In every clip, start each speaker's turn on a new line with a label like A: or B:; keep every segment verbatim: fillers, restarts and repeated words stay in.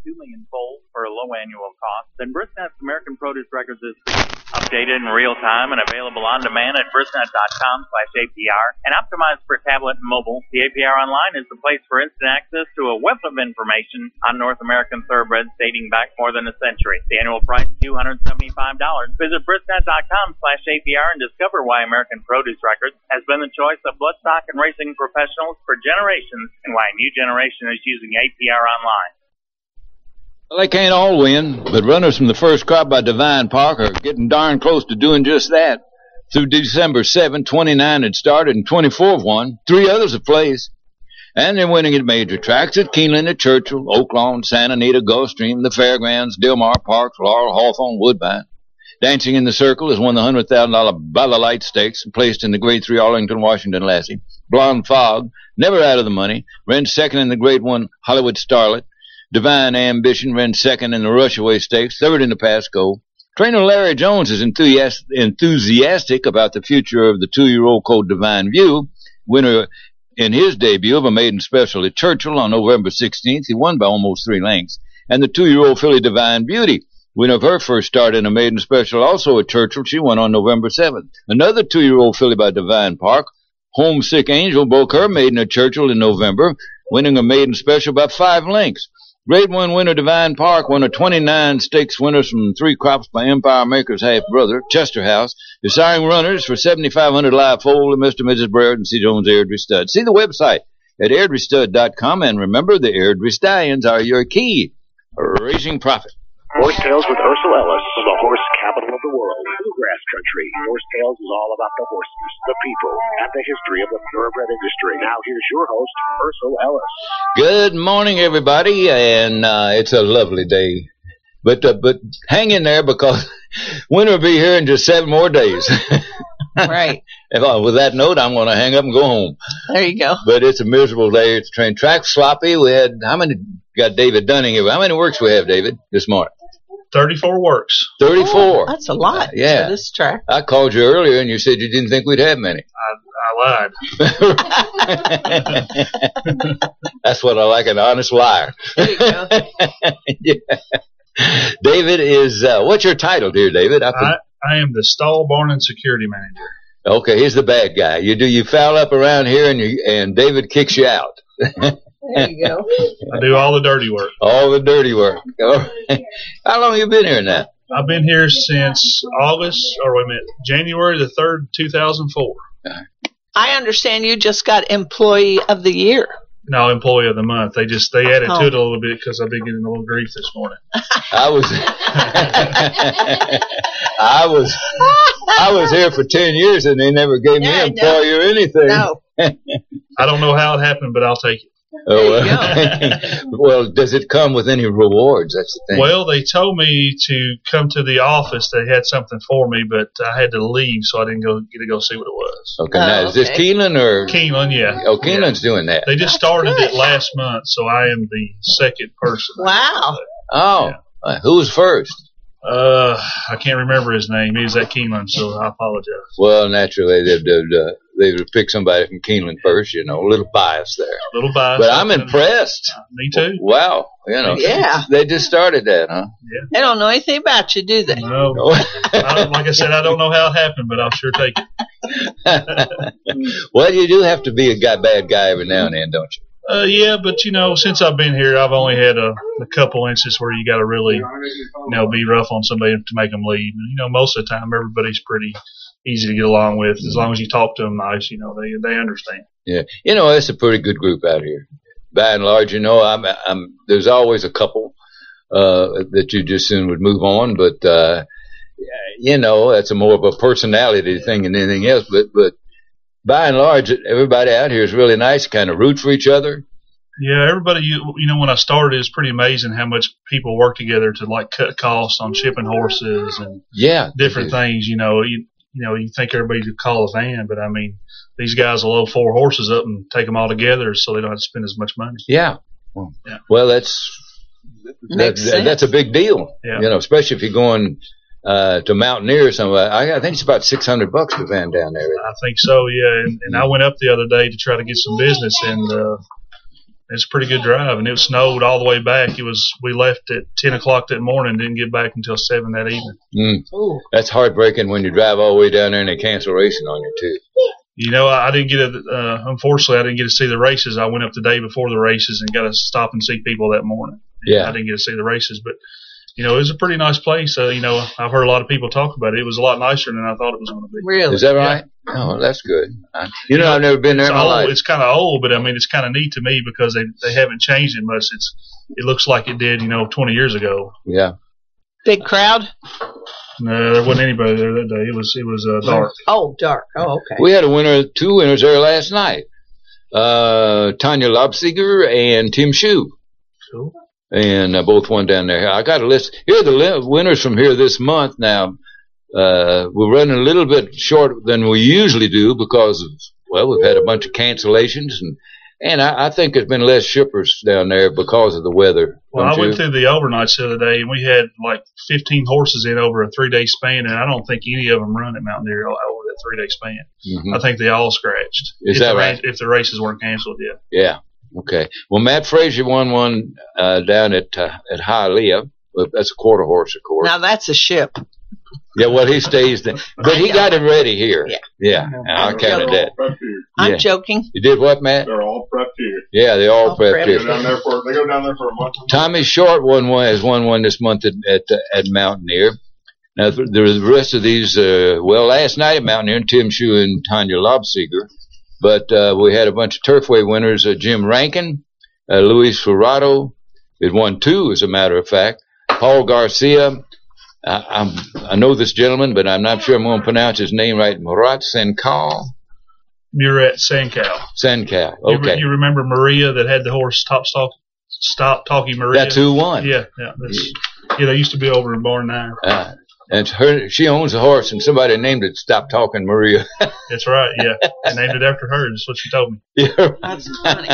A: two million foals for a low annual cost, then Brisnet's American Produce Records is updated in real time and available on demand at brisnet.com slash APR and optimized for tablet and mobile. The A P R Online is the place for instant access to a wealth of information on North American thoroughbreds dating back more than a century. The annual price is two hundred seventy-five dollars. Visit brisnet.com slash APR and discover why American Produce Records has been the choice of bloodstock and racing professionals for generations and why a new generation is using A P R Online.
B: Well, they can't all win, but runners from the first crop by Divine Park are getting darn close to doing just that. Through December seventh, twenty-nine had started and twenty-four have won. Three others have placed. And they're winning at major tracks at Keeneland, at Churchill, Oaklawn, Santa Anita, Gulfstream, the Fairgrounds, Dilmar Parks, Laurel, Hawthorne, Woodbine. Dancing in the Circle has won the one hundred thousand dollars By the Light Stakes and placed in the Grade three Arlington, Washington Lassie. Blonde Fog, never out of the money, ran second in the Grade one Hollywood Starlet. Divine Ambition ran second in the Rushaway Stakes, third in the Pasco. Trainer Larry Jones is enthusiast, enthusiastic about the future of the two-year-old colt Divine View. Winner in his debut of a maiden special at Churchill on November sixteenth. He won by almost three lengths. And the two-year-old filly Divine Beauty, winner of her first start in a maiden special also at Churchill. She won on November seventh. Another two-year-old filly by Divine Park, Homesick Angel, broke her maiden at Churchill in November, winning a maiden special by five lengths. Grade one winner Divine Park, one of twenty-nine stakes winners from three crops by Empire Maker's half-brother, Chester House, desiring runners for seventy-five hundred live foal to Mister and Missus Baird and C. Jones Airdrie Stud. See the website at airdrie stud dot com, and remember, the Airdrie Stallions are your key raising profit.
C: Horse Tales with Ursel Ellis from the horse capital of the world, Bluegrass Country. Horse Tales is all about the horses, the people, and the history of the thoroughbred industry. Now here's your host, Ursel Ellis.
B: Good morning, everybody, and uh, it's a lovely day. But uh, but hang in there, because winter will be here in just seven more days.
D: Right.
B: If I, with that note, I'm going to hang up and go home.
D: There you go.
B: But it's a miserable day. It's train track sloppy. We had, how many, got David Dunning here. How many works we have, David, this morning?
E: thirty-four works.
B: thirty-four.
D: Oh, that's a lot.
B: Uh, yeah.
D: For this track.
B: I called you earlier and you said you didn't think we'd have many.
E: I, I lied.
B: That's what I like, an honest liar.
D: There you go.
B: Yeah. David is, uh, what's your title, dear David? I,
E: I, I am the stall barn and security manager.
B: Okay, he's the bad guy. You do, you foul up around here and you, and David kicks you out.
D: There you go.
E: I do all the dirty work.
B: All the dirty work. How long have you been here now?
E: I've been here since August, or wait a minute, January the third, two thousand four.
D: I understand you just got Employee of the Year.
E: No, Employee of the Month. They just, they added
D: Oh.
E: to it a little bit because I've been getting a little grief this morning.
B: I was, I was, I was here for ten years and they never gave me
D: Yeah,
B: an employee
D: no.
B: or anything.
D: No.
E: I don't know how it happened, but I'll take it.
B: Oh,
D: There you
B: well, well, does it come with any rewards? That's the thing.
E: Well, they told me to come to the office. They had something for me, but I had to leave, so I didn't go get to go see what it was.
B: Okay,
D: Oh,
B: now, is this
D: okay.
B: Keeneland or?
E: Keeneland, yeah.
B: Oh, Keeneland's doing that.
E: They just
D: That's
E: started
D: good.
E: it last month, so I am the second person.
D: Wow.
B: Oh, uh, who's first?
E: Uh, I can't remember his name. He was at Keeneland, so I apologize.
B: Well, naturally, they'd, they'd, uh, they would pick somebody from Keeneland first, you know, a little bias there.
E: A little biased.
B: But I'm impressed.
E: Uh, me too.
B: Wow, you know.
D: Yeah.
B: They just started that, huh?
D: They don't know anything about you, do they?
E: No, I, like I said, I don't know how it happened, but I'll sure take it.
B: Well, you do have to be a guy, bad guy every now and then, don't you?
E: Uh, yeah, but you know, since I've been here, I've only had a, a couple instances where you got to really, you know, be rough on somebody to make them leave. You know, most of the time, everybody's pretty easy to get along with as long as you talk to them nice. You know, they they understand.
B: Yeah, you know, it's a pretty good group out here. By and large, you know, I'm, I'm there's always a couple uh, that you just soon would move on, but uh, you know, that's a more of a personality thing than anything else. But but by and large, everybody out here is really nice, kind of root for each other.
E: Yeah, everybody, you, you know, when I started, it's pretty amazing how much people work together to like cut costs on shipping horses and
B: Yeah,
E: different things. You know, you you know, you think everybody could call a van, but I mean, these guys will load four horses up and take them all together, so they don't have to spend as much money.
B: Yeah. Well,
E: Yeah.
B: well that's that,
D: Makes
B: that,
D: sense.
B: that's a big deal.
E: Yeah.
B: You know, especially if you're going uh, to Mountaineer or somewhere. I, I think it's about six hundred bucks to van down there.
E: I think so, yeah. And, and I went up the other day to try to get some business, and uh, It's a pretty good drive, and it snowed all the way back. It was we left at ten o'clock that morning, and didn't get back until seven that evening.
B: Mm. That's heartbreaking when you drive all the way down there and they cancel racing on you too.
E: You know, I, I didn't get a, uh, unfortunately, I didn't get to see the races. I went up the day before the races and got to stop and see people that morning.
B: Yeah.
E: I didn't get to see the races, but, you know, it was a pretty nice place. Uh, you know, I've heard a lot of people talk about it. It was a lot nicer than I thought it was going to be.
D: Really?
B: Is that right? Yeah. Oh, that's good. I, you know, I've never been there
E: it's
B: in my
E: old,
B: life.
E: It's kind of old, but, I mean, it's kind of neat to me because they they haven't changed it much. It's It looks like it did, you know, twenty years ago.
B: Yeah.
D: Big crowd?
E: No, there wasn't anybody there that day. It was it was uh, dark.
D: Oh, dark. Oh, okay.
B: We had a winner, two winners there last night. Uh, Tanya Lobsiger and Tim Shue.
E: Cool.
B: And uh, both won down there. I got a list. Here are the li- winners from here this month. Now, uh, we're running a little bit short than we usually do because of, well, we've had a bunch of cancellations and And I, I think there's been less shippers down there because of the weather.
E: Well, I
B: you?
E: went through the overnights the other day, and we had like fifteen horses in over a three-day span, and I don't think any of them run at Mountaineer over that three-day span.
B: Mm-hmm.
E: I think they all scratched.
B: Is
E: if
B: that
E: the
B: right?
E: Race, if the races weren't canceled, yeah.
B: Yeah. Okay. Well, Matt Frazier won one uh, down at uh, at Hialeah. Well, that's a quarter horse, of course.
D: Now that's a ship.
B: Yeah, well, he stays there. But he got it ready here.
D: Yeah.
B: Yeah, I counted that.
D: I'm
B: Yeah.
D: joking.
B: You did what, Matt?
F: They're all prepped here.
B: Yeah, they all
D: All
B: prepped
D: prepped.
F: They
B: here.
F: go down there for they go down there for a month.
B: Tommy Short won one, has won one this month at at, uh, at Mountaineer. Now, th- the rest of these, uh, well, last night at Mountaineer, Tim Shue and Tanya Lobsiger. But uh, we had a bunch of Turfway winners, uh, Jim Rankin, uh, Luis Ferrado. It won two, as a matter of fact. Paul Garcia. I, I'm, I know this gentleman, but I'm not sure I'm going to pronounce his name right. Murat Senkal?
E: Murat Sankow.
B: Senkal.
E: You,
B: Okay.
E: re- you remember Maria that had the horse Top Stop, Stop Talking Maria?
B: That's who won.
E: Yeah, yeah. That's, yeah, they used to be over in Barn Nine.
B: Uh, and it's her, she owns a horse, and somebody named it Stop Talking Maria.
E: That's right, yeah. They named it after her. That's what she told me.
B: Yeah.
D: That's funny.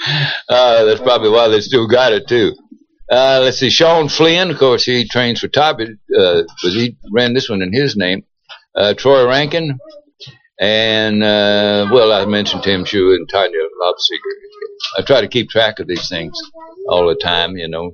B: uh, that's probably why they still got it, too. Uh, let's see, Sean Flynn, of course, he trains for Toppy, uh, but he ran this one in his name. Uh, Troy Rankin, and, uh, well, I mentioned Tim Shue and Tanya Lobsiger. I try to keep track of these things all the time, you know.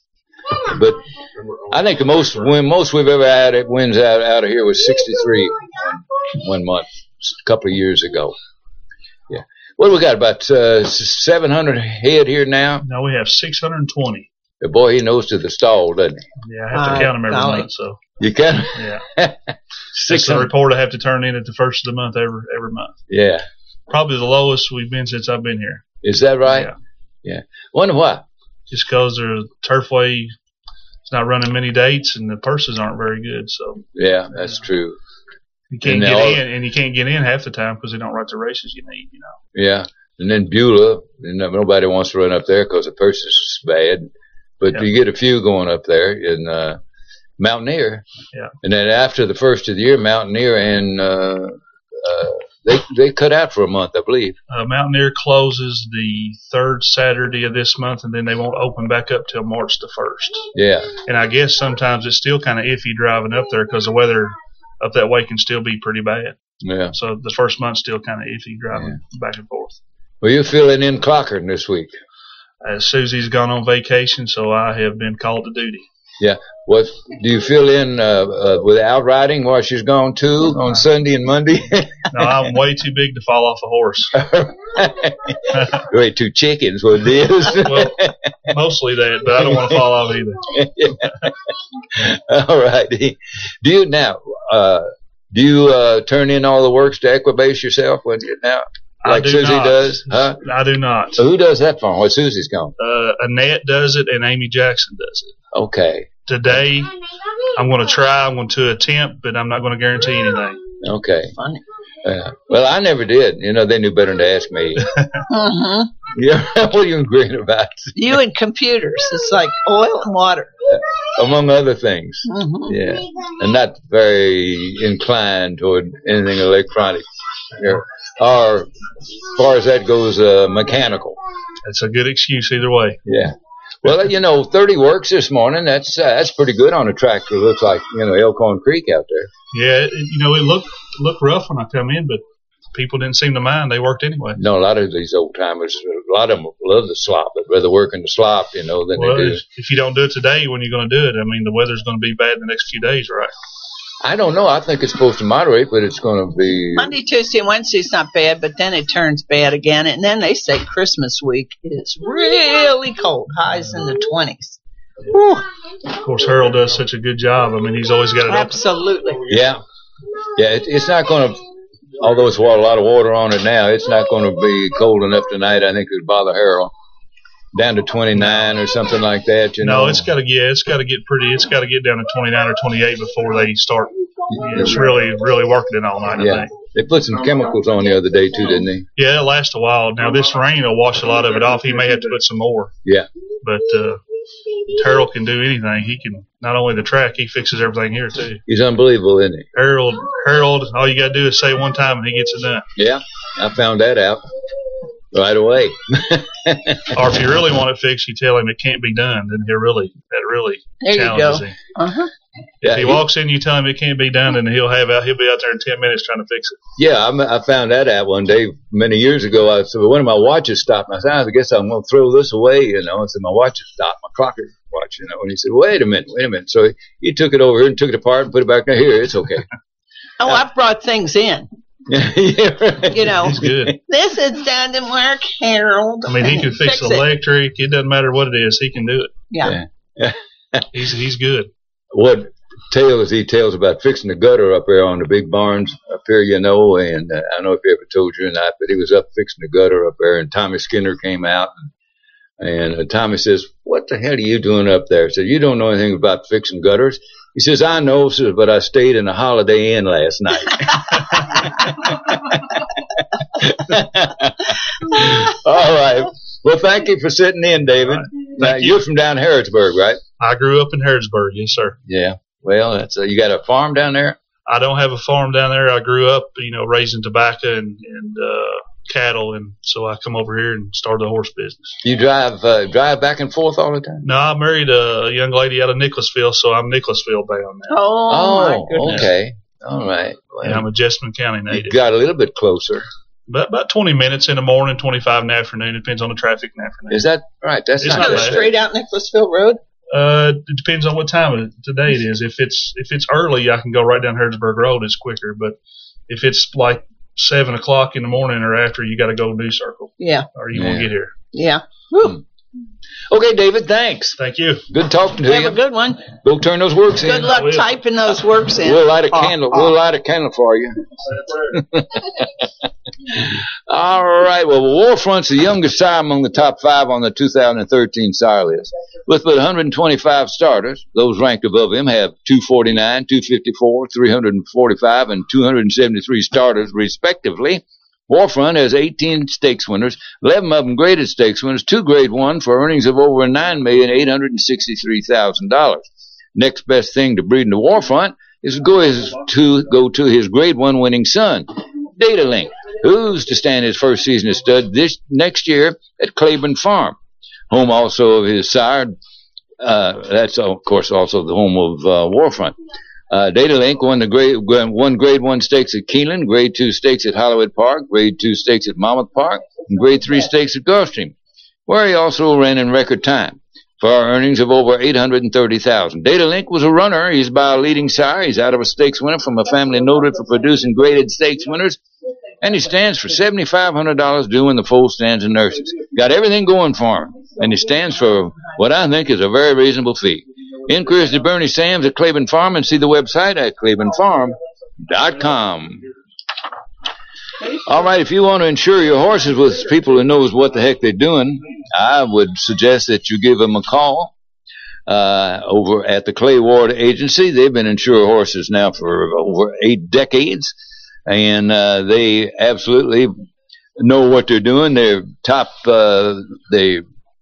B: But I think the most win, most we've ever had it wins out, out of here was sixty-three one, one month, a couple of years ago. Yeah. What do we got, about uh, seven hundred head here now?
E: Now we have six hundred twenty.
B: The boy, he knows to the stall, doesn't he?
E: Yeah, I have to
D: Uh,
E: count them every
D: golly.
E: month, so.
B: You can.
E: Yeah. It's
B: Six
E: a
B: hundred.
E: report I have to turn in at the first of the month every every month.
B: Yeah.
E: Probably the lowest we've been since I've been here.
B: Is that right?
E: Yeah.
B: Yeah. Wonder why.
E: Just because the Turfway is not running many dates and the purses aren't very good, so
B: Yeah, that's true.
E: you can't
B: And
E: get
B: all-
E: in, and you can't get in half the time because they don't write the races you need. You know.
B: Yeah. And then Beulah, and nobody wants to run up there because the purse is bad. But
E: Yeah.
B: you get a few going up there in uh, Mountaineer.
E: Yeah.
B: And then after the first of the year, Mountaineer and uh, uh, they they cut out for a month, I believe.
E: Uh, Mountaineer closes the third Saturday of this month, and then they won't open back up till March the first.
B: Yeah.
E: And I guess sometimes it's still kind of iffy driving up there because the weather up that way can still be pretty bad.
B: Yeah.
E: So the first month's still kind of iffy driving back and forth.
B: Well, you're filling in Clockern this week.
E: Uh, Susie's gone on vacation, so I have been called to duty.
B: Yeah. What do you fill in uh, uh, with outriding while she's gone too on Sunday and Monday?
E: No, I'm way too big to fall off a horse.
B: Way two chickens, what it is.
E: Well, mostly that, but I don't want to fall off either.
B: All right. Do you now? Uh, do you uh, turn in all the works to Equibase yourself when you now,
E: I
B: like
E: do
B: Susie
E: not.
B: does? Huh?
E: I do not.
B: So who does that for? What Susie's gone?
E: Uh, Annette does it, and Amy Jackson does it.
B: Okay.
E: Today, I'm going to try. I'm going to attempt, but I'm not going to guarantee anything.
B: Okay.
D: Funny.
B: Uh, well, I never did. You know, they knew better than to ask me.
D: hmm
B: Yeah. What are you agreeing about?
D: You and computers. It's like oil and water.
B: Among other things.
D: hmm
B: Yeah. And not very inclined toward anything electronic. Yeah. Or, as far as that goes, uh, mechanical.
E: That's a good excuse either way.
B: Yeah. Well, you know, thirty works this morning. That's uh, that's pretty good on a tractor. It looks like, you know, Elkhorn Creek out there.
E: Yeah, it, you know, it looked looked rough when I come in, but people didn't seem to mind. They worked anyway.
B: No, a lot of these old timers, a lot of them love the slop. They'd rather work in the slop, you know, than
E: Well,
B: they do.
E: if, if you don't do it today, when you're going to do it? I mean, the weather's going to be bad in the next few days, right?
B: I don't know. I think it's supposed to moderate, but it's going to be.
D: Monday, Tuesday, and Wednesday's not bad, but then it turns bad again. And then they say Christmas week is really cold, highs in the twenties. Whew.
E: Of course, Harold does such a good job. I mean, he's always got it open.
D: Absolutely.
B: Yeah. Yeah, it, it's not going to, although it's a lot of water on it now, it's not going to be cold enough tonight, I think, to bother Harold. Down to twenty-nine or something like that, you
E: No,
B: know.
E: it's got to get it's got to get pretty. It's got to get down to twenty-nine or twenty-eight before they start. It's really really working it all night.
B: Yeah.
E: I think.
B: They put some chemicals on the other day, too, didn't they?
E: Yeah, it lasts a while. Now this rain will wash a lot of it off. He may have to put some more.
B: Yeah.
E: But uh, Harold can do anything. He can not only the track, he fixes everything here too.
B: He's unbelievable, isn't he?
E: Harold, Harold, all you got to do is say one time and he gets it done.
B: Yeah, I found that out right away.
E: Or if you really want it fixed, you tell him it can't be done, then he'll really that really
D: There you
E: challenges
D: go.
E: him.
D: Uh-huh.
B: Yeah,
E: If he
B: he-
E: walks in, you tell him it can't be done, and he'll have out. He'll be out there in ten minutes trying to fix it.
B: Yeah, I, I found that out one day many years ago. I said, one of my watches stopped. And I said, I guess I'm going to throw this away, you know. I said, my watch has stopped, my Crockett watch, you know. And he said, wait a minute, wait a minute. So he, he took it over and took it apart and put it back there. Here, it's okay.
D: Oh, I've brought things in.
B: Yeah, right.
D: You know,
E: He's good.
D: this is doesn't work, Harold.
E: I mean, he can fix,
D: Fix
E: the
D: it.
E: electric. It doesn't matter what it is. He can do it.
D: Yeah.
B: Yeah.
E: He's he's good.
B: What tales he tells about fixing the gutter up there on the big barns up here, you know, and uh, I don't know if he ever told you or not, but he was up fixing the gutter up there, and Tommy Skinner came out, and, and uh, Tommy says, what the hell are you doing up there? He said, you don't know anything about fixing gutters? He says, I know, says, but I stayed in a Holiday Inn last night. All right. Well, thank you for sitting in, David. Now,
E: Thank you.
B: you're from down Harrodsburg, right?
E: I grew up in Harrodsburg, yes, sir.
B: Yeah. Well, that's uh, you got a farm down there?
E: I don't have a farm down there. I grew up, you know, raising tobacco and, and uh, cattle, and so I come over here and started a horse business.
B: You drive uh, drive back and forth all the time?
E: No, I married a young lady out of Nicholasville, so I'm Nicholasville bound now.
D: Oh, my goodness.
B: okay. All right. Well,
E: And I'm a Jessamine County
B: you
E: native.
B: got a little bit closer.
E: About, about twenty minutes in the morning, twenty-five in the afternoon. It depends on the traffic in the afternoon.
B: Is that right? That's
E: It's
B: not,
E: not
D: Go
E: bad.
D: straight out Nicholasville Road.
E: Uh, it depends on what time of the day it is. If it's if it's early, I can go right down Harrodsburg Road. It's quicker. But if it's like seven o'clock in the morning or after, you got to go New Circle,
D: Yeah.
E: or you
B: Yeah.
E: won't get here.
D: Yeah. Whew.
B: Okay, David. Thanks.
E: Thank you.
B: Good talking to
D: Have
B: you.
D: a good one.
B: Go turn those works in.
D: Good luck
E: will.
D: typing those works in.
B: We'll light a
D: Oh,
B: candle.
D: oh.
B: We'll light a candle for you. All right. Well, Warfront's the youngest sire among the top five on the two thousand thirteen sire list. With but one hundred twenty-five starters, those ranked above him have two forty-nine, two fifty-four, three forty-five, and two hundred seventy-three starters, respectively. Warfront has eighteen stakes winners, eleven of them graded stakes winners, two grade one for earnings of over nine million eight hundred sixty-three thousand dollars. Next best thing to breeding the Warfront is to go, his, to go to his grade one winning son, Datalink, who's to stand his first season as stud this next year at Claiborne Farm, home also of his sire. Uh, that's of course also the home of uh, Warfront. Uh, Datalink won the grade one grade one stakes at Keeneland, grade two stakes at Hollywood Park, grade two stakes at Monmouth Park, and grade three stakes at Gulfstream, where he also ran in record time for earnings of over eight hundred thirty thousand dollars. Datalink was a runner. He's by a leading sire. He's out of a stakes winner from a family noted for producing graded stakes winners, and he stands for seven thousand five hundred dollars due in the full stands and nurses. Got everything going for him, and he stands for what I think is a very reasonable fee. Inquiries to Bernie Sams at Claiborne Farm, and see the website at claiborne farm dot com. All right, if you want to insure your horses with people who knows what the heck they're doing, I would suggest that you give them a call uh, over at the Clay Ward Agency. They've been insuring horses now for over eight decades, and uh, they absolutely know what they're doing. They're top, uh, they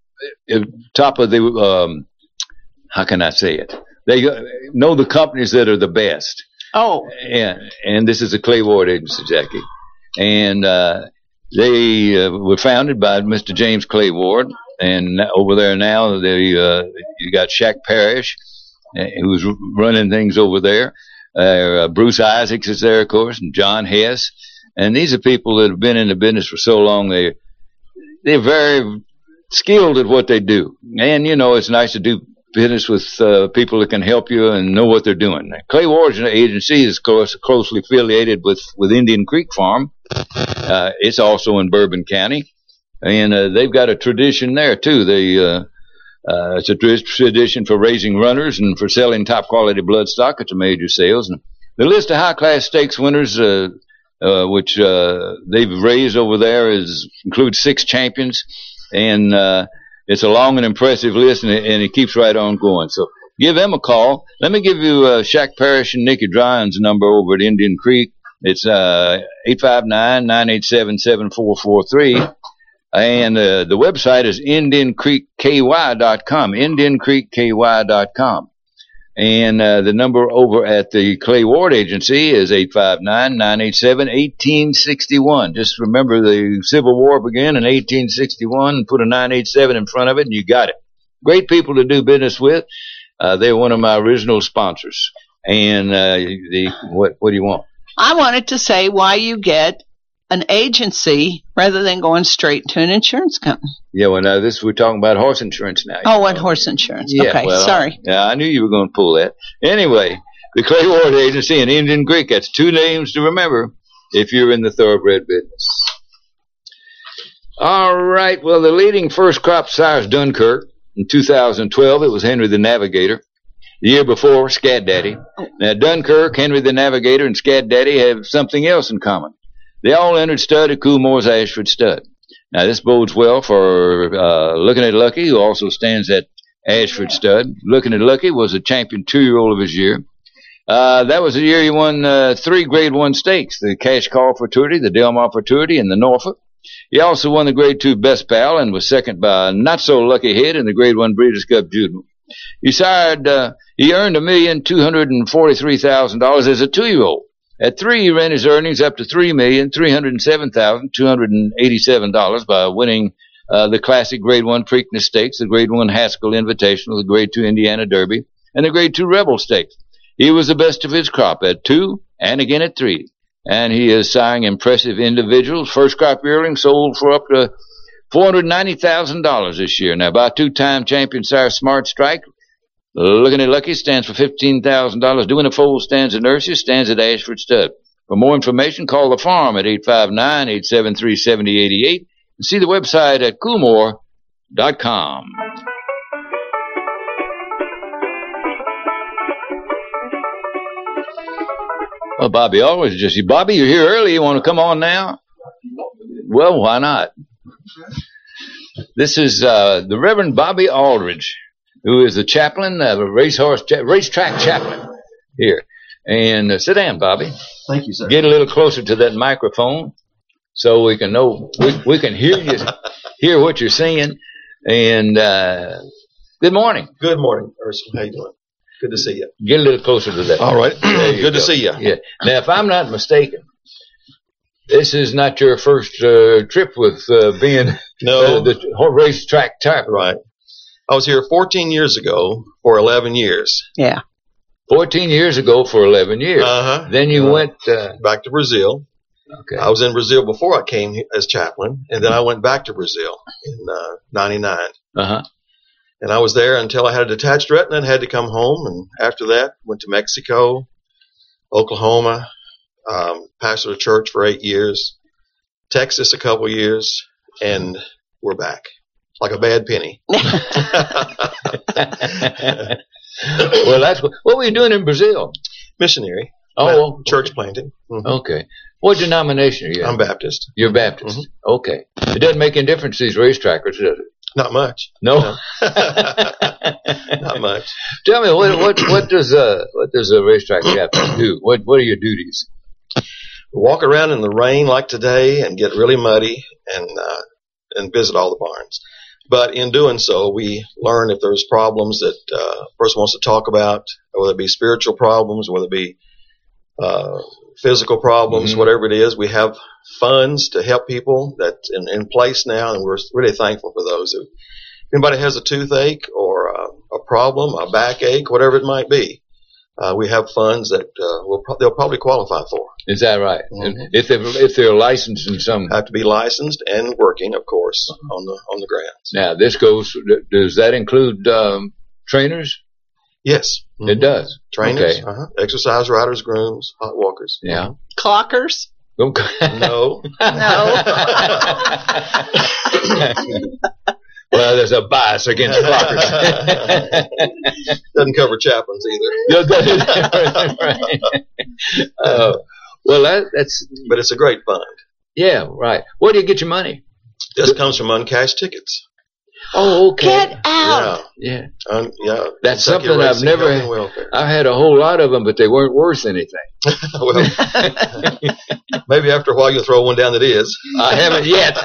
B: top of the. Um, how can I say it? They know the companies that are the best.
D: Oh.
B: And, and this is the Clay Ward Agency, Jackie. And uh, they uh, were founded by Mister James Clay Ward. And over there now, they uh, you got Shaq Parrish, uh, who's running things over there. Uh, Bruce Isaacs is there, of course, and John Hess. And these are people that have been in the business for so long, they, they're very skilled at what they do. And, you know, it's nice to do business with uh, people that can help you and know what they're doing. Clay Ward's agency is, of course, closely affiliated with, with Indian Creek Farm. Uh, it's also in Bourbon County. And uh, they've got a tradition there, too. They, uh, uh, it's a tradition for raising runners and for selling top-quality bloodstock at the major sales. And the list of high-class stakes winners, uh, uh, which uh, they've raised over there, is includes six champions. And uh, it's a long and impressive list, and it, and it keeps right on going. So give them a call. Let me give you uh, Shaq Parrish and Nikki Dryan's number over at Indian Creek. It's uh, eight five nine, nine eight seven, seven four four three. And uh, the website is indian creek k y dot com, indian creek k y dot com. And uh, the number over at the Clay Ward Agency is eight five nine, nine eight seven, one eight six one. Just remember the Civil War began in eighteen sixty-one. Put a nine eight seven in front of it, and you got it. Great people to do business with. Uh, they're one of my original sponsors. And uh, the what, what do you want?
D: I wanted to say why you get an agency rather than going straight to an insurance company.
B: Yeah, well, now this we're talking about horse insurance now.
D: Oh, and horse insurance.
B: Yeah,
D: okay,
B: well,
D: sorry.
B: Yeah, I knew you were going to pull that. Anyway, the Clay Ward Agency in Indian Creek, that's two names to remember if you're in the thoroughbred business. All right, well, the leading first crop sires Dunkirk in two thousand twelve, it was Henry the Navigator. The year before, Scat Daddy. Now, Dunkirk, Henry the Navigator, and Scat Daddy have something else in common. They all entered stud at Coolmore's Ashford Stud. Now, this bodes well for uh, Looking at Lucky, who also stands at Ashford Stud. Looking at Lucky was a champion two-year-old of his year. Uh, that was the year he won uh, three Grade one stakes, the Cash Call Fortuity, the Delmar Fortuity, and the Norfolk. He also won the Grade two Best Pal and was second by a not-so-lucky hit in the Grade one Breeders' Cup Juvenile. He sired, uh, he earned one million two hundred forty-three thousand dollars as a two-year-old. At three, he ran his earnings up to three million three hundred seven thousand two hundred eighty-seven dollars by winning uh, the classic Grade one Preakness Stakes, the Grade one Haskell Invitational, the Grade two Indiana Derby, and the Grade two Rebel Stakes. He was the best of his crop at two and again at three. And he is siring impressive individuals. First crop yearling sold for up to four hundred ninety thousand dollars this year. Now, by two-time champion sire Smart Strike, Looking at Lucky stands for fifteen thousand dollars. Doing a Foal stands at Nurses, stands at Ashford Stud. For more information, call the farm at eight five nine, eight seven three, seven zero eight eight and see the website at coolmore dot com. Well, Bobby always just, Bobby, you're here early. You want to come on now? Well, why not? This is uh, the Reverend Bobby Aldridge, who is the chaplain, uh, the racehorse, cha- racetrack chaplain here. And uh, sit down, Bobby.
G: Thank you, sir.
B: Get a little closer to that microphone so we can know, we, we can hear you, hear what you're saying. And uh, good morning.
G: Good morning, Ursula. How you doing? Good to see you.
B: Get a little closer to that.
G: All right. Good
B: go.
G: to see you.
B: Yeah. Now, if I'm not mistaken, this is not your first uh, trip with uh, being
G: no.
B: uh, the racetrack type.
G: Right. I was here fourteen years ago for eleven years.
D: Yeah.
B: fourteen years ago for eleven years.
G: Uh-huh.
B: Then you uh, went... Uh,
G: back to Brazil.
B: Okay.
G: I was in Brazil before I came as chaplain, and then I went back to Brazil in uh, ninety-nine.
B: Uh-huh.
G: And I was there until I had a detached retina and had to come home. And after that, went to Mexico, Oklahoma, um, pastored a church for eight years, Texas a couple years, and we're back. Like a bad penny.
B: Well, that's what, what were you doing in Brazil?
G: Missionary.
B: Oh,
G: church planting. Mm-hmm.
B: Okay. What denomination are you in?
G: I'm Baptist.
B: You're Baptist.
G: Mm-hmm.
B: Okay. It doesn't make any difference to these racetrackers, does it?
G: Not much.
B: No.
G: no. Not much.
B: Tell me, what what what does uh what does a racetrack chaplain do? What what are your duties?
G: Walk around in the rain like today and get really muddy and uh, and visit all the barns. But in doing so, we learn if there's problems that uh, a person wants to talk about, whether it be spiritual problems, whether it be uh, physical problems, mm-hmm. whatever it is. We have funds to help people that's in, in place now, and we're really thankful for those. If anybody has a toothache or a, a problem, a backache, whatever it might be, uh, we have funds that uh, will pro- they'll probably qualify for.
B: Is that right?
G: Mm-hmm.
B: If they're if they're licensed in some,
G: Have to be licensed and working, of course, on the on the grounds.
B: now this goes. Does that include um, trainers?
G: Yes,
B: It
G: Mhm.
B: does.
G: Trainers,
B: Okay.
G: uh-huh. exercise riders, grooms, hot walkers.
B: Yeah.
D: Clockers?
B: Okay.
G: No.
D: No.
B: Well, there's a bias against clockers.
G: Doesn't cover chaplains either.
B: Right. Uh, well, that, that's
G: But it's a great fund.
B: yeah, right. Where do you get your money?
G: This comes from uncashed tickets.
B: Oh, okay.
D: Get out.
B: Yeah,
G: Um, yeah.
B: that's
G: Kentucky
B: something I've
G: Racing
B: never.
G: Health and Welfare.
B: I had a whole lot of them, but they weren't worth anything.
G: Well, maybe after a while you'll throw one down that is.
B: I haven't yet.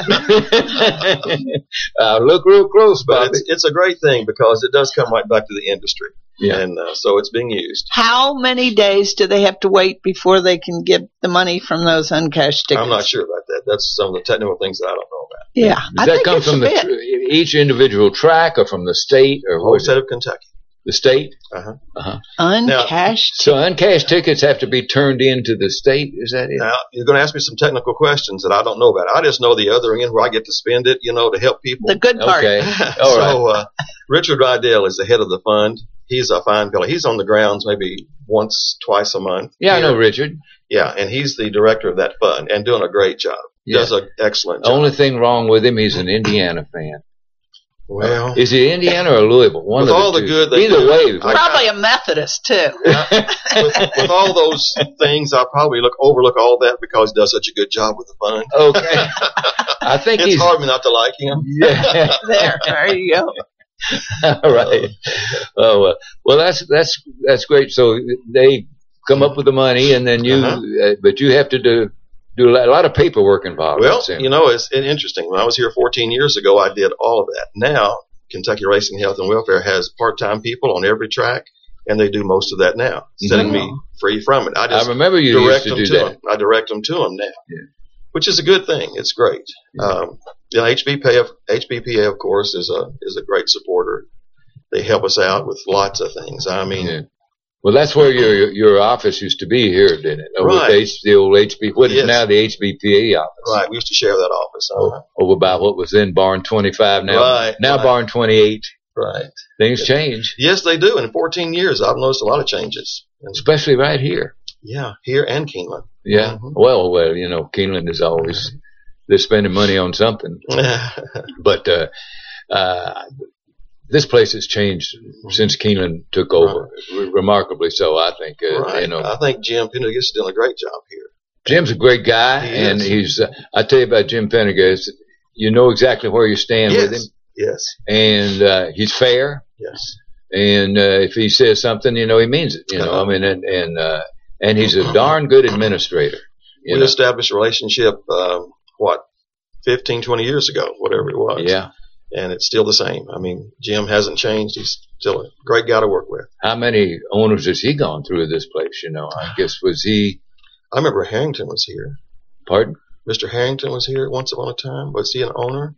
B: uh, look real close,
G: But
B: Bobby.
G: it's, it's a great thing because it does come right back to the industry.
B: Yeah.
G: And uh, so it's being used.
D: How many days do they have to wait before they can get the money from those uncashed tickets?
G: I'm not sure about that. That's some of the technical things that I don't know about.
D: Yeah.
B: Does
D: I
B: that
D: think
B: come
D: it's
B: from
D: a
B: the
D: bit.
B: tr- each individual track, or from the state, or
G: Whole
B: what?
G: state of Kentucky.
B: The state?
G: Uh-huh.
B: Uh-huh.
D: Uncashed.
B: So uncashed tickets have to be turned into the state. Is that it?
G: Now, you're going to ask me some technical questions that I don't know about. I just know the other end where I get to spend it, you know, to help people.
D: The good part.
B: Okay. All
G: so
B: right.
G: uh, Richard Rydell is the head of the fund. He's a fine fellow. He's on the grounds maybe once, twice a month.
B: Yeah, I
G: here.
B: know Richard.
G: Yeah, and he's the director of that fund and doing a great job.
B: Yeah.
G: Does an excellent
B: The
G: job.
B: only thing wrong with him, he's an Indiana fan.
G: well,
B: Is he Indiana or Louisville? One
G: With
B: of the
G: all the
B: two.
G: good they
B: Either
G: do,
B: way.
G: I-
D: Probably a Methodist, too.
G: with, with all those things, I probably look overlook all that because he does such a good job with the fund.
B: Okay. I think
G: It's
B: he's.
G: hard not to like him.
B: Yeah.
D: there. There you go.
B: All right. Oh well. Well, that's that's that's great. So they come up with the money, and then you,
G: Uh-huh.
B: uh, but you have to do do a lot of paperwork involved.
G: Well,
B: it seems.
G: you know, it's interesting. When I was here fourteen years ago, I did all of that. Now, Kentucky Racing Health and Welfare has part-time people on every track, and they do most of that now, setting me free from it. I
B: I
G: just
B: remember you
G: direct
B: used to
G: them
B: do
G: to
B: that.
G: them. I direct them to them now,
B: Yeah.
G: which is a good thing. It's great. Um, you know, H B P A, H B P A, of course, is a is a great supporter. They help us out with lots of things. I mean,
B: Yeah. Well, that's where your your office used to be here, didn't it? Over
G: Right.
B: at the, H, the old H B, what is
G: Yes.
B: now the H B P A office.
G: right? We used to share that office. Uh-huh.
B: Over by what was then Barn twenty-five, now
G: Right,
B: now
G: right.
B: Barn twenty-eight.
G: Right.
B: Things change,
G: Yes, they do. In fourteen years, I've noticed a lot of changes. And,
B: especially right here.
G: yeah, here and Keeneland.
B: Yeah.
G: Mhm.
B: Well, well, you know, Keeneland is always they're spending money on something, but uh, uh, this place has changed since Keeneland took over, Re- remarkably so. I think. Uh,
G: right.
B: You know,
G: I think Jim Pendergast is doing a great job here.
B: Jim's a great guy,
G: He
B: and
G: is.
B: he's. Uh, I tell you about Jim Pendergast. You know exactly where you stand
G: yes.
B: with him,
G: Yes.
B: and uh, he's fair.
G: Yes.
B: And uh, if he says something, you know, he means it. You know, I mean, and and uh, and he's a darn good administrator. You
G: We
B: know?
G: established a relationship, um, what, fifteen, twenty years ago, whatever it was.
B: Yeah.
G: And it's still the same. I mean, Jim hasn't changed. He's still a great guy to work with.
B: How many owners has he gone through this place? You know, I guess was he?
G: I remember Harrington was here.
B: Pardon?
G: Mister Harrington was here once upon a time. Was he an owner?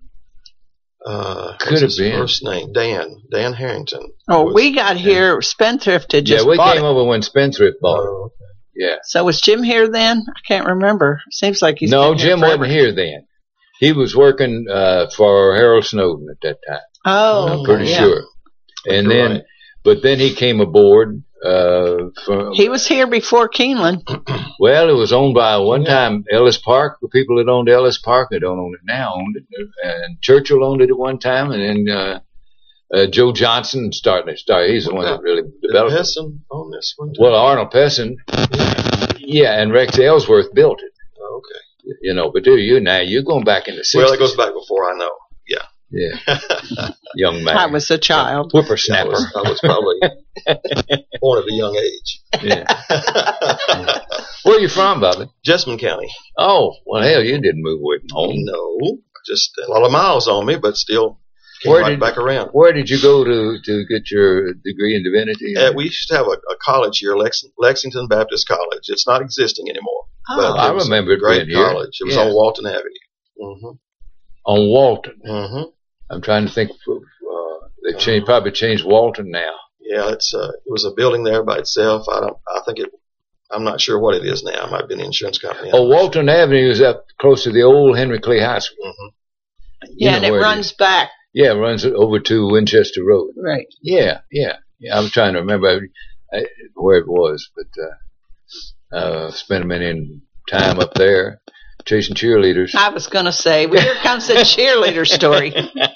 G: Uh,
B: Could
G: what's
B: have
G: his
B: been.
G: First name Dan. Dan Harrington.
D: Oh,
G: was-
D: we got here. Spendthrift had just
B: yeah, we
D: bought
B: came
D: it.
B: over when Spendthrift bought it.
G: Oh, okay.
B: Yeah.
D: So was Jim here then? I can't remember. Seems like he's
B: No,
D: been here
B: Jim
D: forever.
B: wasn't here then. He was working uh, for Harold Snowden at that time.
D: Oh,
B: I'm pretty
D: yeah.
B: sure. And
G: You're
B: then,
G: right.
B: but then he came aboard. Uh, from,
D: He was here before Keeneland.
B: well, it was owned by one
G: Yeah.
B: time Ellis Park. The people that owned Ellis Park, they don't own it now, owned it. And Churchill owned it at one time, and then uh, uh, Joe Johnson started it. Started. He's the one that really
G: Did
B: developed it.
G: Pessin own this one?
B: Well, Arnold Pessin, yeah, and Rex Ellsworth built it.
G: Oh, okay.
B: You know, but do you now? You're going back in the sixties.
G: Well, it goes back before I know. Yeah.
B: Yeah, young man.
D: I was a child.
G: I
B: whippersnapper.
G: was, I was probably born at a young age.
B: Yeah. Where are you from, Bobby?
G: Jessamine County.
B: Oh, well, hell, you didn't move away from home.
G: No, just a lot of miles on me, but still came
B: Where
G: right
B: did-
G: back around.
B: Where did you go to to get your degree in divinity?
G: Uh, we used to have a, a college here, Lex, Lexington Baptist College. It's not existing anymore.
D: Oh,
G: but
B: I
G: it was
B: remember
G: a
B: it
G: great
B: being here.
G: college. It was
B: Yeah.
G: on Walton Avenue. Mm-hmm.
B: On Walton.
G: Mm-hmm.
B: I'm trying to think. Of, uh, they've changed, probably changed Walton now.
G: Yeah, it's uh, it was a building there by itself. I don't. I think it. I'm not sure what it is now. It might be an insurance company.
B: Oh, Walton Avenue is up close to the old Henry Clay High School.
G: Mm-hmm.
D: Yeah, and it runs back.
B: Yeah, it runs over to Winchester Road.
D: Right.
B: Yeah, yeah, yeah. I'm trying to remember where it was, but uh, uh, spent a minute time up there chasing cheerleaders.
D: I was going to say, well, here comes the cheerleader story.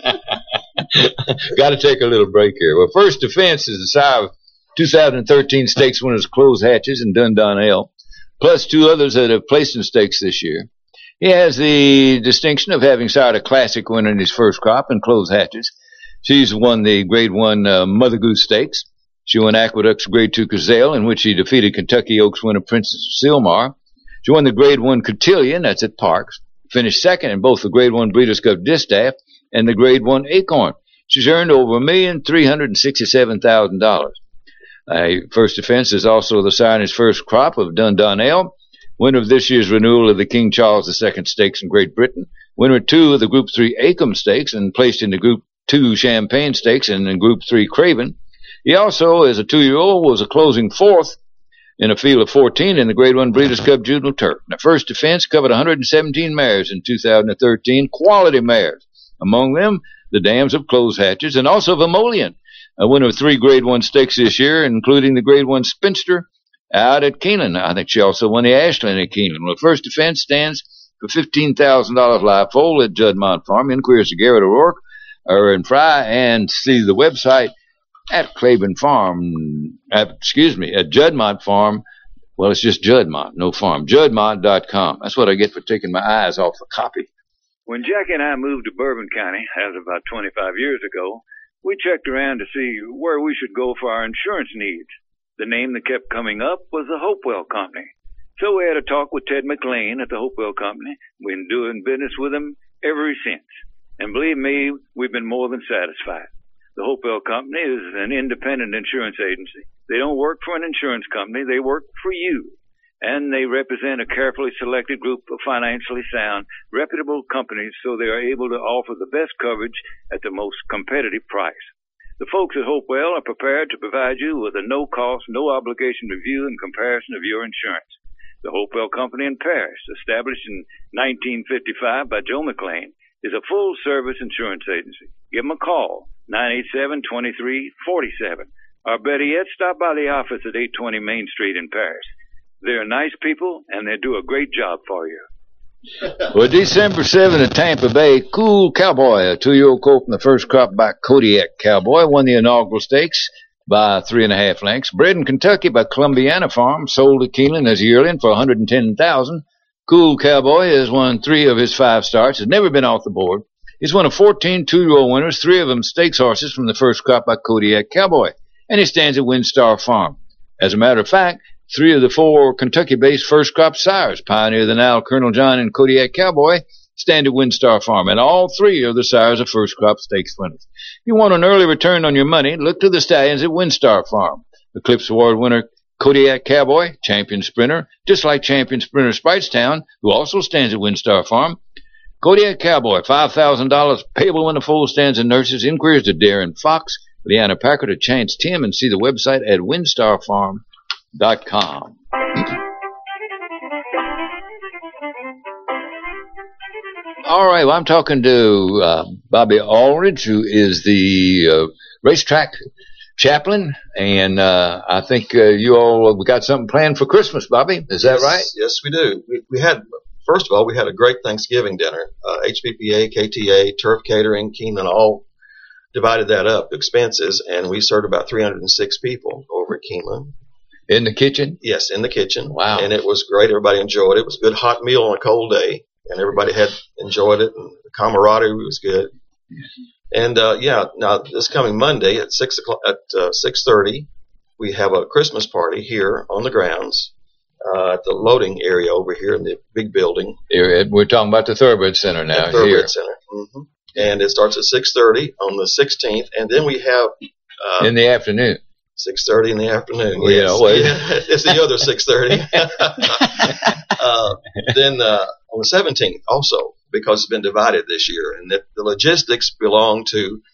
B: Got to take a little break here. Well, First Defense is the sire of two thousand thirteen stakes winners Closed Hatches and Dundonnell, plus two others that have placed in stakes this year. He has the distinction of having sired a classic winner in his first crop in Closed Hatches. She's won the Grade one uh, Mother Goose Stakes. She won Aqueduct's Grade two Gazelle, in which she defeated Kentucky Oaks winner Princess of Sylmar. She won the Grade one Cotillion, that's at Parks. Finished second in both the Grade one Breeders' Cup Distaff and the Grade one Acorn. She's earned over a million three hundred sixty-seven thousand dollars. Uh, First Defense is also the sire in his first crop of Dundonnell, winner of this year's renewal of the King Charles the Second Stakes in Great Britain, winner two of the Group three Acom Stakes, and placed in the Group two Champagne Stakes and in Group three Craven. He also, as a two-year-old, was a closing fourth in a field of fourteen in the Grade one Breeders' Cup Juvenile Turf. Now, First Defense covered one hundred seventeen mares in two thousand thirteen, quality mares. Among them, the Dams of Closed Hatches, and also Vermolion, a winner of three Grade one stakes this year, including the Grade one Spinster out at Keeneland. I think she also won the Ashland at Keeneland. Well, First Defense stands for fifteen thousand dollars live foal at Juddmont Farm. Inquiries to Garrett O'Rourke or in Fry, and see the website at Claiborne Farm, at, excuse me, at Juddmont Farm. Well, it's just Juddmont, no farm. Juddmont dot com. That's what I get for taking my eyes off the copy.
H: When Jackie and I moved to Bourbon County, that was about twenty-five years ago, we checked around to see where we should go for our insurance needs. The name that kept coming up was the Hopewell Company. So we had a talk with Ted McLean at the Hopewell Company. We've been doing business with him ever since. And believe me, we've been more than satisfied. The Hopewell Company is an independent insurance agency. They don't work for an insurance company. They work for you. And they represent a carefully selected group of financially sound, reputable companies so they are able to offer the best coverage at the most competitive price. The folks at Hopewell are prepared to provide you with a no-cost, no-obligation review and comparison of your insurance. The Hopewell Company in Paris, established in nineteen fifty-five by Joe McLean, is a full-service insurance agency. Give them a call, nine eight seven, two three four seven. Or better yet, stop by the office at eight twenty Main Street in Paris. They're nice people, and they do a great job for you.
B: Well, December seventh at Tampa Bay, Cool Cowboy, a two-year-old colt from the first crop by Kodiak Cowboy, won the inaugural stakes by three and a half lengths. Bred in Kentucky by Columbiana Farm, sold at Keeneland as a yearling for one hundred ten thousand dollars. Cool Cowboy has won three of his five starts, has never been off the board. He's one of fourteen two-year-old winners, three of them stakes horses from the first crop by Kodiak Cowboy, and he stands at Windstar Farm. As a matter of fact, three of the four Kentucky-based first crop sires, Pioneer, the now Colonel John, and Kodiak Cowboy, stand at Windstar Farm, and all three are the sires of first crop stakes winners. If you want an early return on your money, look to the stallions at Windstar Farm. Eclipse Award winner Kodiak Cowboy, champion sprinter, just like champion sprinter Spitestown, who also stands at Windstar Farm. Kodiak Cowboy, five thousand dollars payable when the foal stands and nurses. Inquiries to Darren Fox, Leanna Packard, to Chance Tim, and see the website at windstar farm dot com. All right, well, I'm talking to uh, Bobby Aldridge, who is the uh, racetrack chaplain, and uh, I think uh, you all we got something planned for Christmas, Bobby. Is that
G: yes,
B: right?
G: Yes, we do. We, we had, first of all, we had a great Thanksgiving dinner. Uh, H P P A, K T A, Turf Catering, Keeneland, all divided that up, expenses, and we served about three hundred six people over at Keeneland.
B: In the kitchen?
G: Yes, in the kitchen.
B: Wow.
G: And it was great. Everybody enjoyed it. It was a good hot meal on a cold day, and everybody had enjoyed it, and the camaraderie was good. And, uh, yeah, now this coming Monday at six o'clock, at uh, six thirty, we have a Christmas party here on the grounds uh, at the loading area over here in the big building.
B: Here, we're talking about the Thoroughbred Center now.
G: The Thoroughbred
B: here.
G: Center. Mm-hmm. And it starts at six thirty on the sixteenth, and then we have uh,
B: in the afternoon.
G: six thirty in the afternoon.
B: Well,
G: yes.
B: you know, well,
G: yeah, it's the other six thirty. uh, then uh, on the seventeenth, also, because it's been divided this year, and the, the logistics belong to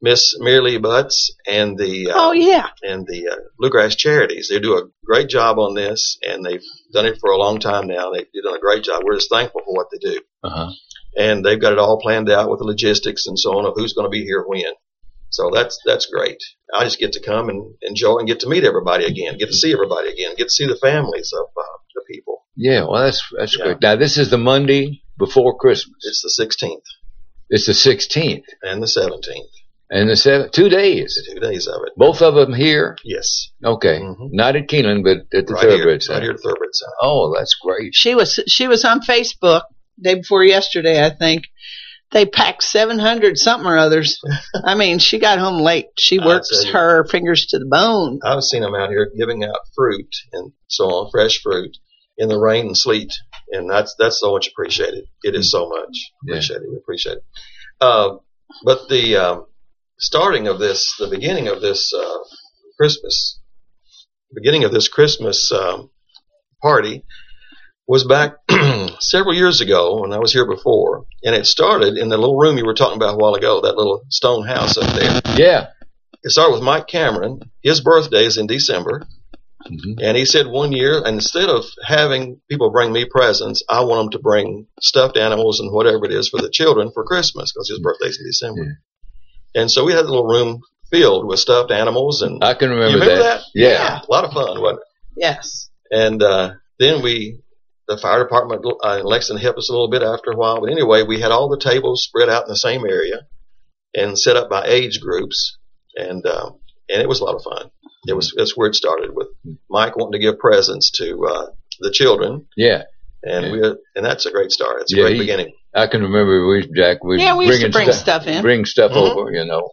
G: Miss Merle Butts and the uh,
D: Oh, yeah.
G: and the uh, Bluegrass Charities. They do a great job on this, and they've done it for a long time now. They've done a great job. We're just thankful for what they do.
B: Uh-huh.
G: And they've got it all planned out with the logistics and so on of who's going to be here when. So that's that's great. I just get to come and enjoy and get to meet everybody again, get to see everybody again, get to see the families of uh, the people.
B: Yeah, well, that's that's
G: Yeah.
B: great. Now, this is the Monday before Christmas.
G: It's the sixteenth
B: It's the sixteenth
G: and the seventeenth,
B: and the seven, two days.
G: the two days of it.
B: Both of them here?
G: Yes.
B: Okay.
G: Mhm.
B: Not at Keeneland, but at the
G: Right here,
B: Thoroughbred Center.
G: right here at Thoroughbred Center.
B: Oh, that's great.
D: She was she was on Facebook day before yesterday, I think. They packed seven hundred something or others. I mean, she got home late. She
G: I'd
D: works
G: say-
D: her fingers to the bone.
G: I've seen them out here giving out fruit and so on, fresh fruit, in the rain and sleet, and that's that's so much appreciated. It is so much
B: Yeah.
G: appreciated. We appreciate it. Uh, but the um, starting of this, the beginning of this uh, Christmas, beginning of this Christmas um, party was back several years ago when I was here before, and it started in the little room you were talking about a while ago, that little stone house up there.
B: Yeah.
G: It started with Mike Cameron. His birthday is in December.
B: Mhm.
G: And he said one year, instead of having people bring me presents, I want them to bring stuffed animals and whatever it is for the children for Christmas, because his birthday's in December. And so we had a little room filled with stuffed animals. And
B: I can remember,
G: you remember
B: that.
G: that?
B: Yeah.
G: A lot of fun, wasn't it?
D: Yes.
G: And uh, then we, the fire department uh, in Lexington helped us a little bit after a while. But anyway, we had all the tables spread out in the same area and set up by age groups. And uh, and it was a lot of fun. It was that's where it started, with Mike wanting to give presents to uh, the children,
B: Yeah.
G: and
B: Yeah.
G: we and that's a great start. It's a
B: Yeah,
G: great
B: he-
G: beginning.
B: I can remember we, Jack, we
D: Yeah, we used to
B: bringing
D: bring stuff in.
B: bring stuff
G: Mhm.
B: over, you know.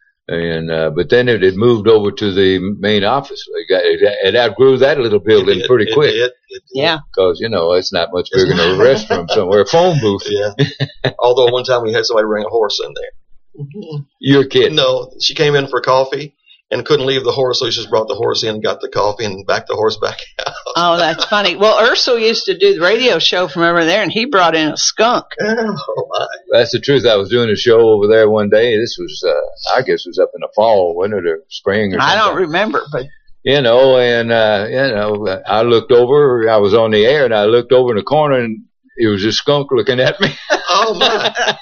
B: And uh, but then it had moved over to the main office. It, got, it, it outgrew that little building
G: It did,
B: pretty
G: it
B: quick,
G: did, it did.
D: Yeah.
B: because you know it's not much bigger than a restroom somewhere, a phone booth.
G: Yeah. Although one time we had somebody bring a horse in there.
B: You're kidding.
G: No, she came in for coffee and couldn't leave the horse, so she just brought the horse in, got the coffee, and backed the horse back out.
D: Oh, that's funny. Well, Ursel used to do the radio show from over there, and he brought in a skunk.
G: Oh my!
B: That's the truth. I was doing a show over there one day. This was, uh, I guess, it was up in the fall, wasn't it, or spring or something?
D: I don't remember, but
B: You know, and uh, you know, I looked over. I was on the air, and I looked over in the corner, and it was a skunk looking at me.
G: Oh my!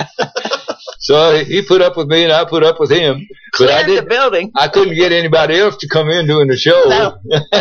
B: So he put up with me, and I put up with him. But I
D: cleared the
B: didn't.
D: building.
B: I couldn't get anybody else to come in doing the show.
D: No.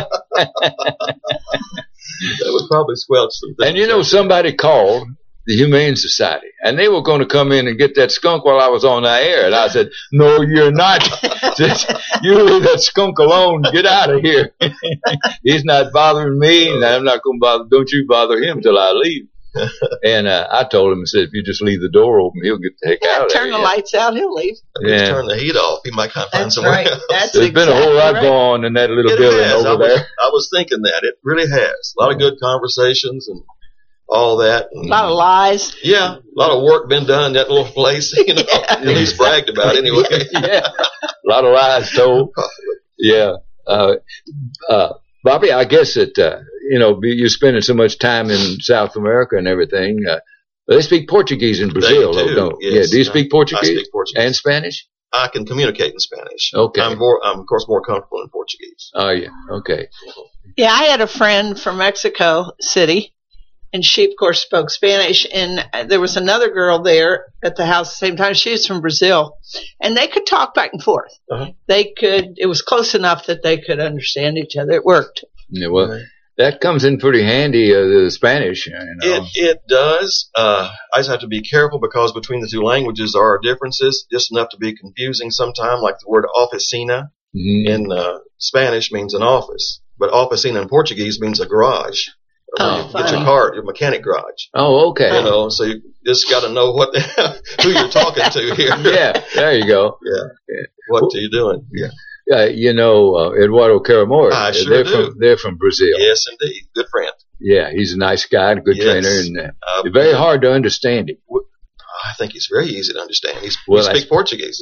G: That would probably squelch some things.
B: And you know, somebody called the Humane Society, and they were going to come in and get that skunk while I was on the air. And I said, "No, you're not. Just, you leave that skunk alone. Get out of here. He's not bothering me, and I'm not going to bother. Don't you bother him till I leave." And uh, I told him, I said, "If you just leave the door open, he'll get the heck
D: Yeah,
B: out of
D: turn
B: there."
D: the lights out, he'll leave.
G: If you
B: Yeah.
G: turn the heat off, he might kind of find
D: That's
G: somewhere
D: right.
G: else.
D: That's
B: There's been a whole
D: exactly
B: lot
D: right.
B: going on in that little
G: It
B: building
G: has. I
B: over
G: was,
B: there.
G: I was thinking that. It really has. A lot of good conversations and all that.
D: A lot of lies.
G: Yeah, a lot of work been done in that little place, you know, at least bragged about anyway.
B: Yeah, a lot of lies told. Yeah, uh, uh, Bobby, I guess that uh, you know be- you're spending so much time in South America and everything. Uh, they speak Portuguese in Brazil,
G: They do,
B: though, don't?
G: yes.
B: Yeah, do you speak
G: I
B: Portuguese
G: speak Portuguese.
B: and Spanish?
G: I can communicate in Spanish.
B: Okay.
G: I'm, more, I'm, of course, more comfortable in Portuguese.
B: Oh yeah, okay.
D: Yeah, I had a friend from Mexico City, and she, of course, spoke Spanish. And there was another girl there at the house at the same time. She was from Brazil, and they could talk back and forth.
G: Uh-huh.
D: They could. It was close enough that they could understand each other. It worked.
B: Yeah, well, that comes in pretty handy. Uh, the Spanish, you know.
G: It it does. Uh, I just have to be careful because between the two languages there are differences, just enough to be confusing sometimes. Like the word oficina
B: Mhm.
G: in uh, Spanish means an office, but oficina in Portuguese means a garage. Where
D: Oh,
G: you get your
D: funny.
G: car, your mechanic garage.
B: Oh, okay.
G: You know, so you just got to know what the, who you're talking to here.
B: Yeah, there you go.
G: Yeah. What are you doing? Yeah.
B: Uh, you know, uh, Eduardo Caramora.
G: I sure
B: they're
G: do.
B: from they're from Brazil.
G: Yes, indeed. Good friend.
B: Yeah, he's a nice guy, a good
G: Yes.
B: trainer, and uh,
G: Uh,
B: very hard to understand him.
G: I think he's very easy to understand. He's,
B: Well,
G: he
B: that's-
G: speaks Portuguese.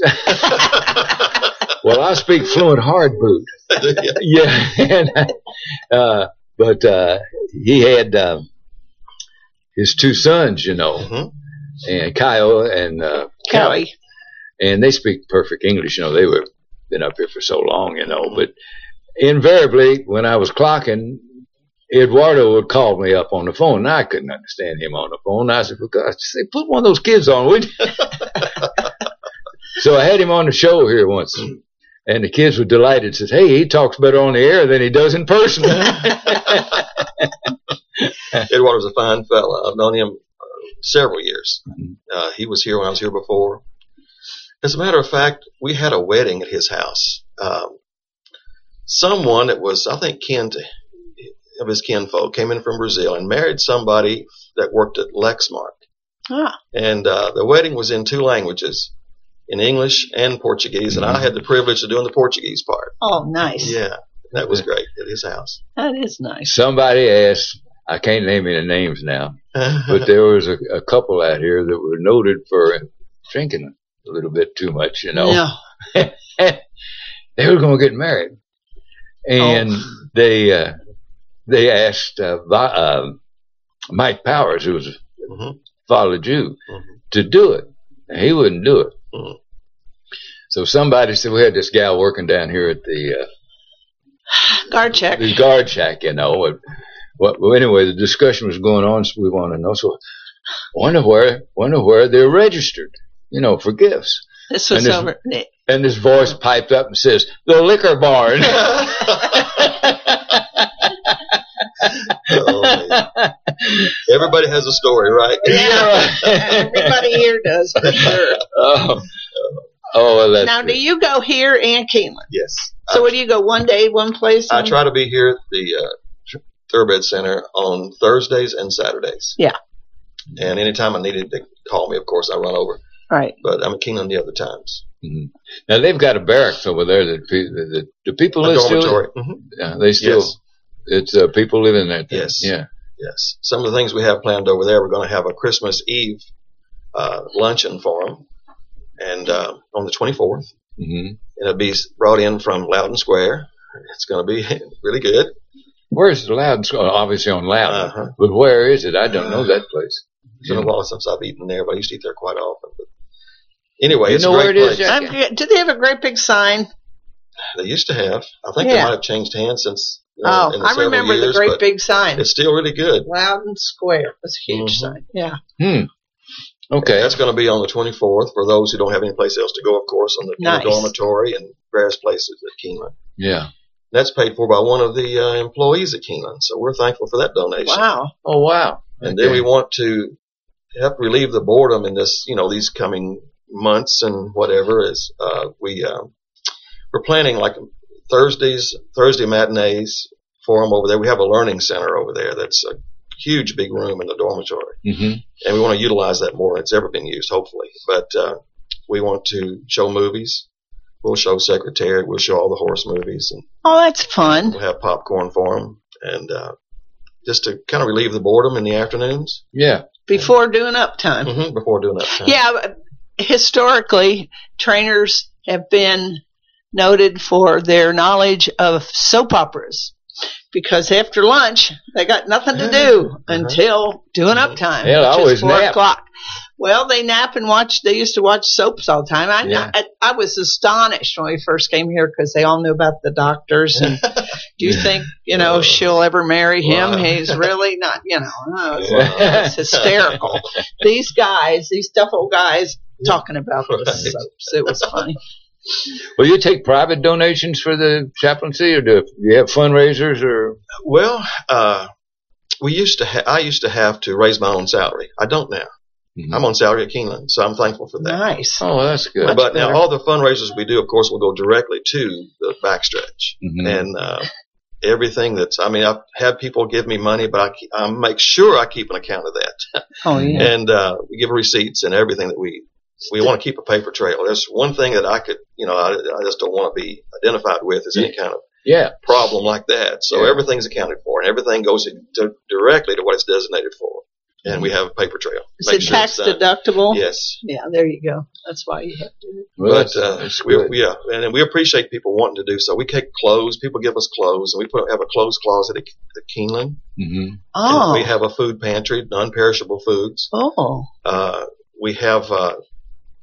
B: Well, I speak fluent hard boot.
G: Yeah.
B: Yeah, and, uh, but uh, he had um, his two sons, you know,
G: Mhm.
B: and Kyle and uh,
D: Kelly.
B: and they speak perfect English. You know, they were been up here for so long, you know. But invariably, when I was clocking, Eduardo would call me up on the phone, and I couldn't understand him on the phone. I said, "For God's sake, put one of those kids on, would you?" So I had him on the show here once, and the kids were delighted. Said, "Hey, he talks better on the air than he does in person."
G: Eduardo was a fine fella. I've known him uh, several years. Uh, he was here when I was here before. As a matter of fact, we had a wedding at his house. Um, someone that was, I think, kin to, of his kinfolk came in from Brazil and married somebody that worked at Lexmark.
D: Ah.
G: And uh, the wedding was in two languages, in English and Portuguese, and I had the privilege of doing the Portuguese part.
D: Oh, nice.
G: Yeah, that was great at his house.
D: That is nice.
B: Somebody asked, I can't name any names now, but there was a, a couple out here that were noted for drinking a little bit too much, you know.
D: No.
B: They were going to get married. And oh. they uh, they asked uh, uh, Mike Powers, who was
G: mm-hmm.
B: Father Jew,
G: mm-hmm.
B: to do it. And he wouldn't do it.
G: Mm-hmm.
B: So somebody said, we had this gal working down here at the uh,
D: guard shack.
B: The guard shack, you know. And, well, well, anyway, the discussion was going on, so we want to know. So, wonder where, wonder where they're registered, you know, for gifts.
D: This was
B: and this,
D: over.
B: And this voice piped up and says, "The liquor barn."
G: Oh, everybody has a story, right?
D: Yeah, everybody here does for sure.
B: Oh, oh well, that's
D: now,
B: good.
D: do you go here and Keeneland?
G: Yes.
D: So,
G: I,
D: what do you go one day, one place?
G: I try to be here at the uh, Thoroughbred Center on Thursdays and Saturdays.
D: Yeah.
G: And anytime I needed to call me, of course, I run over.
D: Right.
G: But I'm at Keeneland the other times.
B: Mm-hmm. Now they've got a barracks over there. That the, the people
G: a
B: live
G: dormitory.
B: still.
G: Mm-hmm.
B: Yeah, they still.
G: Yes.
B: It's uh, people living there.
G: Yes.
B: Yeah.
G: Yes. Some of the things we have planned over there, we're going to have a Christmas Eve uh, luncheon for them, and uh, on the twenty-fourth,
B: mm-hmm.
G: and it'll be brought in from Loudon Square. It's going to be really good.
B: Where's the Loudon Square? Obviously on Loudon,
G: uh-huh.
B: but where is it? I don't know that place.
G: It's been a while since I've eaten there, but I used to eat there quite often. But anyway,
B: you
G: it's
B: know
G: a great
B: where it is,
G: place.
D: I'm, do they have a great big sign?
G: They used to have. I think
D: Yeah.
G: they might have changed hands since. You know,
D: Oh,
G: in the
D: I
G: several
D: remember
G: years,
D: the great
G: but
D: big sign.
G: It's still really good.
D: Loudon Square. It's a huge
G: Mhm.
D: sign. Yeah.
B: Hmm. Okay.
G: That's going to be on the twenty-fourth for those who don't have any place else to go, of course, on the, in
D: Nice.
G: the dormitory and various places at Keeneland.
B: Yeah.
G: That's paid for by one of the uh, employees at Keeneland, so we're thankful for that donation.
D: Wow.
B: Oh wow.
G: And
B: Okay.
G: then we want to help relieve the boredom in this, you know, these coming months and whatever. Is uh, we uh, we're planning like Thursdays, Thursday matinees for them over there. We have a learning center over there that's a huge big room in the dormitory,
B: Mm-hmm.
G: and we want to utilize that more than it's ever been used, hopefully. But uh, we want to show movies. We'll show Secretariat. We'll show all the horse movies, and
D: Oh, that's fun.
G: we'll have popcorn for them, and uh, just to kind of relieve the boredom in the afternoons
B: Yeah.
D: Before doing up time.
G: mm-hmm, before doing that time.
D: Yeah, but historically, trainers have been noted for their knowledge of soap operas because after lunch they got nothing to do
G: Uh-huh.
D: until doing up time.
B: Hell, I
D: which is
B: always
D: four
B: nap.
D: o'clock. Well, they nap and watch. They used to watch soaps all the time. I
B: Yeah.
D: I, I was astonished when we first came here because they all knew about the doctors. And do you think you know
G: Uh,
D: she'll ever marry him?
G: wow.
D: He's really not. You know, oh, it's,
B: Yeah.
D: it's hysterical. These guys, these duffel guys, talking about the
G: Right.
D: soaps. It was funny.
B: Will you take private donations for the chaplaincy, or do you have fundraisers, or?
G: Well, uh, we used to. Ha- I used to have to raise my own salary. I don't now.
B: Mhm.
G: I'm on salary at Keeneland, so I'm thankful for that.
D: Nice.
B: Oh, that's good.
D: Much
G: But now
D: better.
G: all the fundraisers we do, of course, will go directly to the backstretch,
B: Mhm.
G: and uh, everything that's. I mean, I've had people give me money, but I, keep, I make sure I keep an account of that,
D: Oh yeah.
G: and uh, we give receipts and everything that we. We want to keep a paper trail. There's one thing that I could, you know, I, I just don't want to be identified with is any kind of
B: Yeah.
G: problem like that. So
B: Yeah.
G: everything's accounted for, and everything goes to, directly to what it's designated for. And we have a paper trail.
D: Is
G: Make
D: it
G: sure
D: tax
G: it's done.
D: deductible?
G: Yes.
D: Yeah, there you go. That's why you have to do it.
B: Well,
G: But
B: that's,
G: uh,
B: that's
G: we,
B: good.
G: we, yeah, and we appreciate people wanting to do so. We take clothes. People give us clothes, and we put have a clothes closet at, at Keeneland.
B: Mhm.
D: Oh.
G: And we have a food pantry, non-perishable foods.
D: Oh.
G: Uh, we have uh,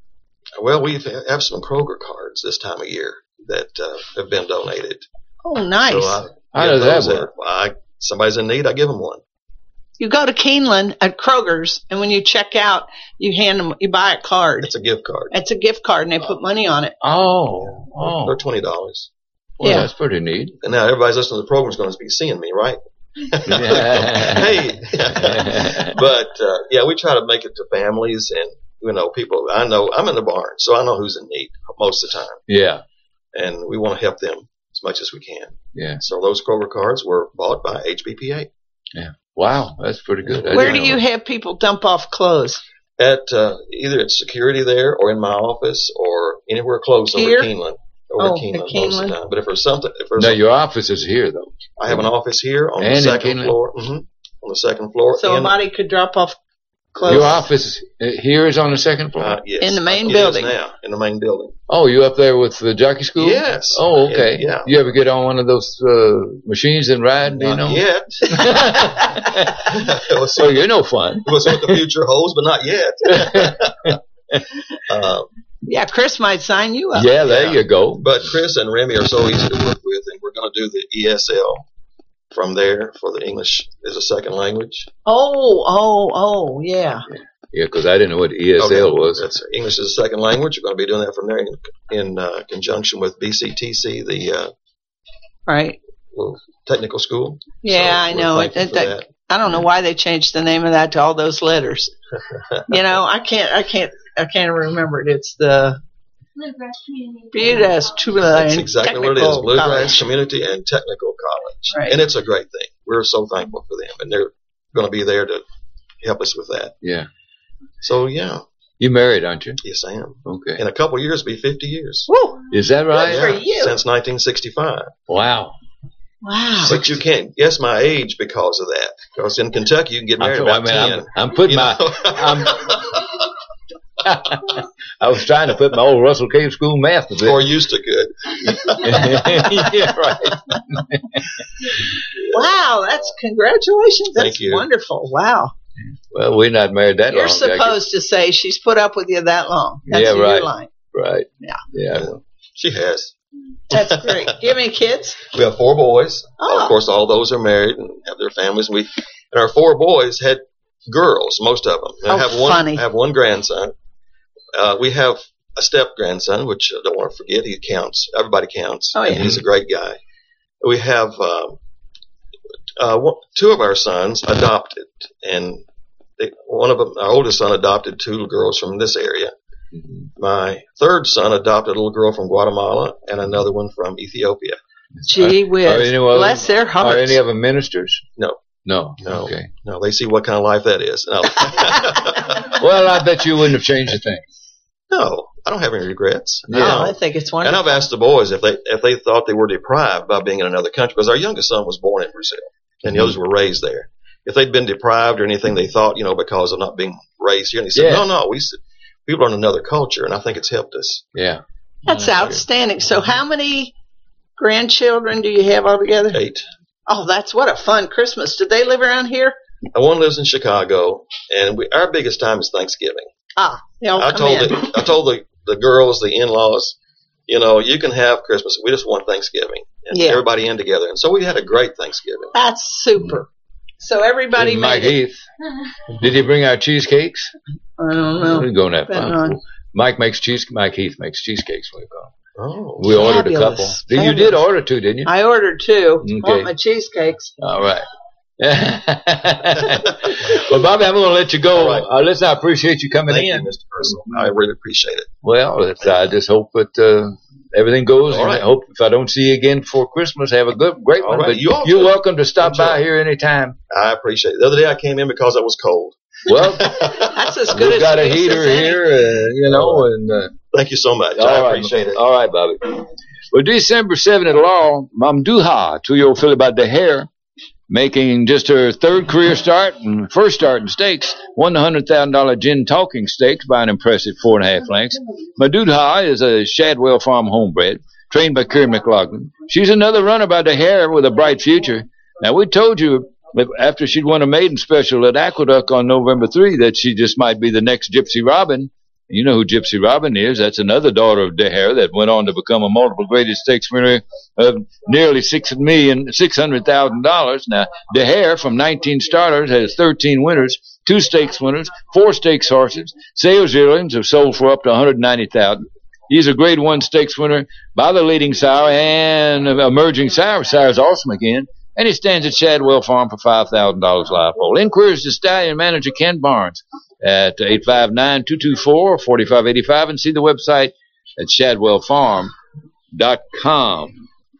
G: Well, we have some Kroger cards this time of year that uh, have been donated.
D: Oh, nice.
G: So I
B: How
G: give
B: does that
G: those
B: work?
G: out. I, somebody's in need, I give them one.
D: You go to Keeneland at Kroger's, and when you check out, you hand them, you buy a card.
G: It's a gift card.
D: It's a gift card, and they put money on it.
B: Oh, oh.
G: They're twenty dollars.
B: Well,
D: Yeah.
B: that's pretty neat.
G: And now everybody's listening to the program is going to be seeing me, right?
B: Yeah.
G: Hey. But, uh, yeah, we try to make it to families and, you know, people. I know I'm in the barn, so I know who's in need most of the time.
B: Yeah,
G: And we want to help them as much as we can.
B: yeah.
G: So those Kroger cards were bought by H B P A.
B: Wow, that's pretty good. I
D: Where
B: didn't
D: do you
B: know.
D: have people dump off clothes?
G: At uh, either at security there or in my office or anywhere close
D: Here?
G: over Keeneland. Over
D: Oh,
G: Keeneland,
D: at
G: most of
D: Keeneland?
G: the time. But if there's something, if there's
B: No,
G: a,
B: your office is here, though.
G: I have an office here on
B: And
G: the
B: in
G: second
B: Keeneland?
G: floor. hmm On the second floor.
D: So a
G: and,
D: body could drop off clothes.
B: Your office uh, here is on the second floor?
G: uh, yes,
D: In the main
G: it is
D: building.
G: now, in the main building.
B: Oh, you up there with the jockey school?
G: Yes.
B: Oh, okay.
G: Yeah.
B: You ever get on one of those uh, machines and ride? Do you
G: Not
B: know?
G: yet. we'll, see,
B: So you're no fun.
G: we'll see what the future holds, but not yet. uh,
D: Yeah, Chris might sign you up.
B: Yeah, there
G: Yeah.
B: you go.
G: But Chris and Remy are so easy to work with, and we're going to do the E S L from there for the English as a second language.
D: Oh, oh, oh, yeah.
B: Yeah, because I didn't know what E S L
G: Okay.
B: was.
G: That's English as a second language. We're going to be doing that from there in, in uh, conjunction with B C T C, the uh,
D: Right.
G: little technical school.
D: Yeah,
G: So
D: I
G: we're
D: know. It,
G: thankful
D: it,
G: for
D: that,
G: that.
D: I don't know why they changed the name of that to all those letters. You know, I can't, I can't, I can't remember it. It's the Bluegrass
G: That's exactly what it is.
D: Technical
G: Bluegrass
D: College.
G: Community and Technical College.
D: Right.
G: And it's a great thing. We're so thankful for them. And they're going to be there to help us with that.
B: Yeah.
G: So, yeah.
B: You married, aren't you?
G: Yes, I am.
B: Okay.
G: In a couple of years, it'll be fifty years.
D: Woo!
B: Is that right?
D: Good for you.
G: Since nineteen sixty-five.
B: Wow.
D: Wow.
G: But you can't guess my age because of that. Because in Kentucky, you can get married
B: I'm,
G: about
B: I mean,
G: ten.
B: I'm, I'm putting
G: You
B: my.
G: know?
B: I'm, I was trying to put my old Russell Cave School math to bed.
G: Or used to good.
B: Yeah, right.
D: Wow, that's congratulations. That's
G: Thank you.
D: wonderful. Wow.
B: Well, we're not married that
D: You're
B: long. Jackie.
D: supposed to say she's put up with you that long. That's
B: Yeah,
D: your
B: right.
D: line.
B: Right.
D: Yeah.
B: Yeah. Well,
G: She has.
D: That's great. Do you have any kids?
G: We have four boys.
D: Oh.
G: Of course, all those are married and have their families. And we and our four boys had girls, most of them. And
D: Oh,
G: I have one.
D: funny.
G: I have one grandson. Uh, we have a step grandson, which I don't want to forget. He counts. Everybody counts.
D: Oh, yeah.
G: And he's a great guy. We have um, uh, one, two of our sons adopted, and they, one of them, our oldest son, adopted two little girls from this area. My third son adopted a little girl from Guatemala and another one from Ethiopia.
D: Gee
B: Are
D: whiz.
B: any of them-
D: Bless their hearts.
B: Are any of them ministers?
G: No.
B: No.
G: No.
B: Okay.
G: No, they see what kind of life that is. No,
B: Well, I bet you wouldn't have changed a thing.
G: no, I don't have any regrets.
D: Oh,
G: No.
D: I think it's
G: And
D: wonderful.
G: I've asked the boys if they if they thought they were deprived by being in another country, because our youngest son was born in Brazil and the others were raised there. If they'd been deprived or anything, they thought, you know, because of not being raised here. And he said,
B: Yeah.
G: no, no, we said we learned another culture, and I think it's helped us.
B: Yeah.
D: That's outstanding. So how many grandchildren do you have altogether?
G: Eight.
D: Oh, that's what a fun Christmas. Did they live around here?
G: And one lives in Chicago, and we, our biggest time is Thanksgiving.
D: Ah, they all
G: I
D: come
G: told
D: in.
G: the, I told the, the girls, the in-laws, you know, you can have Christmas. We just want Thanksgiving and
D: Yeah.
G: everybody in together. And so we had a great Thanksgiving.
D: That's super. So everybody
B: Did
D: made
B: Mike
D: it.
B: Heath. Did he bring out cheesecakes?
D: I don't know.
B: We're going to have
D: Depending
B: fun.
D: on-
B: Mike makes cheese. Mike Heath makes cheesecakes. We go.
G: Oh,
B: We ordered a couple.
D: Fabulous.
B: Then you did order two, didn't you?
D: I ordered two.
B: Okay.
D: Want my cheesecakes.
B: All right. Well, Bobby, I'm going to let you go.
G: All right.
B: Uh, listen, I appreciate you coming
G: thank
B: in.
G: you, Mister Purcell. I really appreciate it.
B: Well, it's, I just hope that uh, everything goes.
G: All
B: And
G: right.
B: I hope if I don't see you again before Christmas, have a good, great
G: All
B: one.
G: right.
B: But
G: You also-
B: you're welcome to stop
G: Enjoy.
B: by here anytime.
G: I appreciate it. The other day I came in because I was cold.
B: Well,
D: That's as good
B: we've
D: as
B: got a
D: excuse
B: heater
D: as any.
B: here, uh, you know, and uh,
G: Thank you so much.
B: all
G: I
B: right,
G: appreciate it.
B: All right, Bobby. Well, December seventh at Law, Mamduha, two-year-old filly by the hair, making just her third career start and first start in stakes, won the one hundred thousand dollars Gin Talking Stakes by an impressive four and a half lengths. Mamduha is a Shadwell Farm homebred, trained by Kerry McLaughlin. She's another runner by the hair with a bright future. Now, we told you that after she'd won a maiden special at Aqueduct on November third that she just might be the next Gypsy Robin. You know who Gypsy Robin is. That's another daughter of DeHare that went on to become a multiple graded stakes winner of nearly six million, six hundred thousand dollars. Now, DeHare from nineteen starters has thirteen winners, two stakes winners, four stakes horses. Sales yearlings have sold for up to one hundred ninety thousand dollars. He's a grade one stakes winner by the leading sire and emerging sire. Sire's awesome again. And he stands at Shadwell Farm for five thousand dollars live pole. Inquiries to stallion manager Ken Barnes at eight five nine, two two four, four five eight five and see the website at shadwell farm dot com.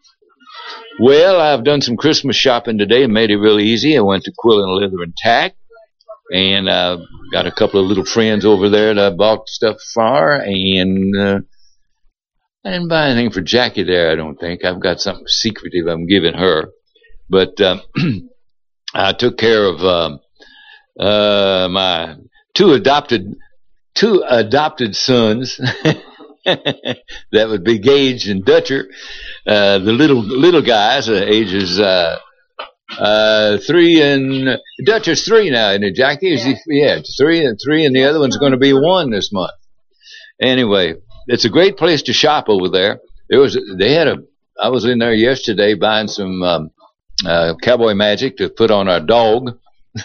B: Well, I've done some Christmas shopping today and made it really easy. I went to Quillen Leather and Tack, and uh, got a couple of little friends over there that I bought stuff for, and uh, I didn't buy anything for Jackie there, I don't think. I've got something secretive I'm giving her. But um, I took care of um, uh, my two adopted two adopted sons. That would be Gage and Dutcher, uh, the little little guys, uh, ages uh, uh, three and Dutcher's three now, isn't it, Jackie? Is he, yeah, it's three and three, and the other one's going to be one this month. Anyway, it's a great place to shop over there. There was they had a. I was in there yesterday buying some. Um, Uh, cowboy magic to put on our dog,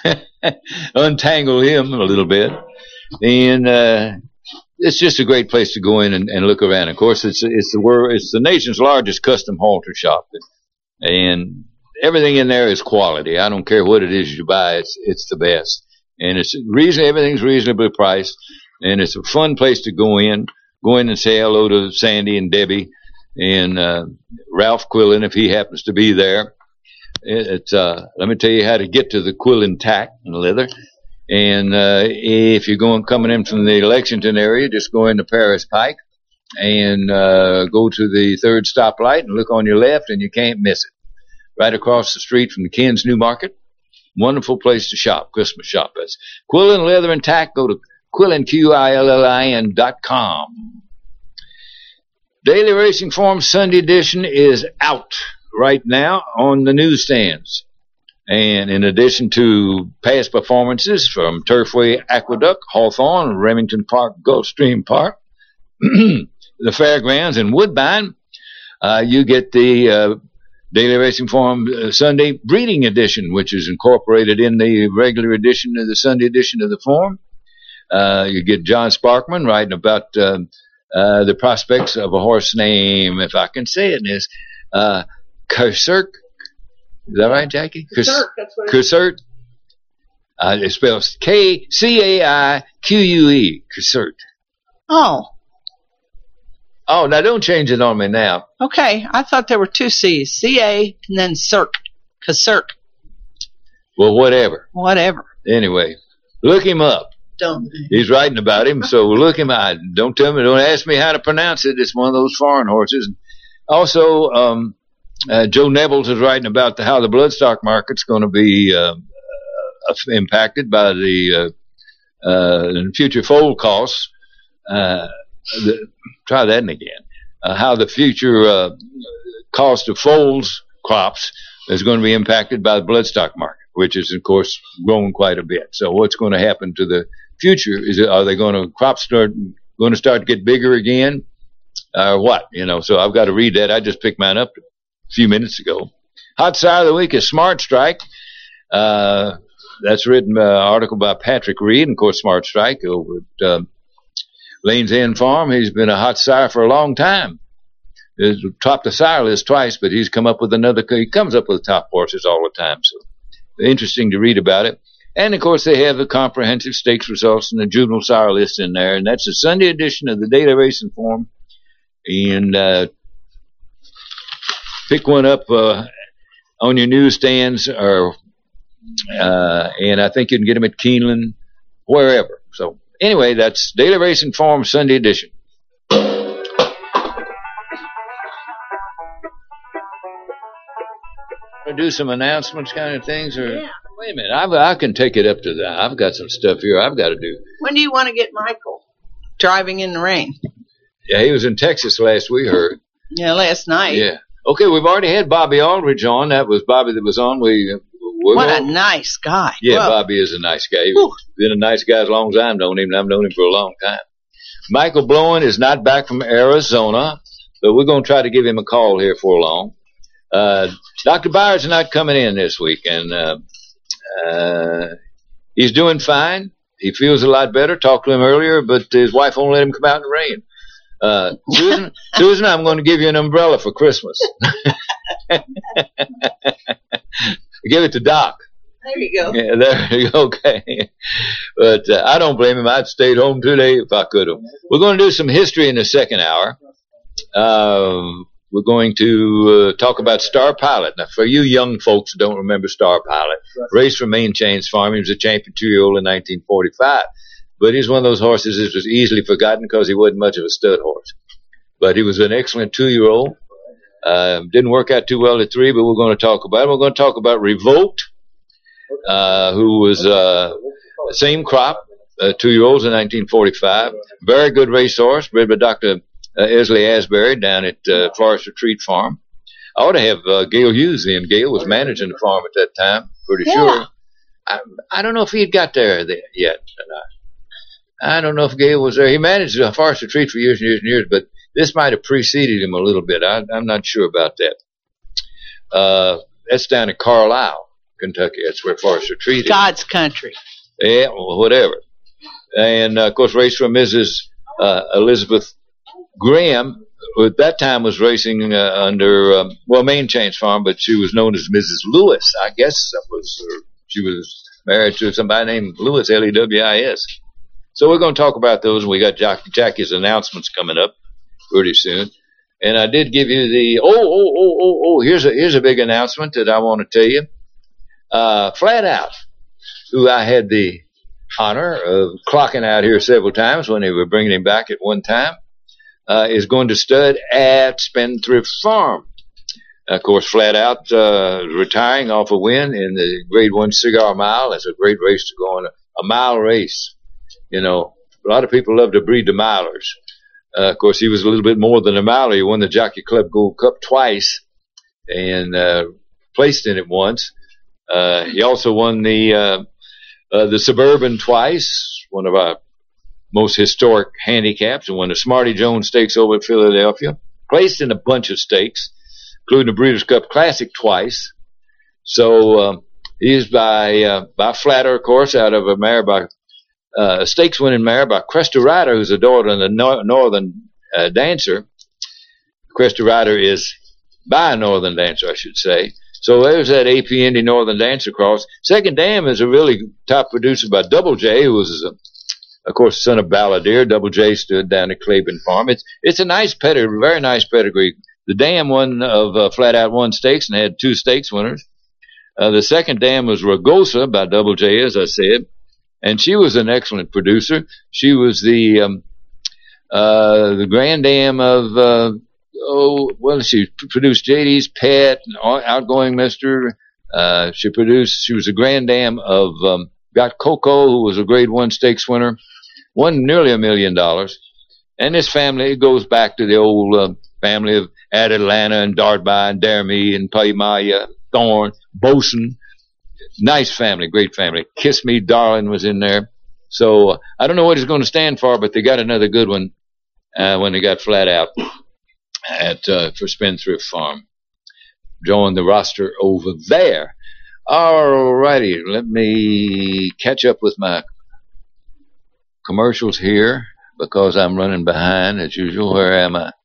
B: untangle him a little bit, and uh, it's just a great place to go in and, and look around. Of course, it's it's the world, it's the nation's largest custom halter shop, and everything in there is quality. I don't care what it is you buy; it's it's the best, and it's reason everything's reasonably priced, and it's a fun place to go in. Go in and say hello to Sandy and Debbie and uh, Ralph Quillen if he happens to be there. It's uh, let me tell you how to get to the Quillen Tack and Leather. And uh, if you're going coming in from the Lexington area, just go into Paris Pike and uh, go to the third stoplight and look on your left, and you can't miss it. Right across the street from the Ken's New Market. Wonderful place to shop, Christmas shop. That's Quillen Leather and Tack. Go to Quillen, Q I L L I N dot com. Daily Racing Form Sunday edition is out right now on the newsstands. And in addition to past performances from Turfway Aqueduct, Hawthorne, Remington Park, Gulfstream Park, the Fairgrounds, and Woodbine, uh, you get the uh, Daily Racing Form uh, Sunday Breeding Edition, which is incorporated in the regular edition of the Sunday edition of the Form. Uh, you get John Sparkman writing about uh, uh, the prospects of a horse named, if I can say it, is uh, Kersert. Is that right, Jackie?
D: Kersert, that's what it is.
B: Kersert. Uh, it spells K C A I Q U E. Kersert.
D: Oh.
B: Oh, now don't change it on me now.
D: Okay, I thought there were two C's. C A and then Cirque. Kersert.
B: Well, whatever.
D: Whatever.
B: Anyway, look him up.
D: Don't.
B: He's writing about him, so look him up. Don't tell me, don't ask me how to pronounce it. It's one of those foreign horses. Also, um, uh, Joe Nebels is writing about the, how the bloodstock market's going to be uh, uh, impacted by the uh, uh, future foal costs. Uh, the, try that again. Uh, how the future uh, cost of foals crops is going to be impacted by the bloodstock market, which is, of course, growing quite a bit. So what's going to happen to the future? Is it, are they going to, crops start, going to start to get bigger again? Or what? You know, so I've got to read that. I just picked mine up a few minutes ago. Hot side of the week is Smart Strike. Uh, that's written, uh, article by Patrick Reed, and of course, Smart Strike over at um, Lane's End Farm. He's been a hot sire for a long time. He's topped the sire list twice, but he's come up with another, he comes up with top horses all the time. So interesting to read about it. And, of course, they have the comprehensive stakes results and the juvenile sire list in there. And that's the Sunday edition of the Daily Racing Form. And uh, pick one up uh, on your newsstands, or uh, and I think you can get them at Keeneland, wherever. So, anyway, that's Daily Racing Form Sunday edition. Do some announcements kind of things, or
D: Yeah.
B: wait a minute, I've, I can take it up to that. I've got some stuff here I've got to do.
D: When do you want to get Michael driving in the rain?
B: Yeah, he was in Texas last we heard.
D: Yeah, last night.
B: Yeah. Okay, we've already had Bobby Aldridge on. That was Bobby that was on. We we're
D: What a
B: going,
D: nice guy.
B: yeah,
D: Well,
B: Bobby is a nice guy. He's
D: Whew.
B: been a nice guy as long as I've known him, and I've known him for a long time. Michael Blowen is not back from Arizona, but we're going to try to give him a call here for long. Uh, Doctor Byers is not coming in this week, and uh, uh, he's doing fine. He feels a lot better. Talked to him earlier, but his wife won't let him come out in the rain. Uh, Susan, Susan, I'm going to give you an umbrella for Christmas. Give it to Doc.
D: There you go.
B: Yeah, there you go. Okay. But uh, I don't blame him. I'd stayed home today if I could have. We're going to do some history in the second hour. Um, we're going to uh, talk about Star Pilot. Now, for you young folks who don't remember Star Pilot, raced for Main Chains Farm. He was a champion two-year-old in nineteen forty-five. But he's one of those horses that was easily forgotten because he wasn't much of a stud horse. But he was an excellent two-year-old. Uh, didn't work out too well at three, but we're going to talk about it. We're going to talk about Revolt, uh, who was uh, same crop, uh, two-year-olds in nineteen forty-five. Very good racehorse, bred by Doctor Uh, Esley Asbury down at uh, Forest Retreat Farm. I ought to have uh, Gail Hughes in. Gail was managing the farm at that time, pretty
D: Yeah.
B: sure. I, I don't know if he had got there th- yet or not. I don't know if Gail was there. He managed the Forest Retreat for years and years and years, but this might have preceded him a little bit. I, I'm not sure about that. Uh, that's down in Carlisle, Kentucky. That's where Forest Retreat is.
D: God's country.
B: Yeah, well, whatever. And, uh, of course, raced for Missus Uh, Elizabeth Graham, who at that time was racing uh, under, um, well, Main Chains Farm, but she was known as Missus Lewis. I guess that was her. She was married to somebody named Lewis, L E W I S. So we're going to talk about those, and we got Jack- Jackie's announcements coming up pretty soon. And I did give you the, oh, oh, oh, oh, oh, here's a, here's a big announcement that I want to tell you. Uh, Flat Out, who I had the honor of clocking out here several times when they were bringing him back at one time, uh, is going to stud at Spendthrift Farm. Of course, Flat Out, uh, retiring off a win in the Grade One Cigar Mile. It's a great race to go on, a, a mile race. You know, a lot of people love to breed the milers. Uh, of course, he was a little bit more than a miler. He won the Jockey Club Gold Cup twice and, uh, placed in it once. Uh, he also won the, uh, uh, the Suburban twice, one of our most historic handicaps, and won the Smarty Jones Stakes over at Philadelphia. Placed in a bunch of stakes, including the Breeders' Cup Classic twice. So, um, he's by, uh, by Flatter, of course, out of a mare by, uh, a stakes winning mare by Cresta Rider, who's a daughter of the no- Northern, uh, Dancer. Cresta Rider is by a Northern Dancer, I should say. So there's that A P Indy Northern Dancer cross. Second Dam is a really top producer by Double J, who was, a, of course, son of Balladeer. Double J stood down at Claiborne Farm. It's it's a nice pedigree, very nice pedigree. The Dam won of uh, Flat Out won stakes and had two stakes winners. Uh, the second Dam was Ragosa by Double J, as I said, and she was an excellent producer. She was the um, uh, the Grand Dam of. Uh, Oh, well, she produced J D's Pet, Outgoing Mister. Uh, she produced, she was a Grand Dam of, um, Got Coco, who was a grade one stakes winner, won nearly a million dollars. And this family, it goes back to the old, uh, family of Atlanta and Darby and Daramy and Paymaya, Thorne, Bosun. Nice family, great family. Kiss Me Darling was in there. So, uh, I don't know what it's going to stand for, but they got another good one, uh, when they got Flat Out. At uh, for Spendthrift Farm. Join the roster over there. All righty, let me catch up with my commercials here because I'm running behind as usual. Where am I?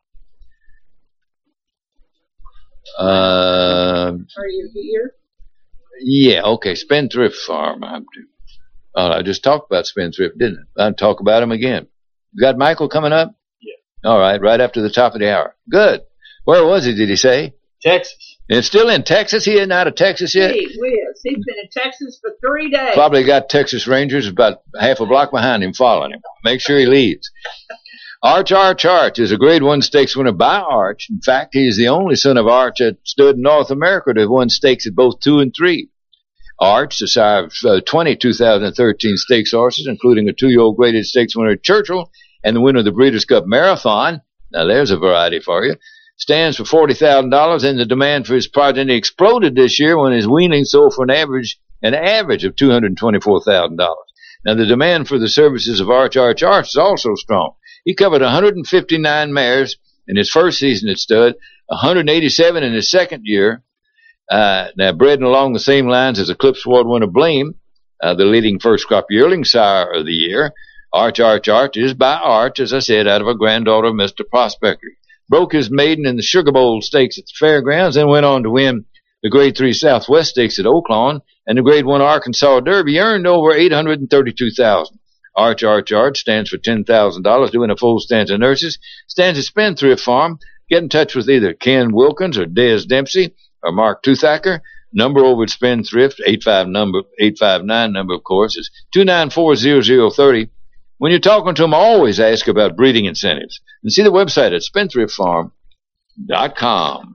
B: Uh,
D: Are you here?
B: Yeah, okay. Spendthrift Farm. I'm, uh, I just talked about Spendthrift, didn't I? I'll talk about him again. You got Michael coming up? All right, right after the top of the hour. Good. Where was he, did he say?
I: Texas.
B: It's still in Texas? He isn't out of Texas yet?
D: He is. He's been in Texas for three days.
B: Probably got Texas Rangers about half a block behind him following him. Make sure he leads. Arch, Arch, Arch is a grade one stakes winner by Arch. In fact, he is the only son of Arch that stood in North America to have won stakes at both two and three. Arch, the sire of uh, twenty two thousand thirteen stakes horses, including a two-year-old graded stakes winner at Churchill, and the winner of the Breeders' Cup Marathon, now there's a variety for you, stands for forty thousand dollars, and the demand for his progeny exploded this year when his weaning sold for an average an average of two hundred twenty-four thousand dollars. Now, the demand for the services of Arch, Arch, Arch is also strong. He covered one hundred fifty-nine mares in his first season at stud, one hundred eighty-seven in his second year. Uh, now, bred along the same lines as Eclipse Award winner Blame, uh, the leading first crop yearling sire of the year. Arch, Arch, Arch is by Arch, as I said, out of a granddaughter of Mister Prospector. Broke his maiden in the Sugar Bowl Stakes at the Fairgrounds, then went on to win the Grade three Southwest Stakes at Oaklawn and the Grade one Arkansas Derby. Earned over eight hundred thirty-two thousand dollars. Arch, Arch, Arch stands for ten thousand dollars, doing a full stanza of nurses. Stands at Spendthrift Farm. Get in touch with either Ken Wilkins or Des Dempsey or Mark Toothacker. Number over at Spendthrift, eight five number, eight five nine number, of course, is two nine four, zero zero three zero. When you're talking to them, always ask about breeding incentives. And see the website at spendthrift farm dot com.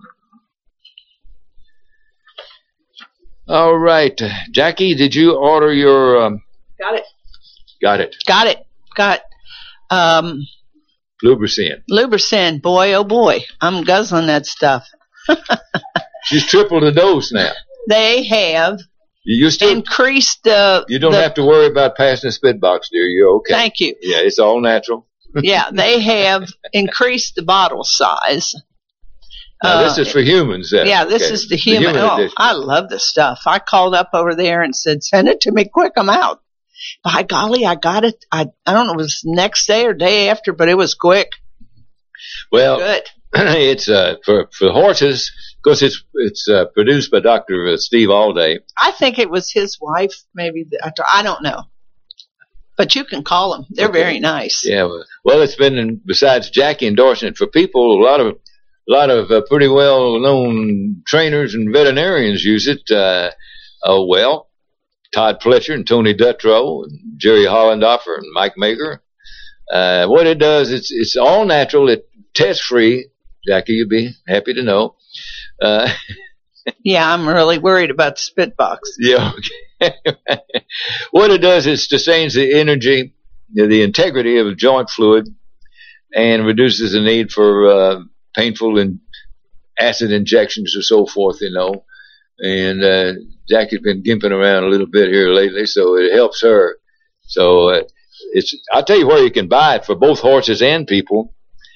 B: All right. Jackie, did you order your... Um,
D: Got it.
B: Got it.
D: Got it. Got um,
B: Lubricin.
D: Lubricin. Boy, oh boy. I'm guzzling that stuff.
B: She's tripled the dose now.
D: They have
B: you still,
D: increased the...
B: You don't
D: the,
B: have to worry about passing the spit box, dear. You're okay.
D: Thank you.
B: Yeah, it's all natural.
D: Yeah, they have increased the bottle size.
B: Now,
D: uh,
B: this is for humans. Then.
D: Yeah, this
B: okay.
D: is the human. The human oh, edition. I love this stuff. I called up over there and said, send it to me quick. I'm out. By golly, I got it. I I don't know if it was next day or day after, but it was quick.
B: Well,
D: good.
B: It's uh, for for horses because it's it's uh, produced by Doctor Steve Alday.
D: I think it was his wife, maybe. The, I don't know, but you can call them. They're okay. Very nice.
B: Yeah. Well, well, it's been besides Jackie endorsing it for people. A lot of a lot of uh, pretty well known trainers and veterinarians use it. Uh, oh well. Todd Fletcher and Tony Dutrow and Jerry Hollendoffer and Mike Maker. Uh, what it does, it's it's all natural. It's test free. Jackie, you'd be happy to know. Uh,
D: yeah, I'm really worried about the spit box.
B: Yeah. Okay. What it does is sustains the energy, the integrity of the joint fluid, and reduces the need for uh, painful and acid injections or so forth. You know. And uh, Jackie's been gimping around a little bit here lately, so it helps her. So uh, it's I'll tell you where you can buy it for both horses and people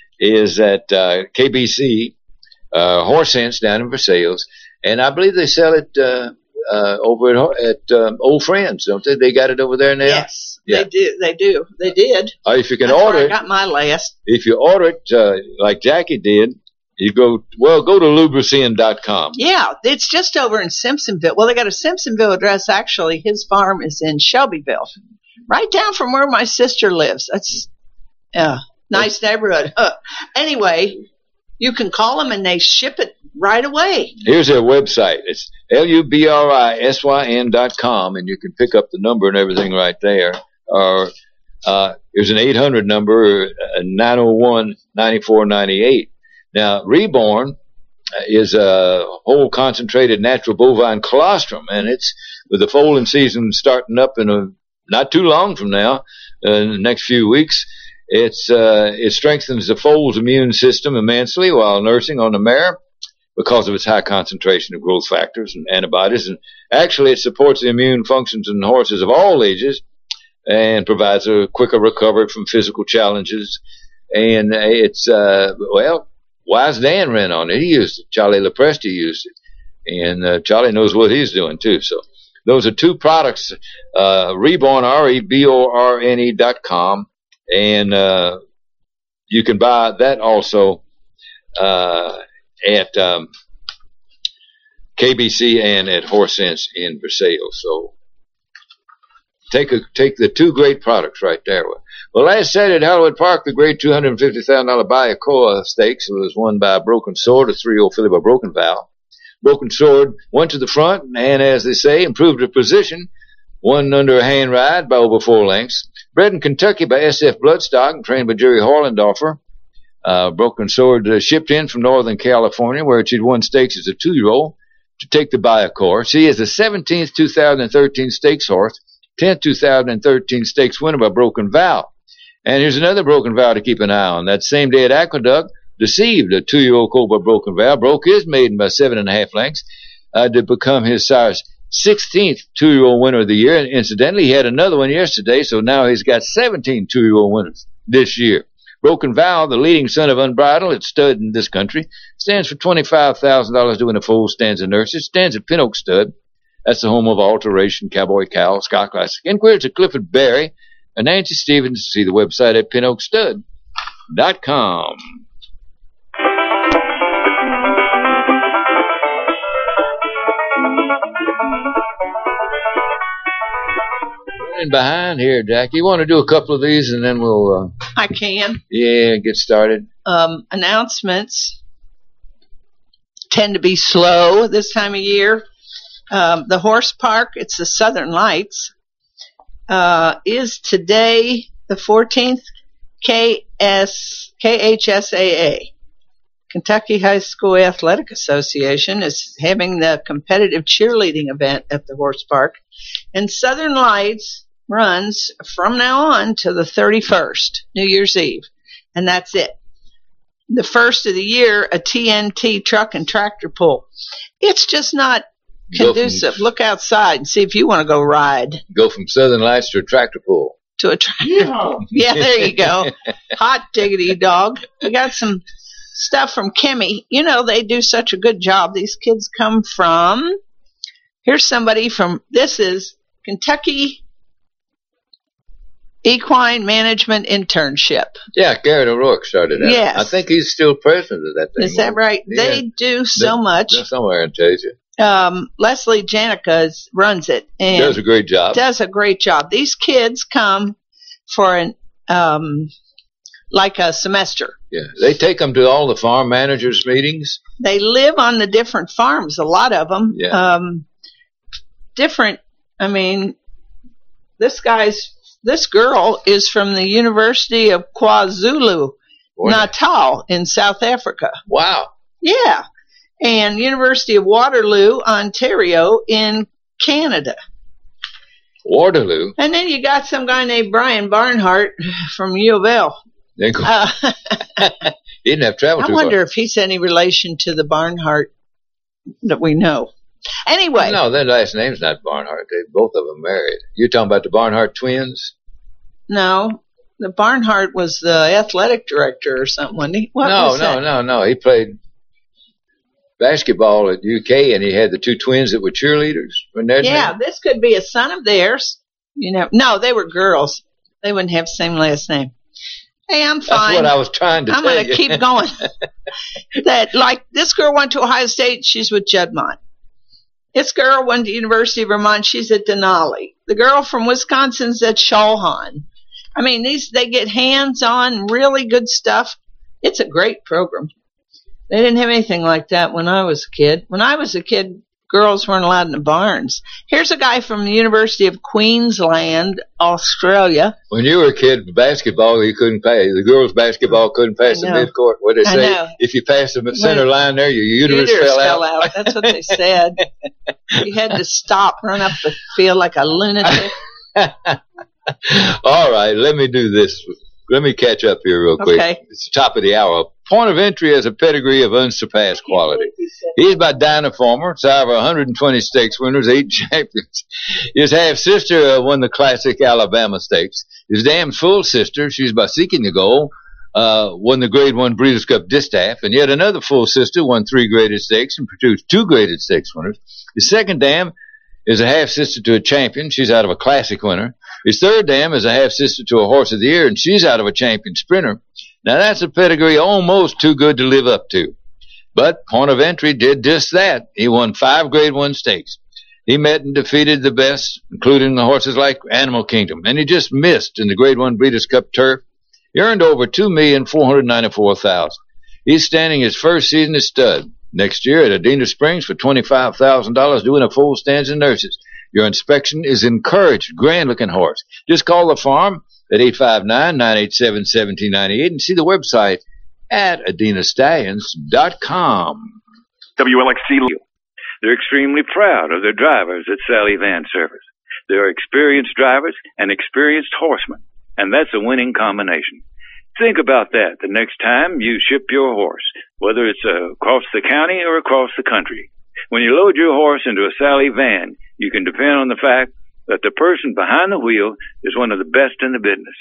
B: is at uh, K B C, uh, Horse Sense down in Versailles, and I believe they sell it uh, uh, over at, at um, Old Friends, don't they? They got it over there now.
D: Yes, yeah. they do. They do. They did.
B: Uh, if you can
D: That's
B: order
D: where
B: it,
D: I got my last.
B: If you order it uh, like Jackie did. You go, well, go to lubricin dot com.
D: Yeah, it's just over in Simpsonville. Well, they got a Simpsonville address. Actually, his farm is in Shelbyville, right down from where my sister lives. That's yeah, nice neighborhood. Uh, anyway, you can call them and they ship it right away.
B: Here's their website. It's L U B R I S Y N dot com, and you can pick up the number and everything right there. Or uh, there's an eight hundred number, uh, nine oh one, nine four nine eight. Now, Reborn is a whole concentrated natural bovine colostrum, and it's with the foaling season starting up in a not too long from now, uh, in the next few weeks. It's uh, it strengthens the foal's immune system immensely while nursing on the mare because of its high concentration of growth factors and antibodies, and actually it supports the immune functions in horses of all ages and provides a quicker recovery from physical challenges. And it's uh, well. Wise Dan ran on it. He used it. Charlie Lepresti used it. And uh, Charlie knows what he's doing, too. So those are two products, uh, Reborn, R E B O R N E dot com. And uh, you can buy that also uh, at um, K B C and at Horse Sense in Versailles. So take a, take the two great products right there. Well, last Saturday at Hollywood Park, the great two hundred fifty thousand dollars Bayacoa Stakes was won by Broken Sword, a three-year-old filly by Broken Vow. Broken Sword went to the front and, as they say, improved her position, won under a hand ride by over four lengths. Bred in Kentucky by S F Bloodstock and trained by Jerry Hollendoffer. Uh, Broken Sword uh, shipped in from Northern California, where she'd won stakes as a two-year-old, to take the Bayacoa. She is the seventeenth two thousand thirteen stakes horse, tenth two thousand thirteen stakes winner by Broken Vow. And here's another Broken Vow to keep an eye on. That same day at Aqueduct, Deceived, a two-year-old colt by Broken Vow, broke his maiden by seven and a half lengths uh, to become his sire's sixteenth two-year-old winner of the year. And incidentally, he had another one yesterday, so now he's got seventeen two-year-old winners this year. Broken Vow, the leading son of Unbridled at Stud in this country, stands for twenty-five thousand dollars doing a full stands of nurses. Stands at Pin Oak Stud. That's the home of Alteration, Cowboy Cow, Sky Classic. Inquiries at Clifford Berry and Nancy Stevens. See the website at pin oak stud dot com. Running behind here, Jack. You want to do a couple of these and then we'll... Uh,
D: I can.
B: Yeah, get started.
D: Um, announcements tend to be slow this time of year. Um, the horse park, it's the Southern Lights, uh, is today the fourteenth K S, K H S A A. Kentucky High School Athletic Association is having the competitive cheerleading event at the horse park. And Southern Lights runs from now on to the thirty-first, New Year's Eve. And that's it. The first of the year, a T N T truck and tractor pull. It's just not conducive. From, Look outside and see if you want to go ride.
B: Go from Southern Lights to a tractor pull.
D: To a tractor yeah. pull. Yeah, there you go. Hot diggity dog. We got some stuff from Kimmy. You know, they do such a good job. These kids come from, here's somebody from, this is Kentucky Equine Management Internship.
B: Yeah, Garrett O'Rourke started that.
D: Yes.
B: I think he's still president of that thing.
D: Is that right? Yeah. They do so
B: they,
D: much.
B: They're somewhere in Tasia.
D: Um, Leslie Janica runs it. And
B: does a great job.
D: Does a great job. These kids come for an, um, like a semester.
B: Yeah, they take them to all the farm managers' meetings.
D: They live on the different farms, a lot of them.
B: Yeah.
D: Um, different, I mean, this guy's, this girl is from the University of KwaZulu Natal in South Africa.
B: Wow.
D: Yeah. And University of Waterloo, Ontario in Canada.
B: Waterloo?
D: And then you got some guy named Brian Barnhart from U of L. Uh,
B: he didn't have travel
D: I
B: too
D: wonder
B: far.
D: if he's any relation to the Barnhart that we know. Anyway.
B: No, their last name's not Barnhart. They both of them married. You're talking about the Barnhart twins?
D: No. The Barnhart was the athletic director or something, wasn't he? What
B: no,
D: was
B: no,
D: that?
B: no, no. He played basketball at U K, and he had the two twins that were cheerleaders.
D: Yeah, this could be a son of theirs. You know, no, they were girls. They wouldn't have the same last name. Hey, I'm fine.
B: That's what I was trying to
D: I'm
B: tell
D: going to keep going. That, like, this girl went to Ohio State. She's with Juddmonte. This girl went to University of Vermont. She's at Denali. The girl from Wisconsin's at Shulhan. I mean, these they get hands-on, really good stuff. It's a great program. They didn't have anything like that when I was a kid. When I was a kid, girls weren't allowed in the barns. Here's a guy from the University of Queensland, Australia.
B: When you were a kid, basketball, you couldn't pass. The girls' basketball couldn't pass the midcourt. What did they say?
D: I know.
B: If you passed them at center
D: when
B: line there, your uterus,
D: uterus
B: fell,
D: fell
B: out.
D: out. That's what they said. You had to stop, run up the field like a lunatic.
B: All right, let me do this. Let me catch up here real quick.
D: Okay.
B: It's the top of the hour. Point of Entry has a pedigree of unsurpassed quality. He's by Dynaformer. It's over one hundred twenty stakes winners, eight champions. His half-sister uh, won the classic Alabama Stakes. His damn full sister, she's by Seeking the Goal, uh, won the Grade one Breeders' Cup Distaff. And yet another full sister won three graded stakes and produced two graded stakes winners. His second dam is a half-sister to a champion. She's out of a classic winner. His third dam is a half-sister to a Horse of the Year, and she's out of a champion sprinter. Now, that's a pedigree almost too good to live up to. But Point of Entry did just that. He won five Grade one stakes. He met and defeated the best, including the horses like Animal Kingdom, and he just missed in the Grade one Breeders' Cup Turf. He earned over two million four hundred ninety-four thousand dollars. He's standing his first season as stud. Next year at Adena Springs for twenty-five thousand dollars doing a full stands and nurses. Your inspection is encouraged. Grand-looking horse. Just call the farm at eight five nine, nine eight seven, one seven nine eight and see the website at adena stallions dot com.
H: W L X C. They're extremely proud of their drivers at Sally Van Service. They're experienced drivers and experienced horsemen, and that's a winning combination. Think about that the next time you ship your horse, whether it's uh, across the county or across the country. When you load your horse into a Sally van, you can depend on the fact that the person behind the wheel is one of the best in the business.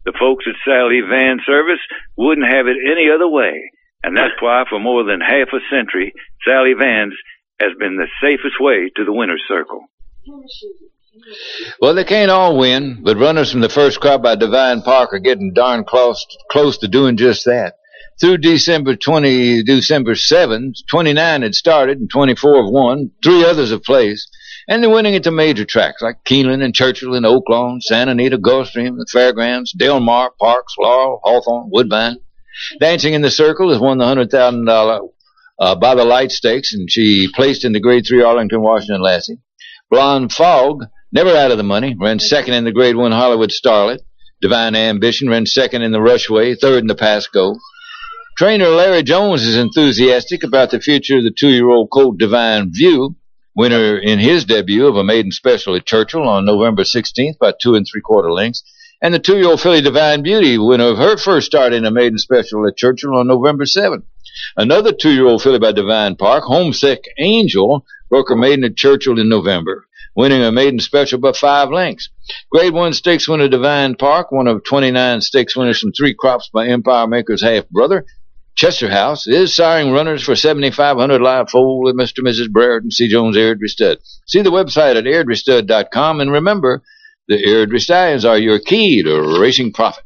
H: The folks at Sally Van Service wouldn't have it any other way. And that's why for more than half a century, Sally Vans has been the safest way to the winner's circle.
B: Well, they can't all win, but runners from the first crop by Divine Park are getting darn close, close to doing just that. Through December twentieth, December seventh, twenty-nine had started and twenty-four have won. Three others have placed. And they're winning at the major tracks like Keeneland and Churchill and Oaklawn, Santa Anita, Gulfstream, the Fairgrounds, Del Mar, Parks, Laurel, Hawthorne, Woodbine. Dancing in the Circle has won the one hundred thousand dollars uh, by the Light Stakes, and she placed in the Grade three Arlington, Washington Lassie. Blonde Fog, never out of the money, ran second in the Grade one Hollywood Starlet. Divine Ambition ran second in the Rushway, third in the Pasco. Trainer Larry Jones is enthusiastic about the future of the two-year-old colt Divine View, winner in his debut of a maiden special at Churchill on November sixteenth by two and three-quarter lengths. And the two-year-old filly Divine Beauty, winner of her first start in a maiden special at Churchill on November seventh. Another two-year-old filly by Divine Park, Homesick Angel, broke her maiden at Churchill in November, winning a maiden special by five lengths. Grade one stakes winner Divine Park, one of twenty-nine stakes winners from three crops by Empire Maker's half-brother, Chester House, is siring runners for seventy-five hundred live foal with Mister and Missus Brereton C. Jones Airdrie Stud. See the website at airdrie stud dot com, and remember, the Airdrie Stallions are your key to racing profit.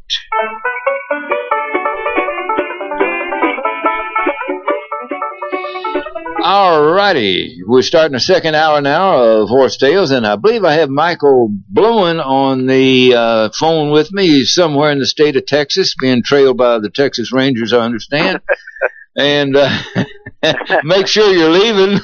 B: All righty, we're starting the second hour now of Horse Tales, and I believe I have Michael Blowen on the uh, phone with me. He's somewhere in the state of Texas, being trailed by the Texas Rangers, I understand. And uh, make sure you're leaving.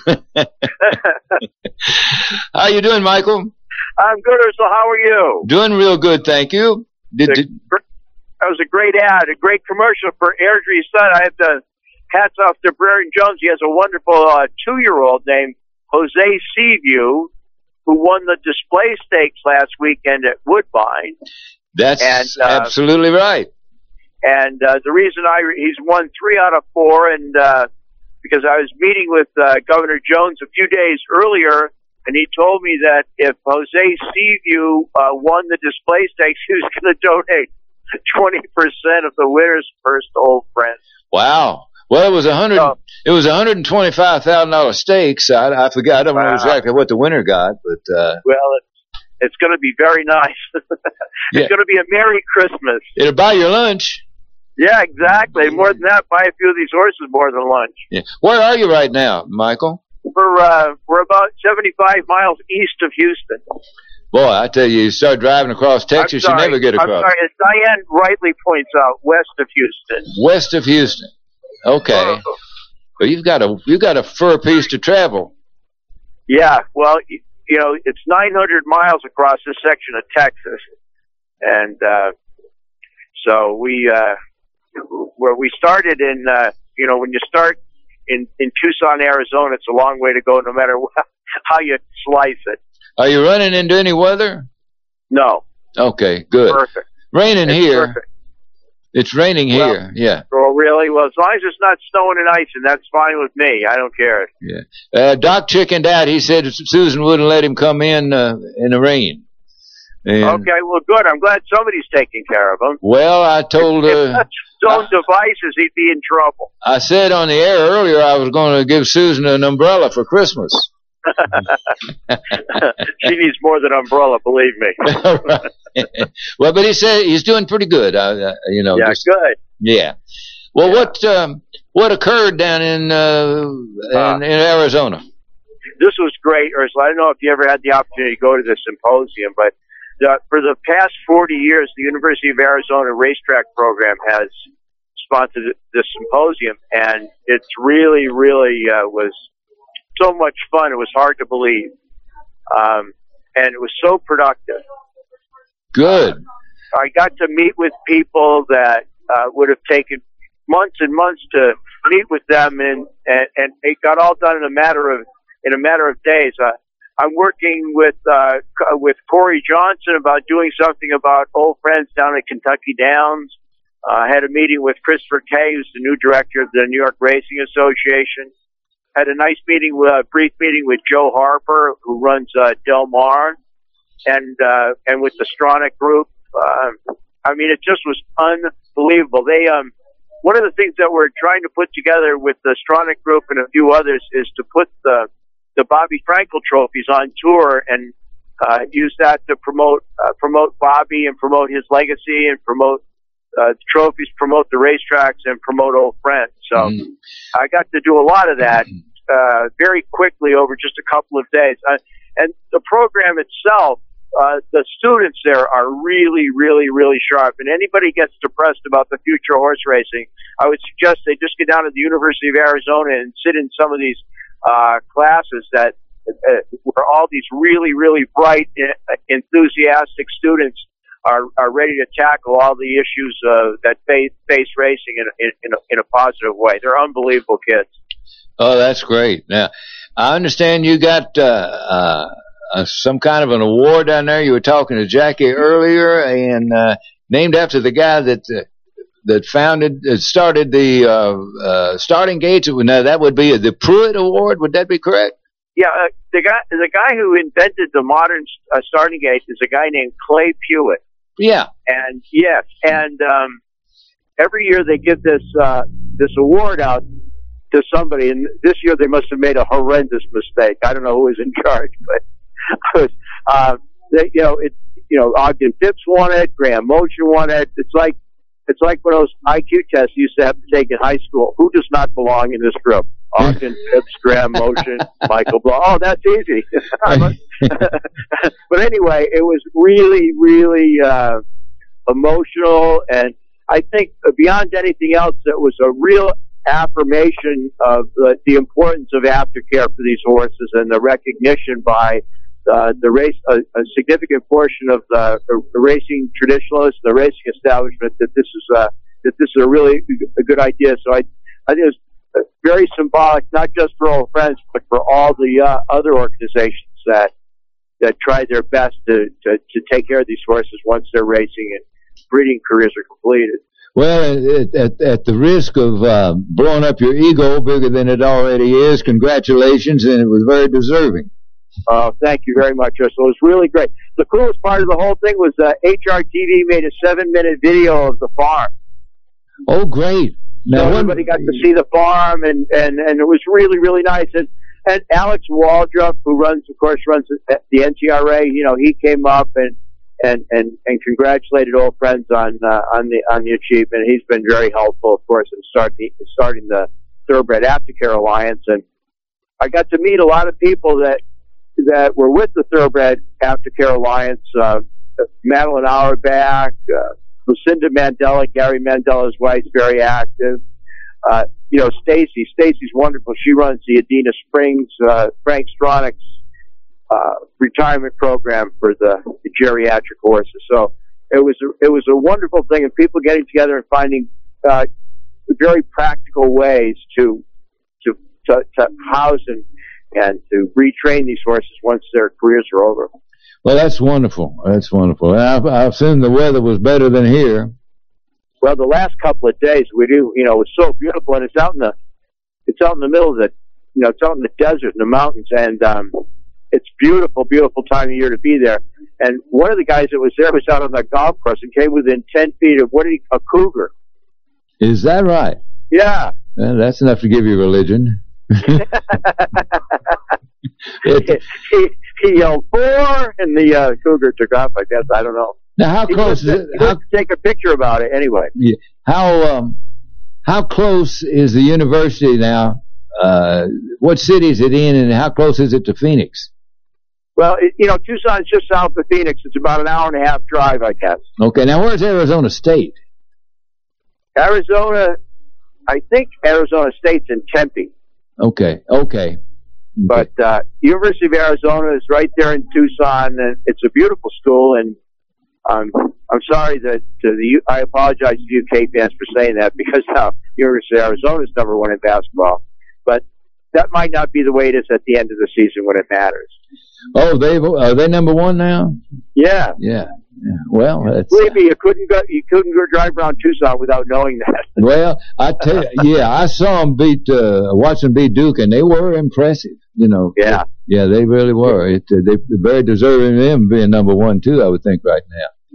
B: How you doing, Michael?
I: I'm good, Ursula. How are you?
B: Doing real good, thank you. Did, did...
I: That was a great ad, a great commercial for Airdrie Stud. I have to hats off to Brereton Jones. He has a wonderful uh, two-year-old named Jose Seaview, who won the display stakes last weekend at Woodbine.
B: That's and, uh, absolutely right.
I: And uh, the reason I he's won three out of four, and uh, because I was meeting with uh, Governor Jones a few days earlier, and he told me that if Jose Seaview uh, won the display stakes, he was going to donate twenty percent of the winner's purse to old friends.
B: Wow. Well, it was a hundred. Oh. It was a hundred and twenty-five thousand dollar stakes. I, I forgot. I don't wow. know exactly what the winner got, but uh,
I: well, it's, it's going to be very nice. it's
B: yeah.
I: going to be a Merry Christmas.
B: It'll buy your lunch.
I: Yeah, exactly. More than that, buy a few of these horses more than lunch.
B: Yeah. Where are you right now, Michael?
I: We're uh, we're about seventy-five miles east of Houston.
B: Boy, I tell you, you start driving across Texas, you never get across.
I: I'm sorry, as Diane rightly points out, west of Houston.
B: West of Houston. Okay. Well, you've got a you've got a fur piece to travel.
I: Yeah. Well, you know, it's nine hundred miles across this section of Texas, and uh, so we uh, where we started in uh, you know when you start in in Tucson, Arizona, it's a long way to go, no matter how you slice it.
B: Are you running into any weather?
I: No.
B: Okay. Good.
I: Perfect.
B: Raining
I: it's
B: here.
I: Perfect.
B: It's raining
I: well,
B: here, yeah.
I: Oh, really? Well, as long as it's not snowing and icing, that's fine with me. I don't care.
B: Yeah. Uh, Doc chickened out. He said Susan wouldn't let him come in uh, in the rain. And
I: okay, well, good. I'm glad somebody's taking care of him.
B: Well, I told...
I: If,
B: uh,
I: if that's his own I, devices, he'd be in trouble.
B: I said on the air earlier I was going to give Susan an umbrella for Christmas.
I: She needs more than umbrella, believe me.
B: Well, but he said he's doing pretty good. Uh, you know.
I: Yeah,
B: just,
I: good.
B: Yeah. Well, yeah. what um, what occurred down in, uh, uh, in in Arizona?
I: This was great, Ursula. I don't know if you ever had the opportunity to go to the symposium, but the, for the past forty years, the University of Arizona Racetrack Program has sponsored this symposium, and it's really, really uh, was so much fun. It was hard to believe. Um, and it was so productive.
B: Good.
I: Uh, I got to meet with people that uh, would have taken months and months to meet with them, and, and, and it got all done in a matter of in a matter of days. Uh, I'm working with uh, with Corey Johnson about doing something about old friends down at Kentucky Downs. Uh, I had a meeting with Christopher Kay, who's the new director of the New York Racing Association. Had a nice meeting, with, a brief meeting with Joe Harper, who runs uh, Del Mar, and uh, and with the Stronach Group. Uh, I mean, it just was unbelievable. They, um, one of the things that we're trying to put together with the Stronach Group and a few others is to put the the Bobby Frankel trophies on tour and uh, use that to promote uh, promote Bobby and promote his legacy and promote uh, trophies, promote the racetracks, and promote old friends. So mm. I got to do a lot of that uh, very quickly over just a couple of days. Uh, and the program itself, uh, the students there are really, really, really sharp. And anybody gets depressed about the future of horse racing, I would suggest they just get down to the University of Arizona and sit in some of these uh, classes that uh, where all these really, really bright, uh, enthusiastic students are, are ready to tackle all the issues uh, that face, face racing in, in, in, a, in a positive way. They're unbelievable kids.
B: Oh, that's great. Now, I understand you got uh, uh, uh, some kind of an award down there. You were talking to Jackie earlier, and uh, named after the guy that uh, that founded, uh, started the uh, uh, starting gates. Now, that would be the Pruitt Award. Would that be correct?
I: Yeah, uh, the guy the guy who invented the modern uh, starting gate is a guy named Clay Pruitt.
B: Yeah,
I: and yes, and um, every year they give this uh, this award out to somebody, and this year they must have made a horrendous mistake. I don't know who was in charge, but uh, they, you know, it, you know, Ogden Phipps won it, Graham Motion won it. It's like it's like one of those I Q tests you used to have to take in high school. Who does not belong in this group? Ogden Phipps, Graham Motion, Michael Blow. Oh, that's easy. But anyway, it was really, really uh, emotional, and I think beyond anything else, it was a real affirmation of the, the importance of aftercare for these horses, and the recognition by uh, the race, a, a significant portion of the, the racing traditionalists, the racing establishment, that this is a that this is a really a good idea. So I, I think it's very symbolic, not just for Old Friends, but for all the uh, other organizations that that try their best to, to to take care of these horses once they're racing and breeding careers are completed.
B: Well, at, at, at the risk of uh, blowing up your ego bigger than it already is, congratulations, and it was very deserving.
I: Uh, thank you very much, Russell. It was really great. The coolest part of the whole thing was uh, H R T V made a seven-minute video of the farm.
B: Oh, great. Now,
I: so everybody got to see the farm, and, and, and it was really, really nice. And, and Alex Waldrop, who runs, of course, runs the N T R A, you know, he came up and And, and, and congratulated Old Friends on, uh, on the, on the achievement. He's been very helpful, of course, in starting, starting the Thoroughbred Aftercare Alliance. And I got to meet a lot of people that, that were with the Thoroughbred Aftercare Alliance, uh, Madeline Auerbach, uh, Lucinda Mandela, Gary Mandela's wife, very active. Uh, you know, Stacy, Stacy's wonderful. She runs the Adena Springs, uh, Frank Stronach's Uh, retirement program for the, the geriatric horses. So it was a, it was a wonderful thing, and people getting together and finding uh, very practical ways to to to, to house and and to retrain these horses once their careers are over.
B: Well, that's wonderful. That's wonderful. And I've, I've seen the weather was better than here.
I: Well, the last couple of days we do, you know, it was so beautiful, and it's out in the it's out in the middle of the, you know, it's out in the desert, in the mountains, and um, it's beautiful, beautiful time of year to be there. And one of the guys that was there was out on the golf course and came within ten feet of what did he, a cougar.
B: Is that right?
I: Yeah.
B: Well, that's enough to give you religion.
I: he, he, he yelled four, and the uh, cougar took off. I guess I don't know.
B: Now, how
I: he
B: close
I: was,
B: is it?
I: He
B: how,
I: take a picture about it anyway.
B: Yeah. How um, how close is the university now? Uh, what city is it in, and how close is it to Phoenix?
I: Well, it, you know, Tucson's just south of Phoenix. It's about an hour and a half drive, I guess.
B: Okay, now where's Arizona State?
I: Arizona, I think Arizona State's in Tempe.
B: Okay, okay.
I: But uh, University of Arizona is right there in Tucson, and it's a beautiful school. And um, I'm sorry that to the I apologize to U K fans for saying that, because now University of Arizona is number one in basketball. But that might not be the way it is at the end of the season when it matters.
B: Oh, they are they number one now?
I: Yeah,
B: yeah, yeah. Well, that's,
I: believe me, you couldn't go you couldn't go drive around Tucson without knowing that.
B: Well, I tell you, yeah, I saw them beat, uh, watch them beat Duke, and they were impressive. You know,
I: yeah,
B: yeah, they really were. It, uh, they, they're very deserving of them being number one too, I would think right now.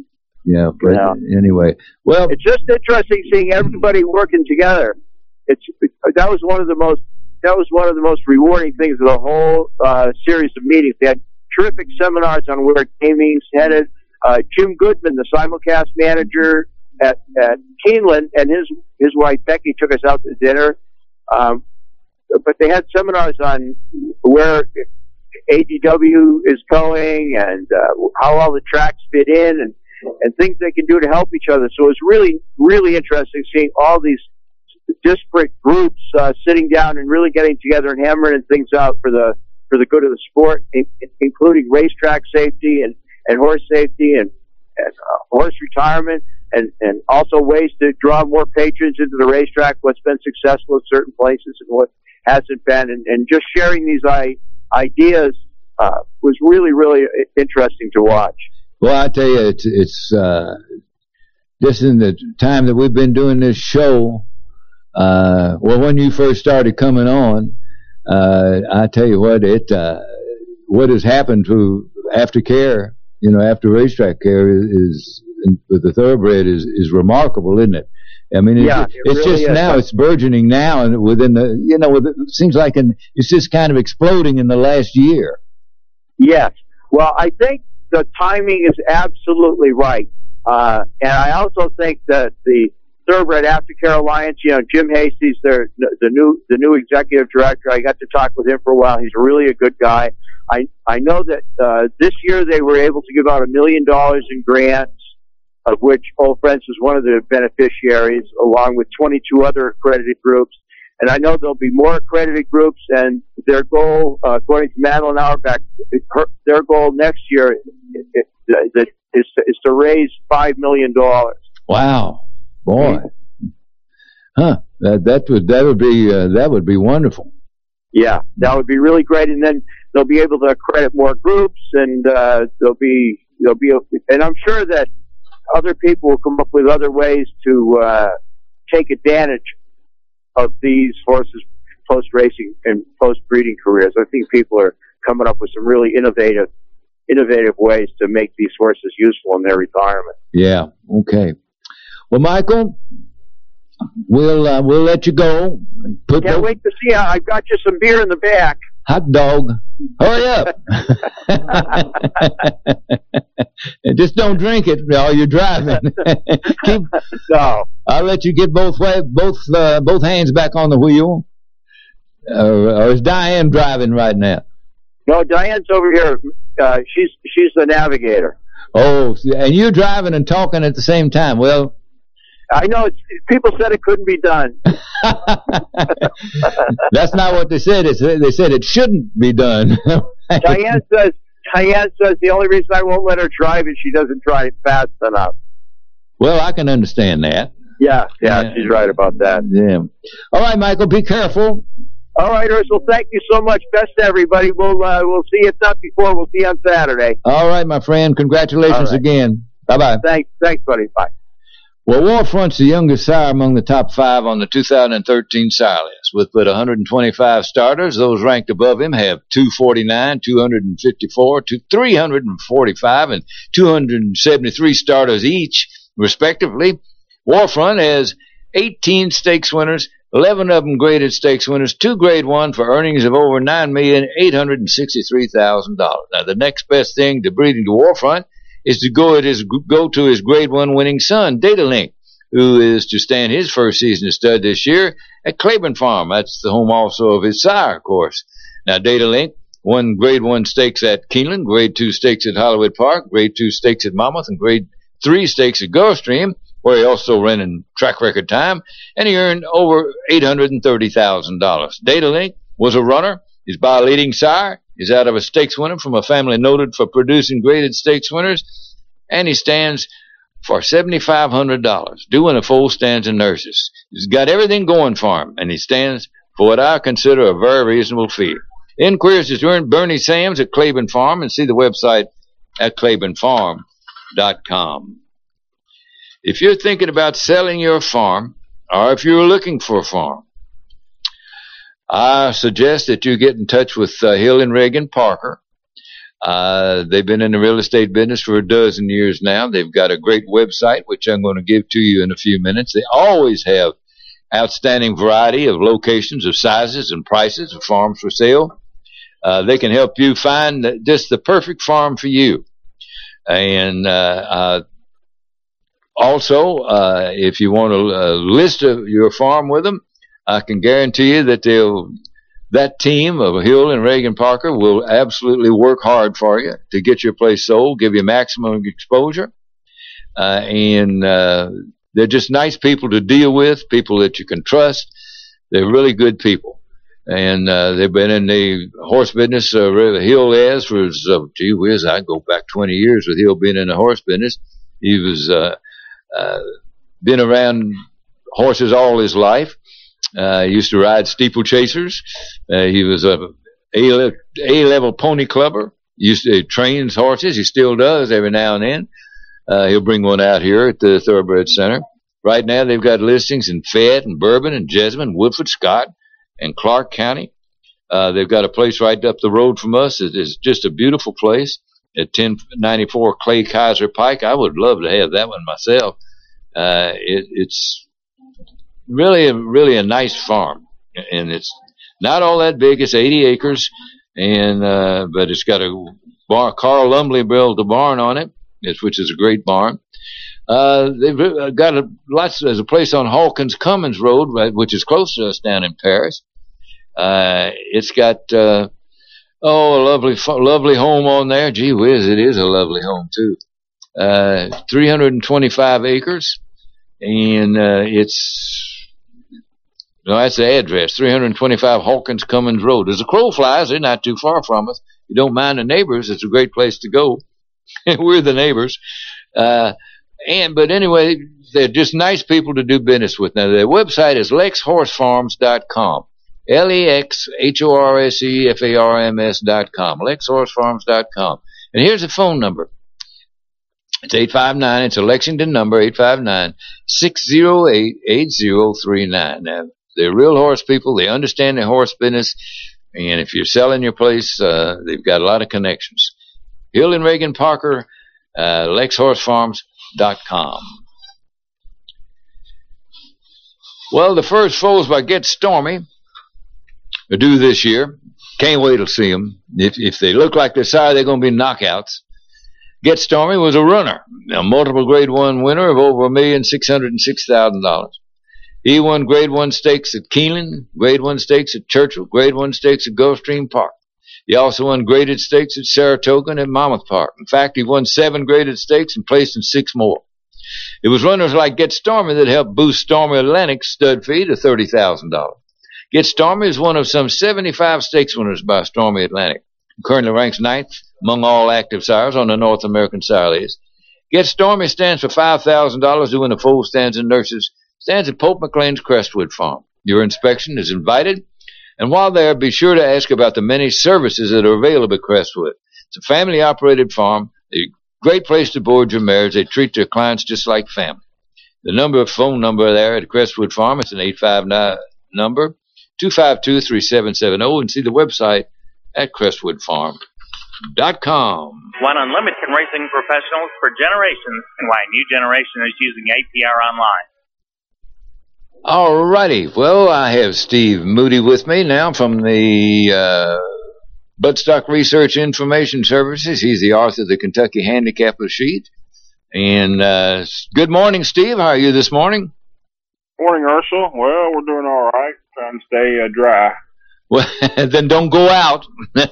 B: Yeah, but
I: Yeah.
B: anyway. Well,
I: It's just interesting seeing everybody working together. It's that was one of the most that was one of the most rewarding things of the whole uh, series of meetings. They had terrific seminars on where gaming's headed. Uh, Jim Goodman, the simulcast manager at, at Keeneland, and his his wife Becky took us out to dinner. Um, but they had seminars on where A D W is going and uh, how all the tracks fit in and, and things they can do to help each other. So it was really, really interesting seeing all these disparate groups uh, sitting down and really getting together and hammering things out for the for the good of the sport, in, including racetrack safety and, and horse safety and, and uh, horse retirement, and, and also ways to draw more patrons into the racetrack, what's been successful in certain places and what hasn't been, and, and just sharing these I, ideas uh, was really, really interesting to watch.
B: Well, I tell you, it's it's uh, just in the time that we've been doing this show. Uh, well, when you first started coming on, uh, I tell you what, it uh, what has happened to aftercare, you know, after racetrack care is, is with the thoroughbred is is remarkable, isn't it? I mean, it,
I: yeah, it
B: it's
I: really
B: just
I: is.
B: now, it's burgeoning now, and within the, you know, it seems like in, it's just kind of exploding in the last year.
I: Yes. Well, I think the timing is absolutely right. Uh, and I also think that the Thoroughbred Aftercare Alliance, you know, Jim Hastie's their, the new, the new executive director. I got to talk with him for a while. He's really a good guy. I, I know that, uh, this year they were able to give out a million dollars in grants, of which Old Friends is one of the beneficiaries, along with twenty-two other accredited groups. And I know there'll be more accredited groups, and their goal, uh, according to Madeline Auerbach, her, their goal next year is, is, is, is to raise five million dollars.
B: Wow, boy, huh? That that would that would be uh, that would be wonderful.
I: Yeah, that would be really great, and then they'll be able to accredit more groups, and uh, there'll be there'll be, and I'm sure that other people will come up with other ways to uh, take advantage of these horses post-racing and post-breeding careers. I think people are coming up with some really innovative, innovative ways to make these horses useful in their retirement.
B: Yeah. Okay. Well, Michael, we'll uh, we'll let you go. Put
I: Can't
B: the
I: wait to see how I've got you some beer in the back.
B: hot dog. Hurry up! And just don't drink it while you're driving. Keep,
I: No.
B: I'll let you get both way, both uh, both hands back on the wheel. Or, or is Diane driving right now?
I: No, Diane's over here. Uh, she's she's the navigator.
B: Oh, and you're driving and talking at the same time. Well,
I: I know it's, people said it couldn't be done.
B: that's not what they said. It's, they said it shouldn't be done.
I: Diane says Diane says the only reason I won't let her drive is she doesn't drive fast enough.
B: Well, I can understand that.
I: Yeah, yeah,
B: Yeah.
I: she's right about that.
B: Yeah. All right, Michael, be careful.
I: All right, Ursula, thank you so much. Best to everybody. We'll uh, we'll see you, if not before, we'll see you on Saturday.
B: All right, my friend. Congratulations
I: All right.
B: again. Bye-bye.
I: Thanks, thanks, buddy. Bye.
B: Well, Warfront's the youngest sire among the top five on the two thousand thirteen sire list. With but one hundred twenty-five starters, those ranked above him have two forty-nine, two fifty-four, three forty-five, and two seventy-three starters each, respectively. Warfront has eighteen stakes winners, eleven of them graded stakes winners, two grade one for earnings of over nine million eight hundred sixty-three thousand dollars. Now, the next best thing to breeding to Warfront is to go at his go to his grade one winning son, Datalink, who is to stand his first season of stud this year at Claiborne Farm. That's the home also of his sire, of course. Now, Datalink won grade one stakes at Keeneland, grade two stakes at Hollywood Park, grade two stakes at Monmouth, and grade three stakes at Gulfstream, where he also ran in track record time, and he earned over eight hundred thirty thousand dollars. Datalink was a runner. He's by a leading sire. He's out of a stakes winner from a family noted for producing graded stakes winners, and he stands for seven thousand five hundred dollars, doing a full stands and nurses. He's got everything going for him, and he stands for what I consider a very reasonable fee. Inquiries is earned Bernie Sams at Claiborne Farm, and see the website at claiborne farm dot com. If you're thinking about selling your farm, or if you're looking for a farm, I suggest that you get in touch with uh, Hill and Reagan Parker. Uh, they've been in the real estate business for a dozen years now. They've got a great website, which I'm going to give to you in a few minutes. They always have outstanding variety of locations, of sizes, and prices of farms for sale. Uh, they can help you find just the perfect farm for you. And uh, uh, also, uh, if you want a, a list of your farm with them, I can guarantee you that they'll that team of Hill and Reagan Parker will absolutely work hard for you to get your place sold, give you maximum exposure. Uh, and uh, they're just nice people to deal with, people that you can trust. They're really good people. And uh, they've been in the horse business. Uh, Hill has for, uh, gee whiz, I go back twenty years with Hill being in the horse business. He was uh, uh, been around horses all his life. Uh, he used to ride steeplechasers. Uh, he was a A A-level pony clubber. He used to he trains horses. He still does every now and then. Uh, he'll bring one out here at the Thoroughbred Center. Right now, they've got listings in Fayette and Bourbon and Jessamine, Woodford, Scott, and Clark County. Uh, they've got a place right up the road from us. It is just a beautiful place at ten ninety-four Clay Kaiser Pike. I would love to have that one myself. Uh, it, it's really, really a nice farm, and it's not all that big. It's eighty acres, and uh, but it's got a bar. Carl Lumley built a barn on it, which is a great barn. Uh, they've got a, lots. There's a place on Hawkins Cummins Road, right, which is close to us down in Paris. Uh, it's got uh, oh, a lovely, lovely home on there. Gee whiz, it is a lovely home too. Uh, three hundred twenty-five acres, and uh, it's no, that's the address. three hundred twenty-five Hawkins Cummins Road. As the crow flies, they're not too far from us. You don't mind the neighbors. It's a great place to go. We're the neighbors. Uh, And, but anyway, they're just nice people to do business with. Now, their website is lex horse farms dot com. L E X H O R S E F A R M S dot com. lex horse farms dot com. And here's the phone number. It's eight five nine. It's a Lexington number, eight five nine, six oh eight, eight oh three nine. Now, they're real horse people. They understand the horse business. And if you're selling your place, uh, they've got a lot of connections. Hill and Reagan Parker, uh, lex horse farms dot com. Well, the first foals by Get Stormy are due this year. Can't wait to see them. If, if they look like they're sorry, they're going to be knockouts. Get Stormy was a runner, a multiple grade one winner of over a million six hundred and six thousand dollars. He won grade one stakes at Keeneland, grade one stakes at Churchill, grade one stakes at Gulfstream Park. He also won graded stakes at Saratoga and at Monmouth Park. In fact, he won seven graded stakes and placed in six more. It was runners like Get Stormy that helped boost Stormy Atlantic's stud fee to thirty thousand dollars. Get Stormy is one of some seventy-five stakes winners by Stormy Atlantic. He currently ranks ninth among all active sires on the North American sire list. Get Stormy stands for five thousand dollars doing the foal stands and nurses. Stands at Pope McLean's Crestwood Farm. Your inspection is invited. And while there, be sure to ask about the many services that are available at Crestwood. It's a family-operated farm, a great place to board your mares. They treat their clients just like family. The number of phone number there at Crestwood Farm is an eight five nine number, two five two, three seven seven zero, and see the website at crestwood farm dot com.
A: One unlimited racing professionals for generations, and why a new generation is using A P R Online.
B: All righty. Well, I have Steve Moody with me now from the uh, Bloodstock Research Information Services. He's the author of the Kentucky Handicapper Sheet. And uh, good morning, Steve. How are you this morning?
F: Morning, Ursula. Well, we're doing all right. Trying to stay uh, dry.
B: Well, then don't go out.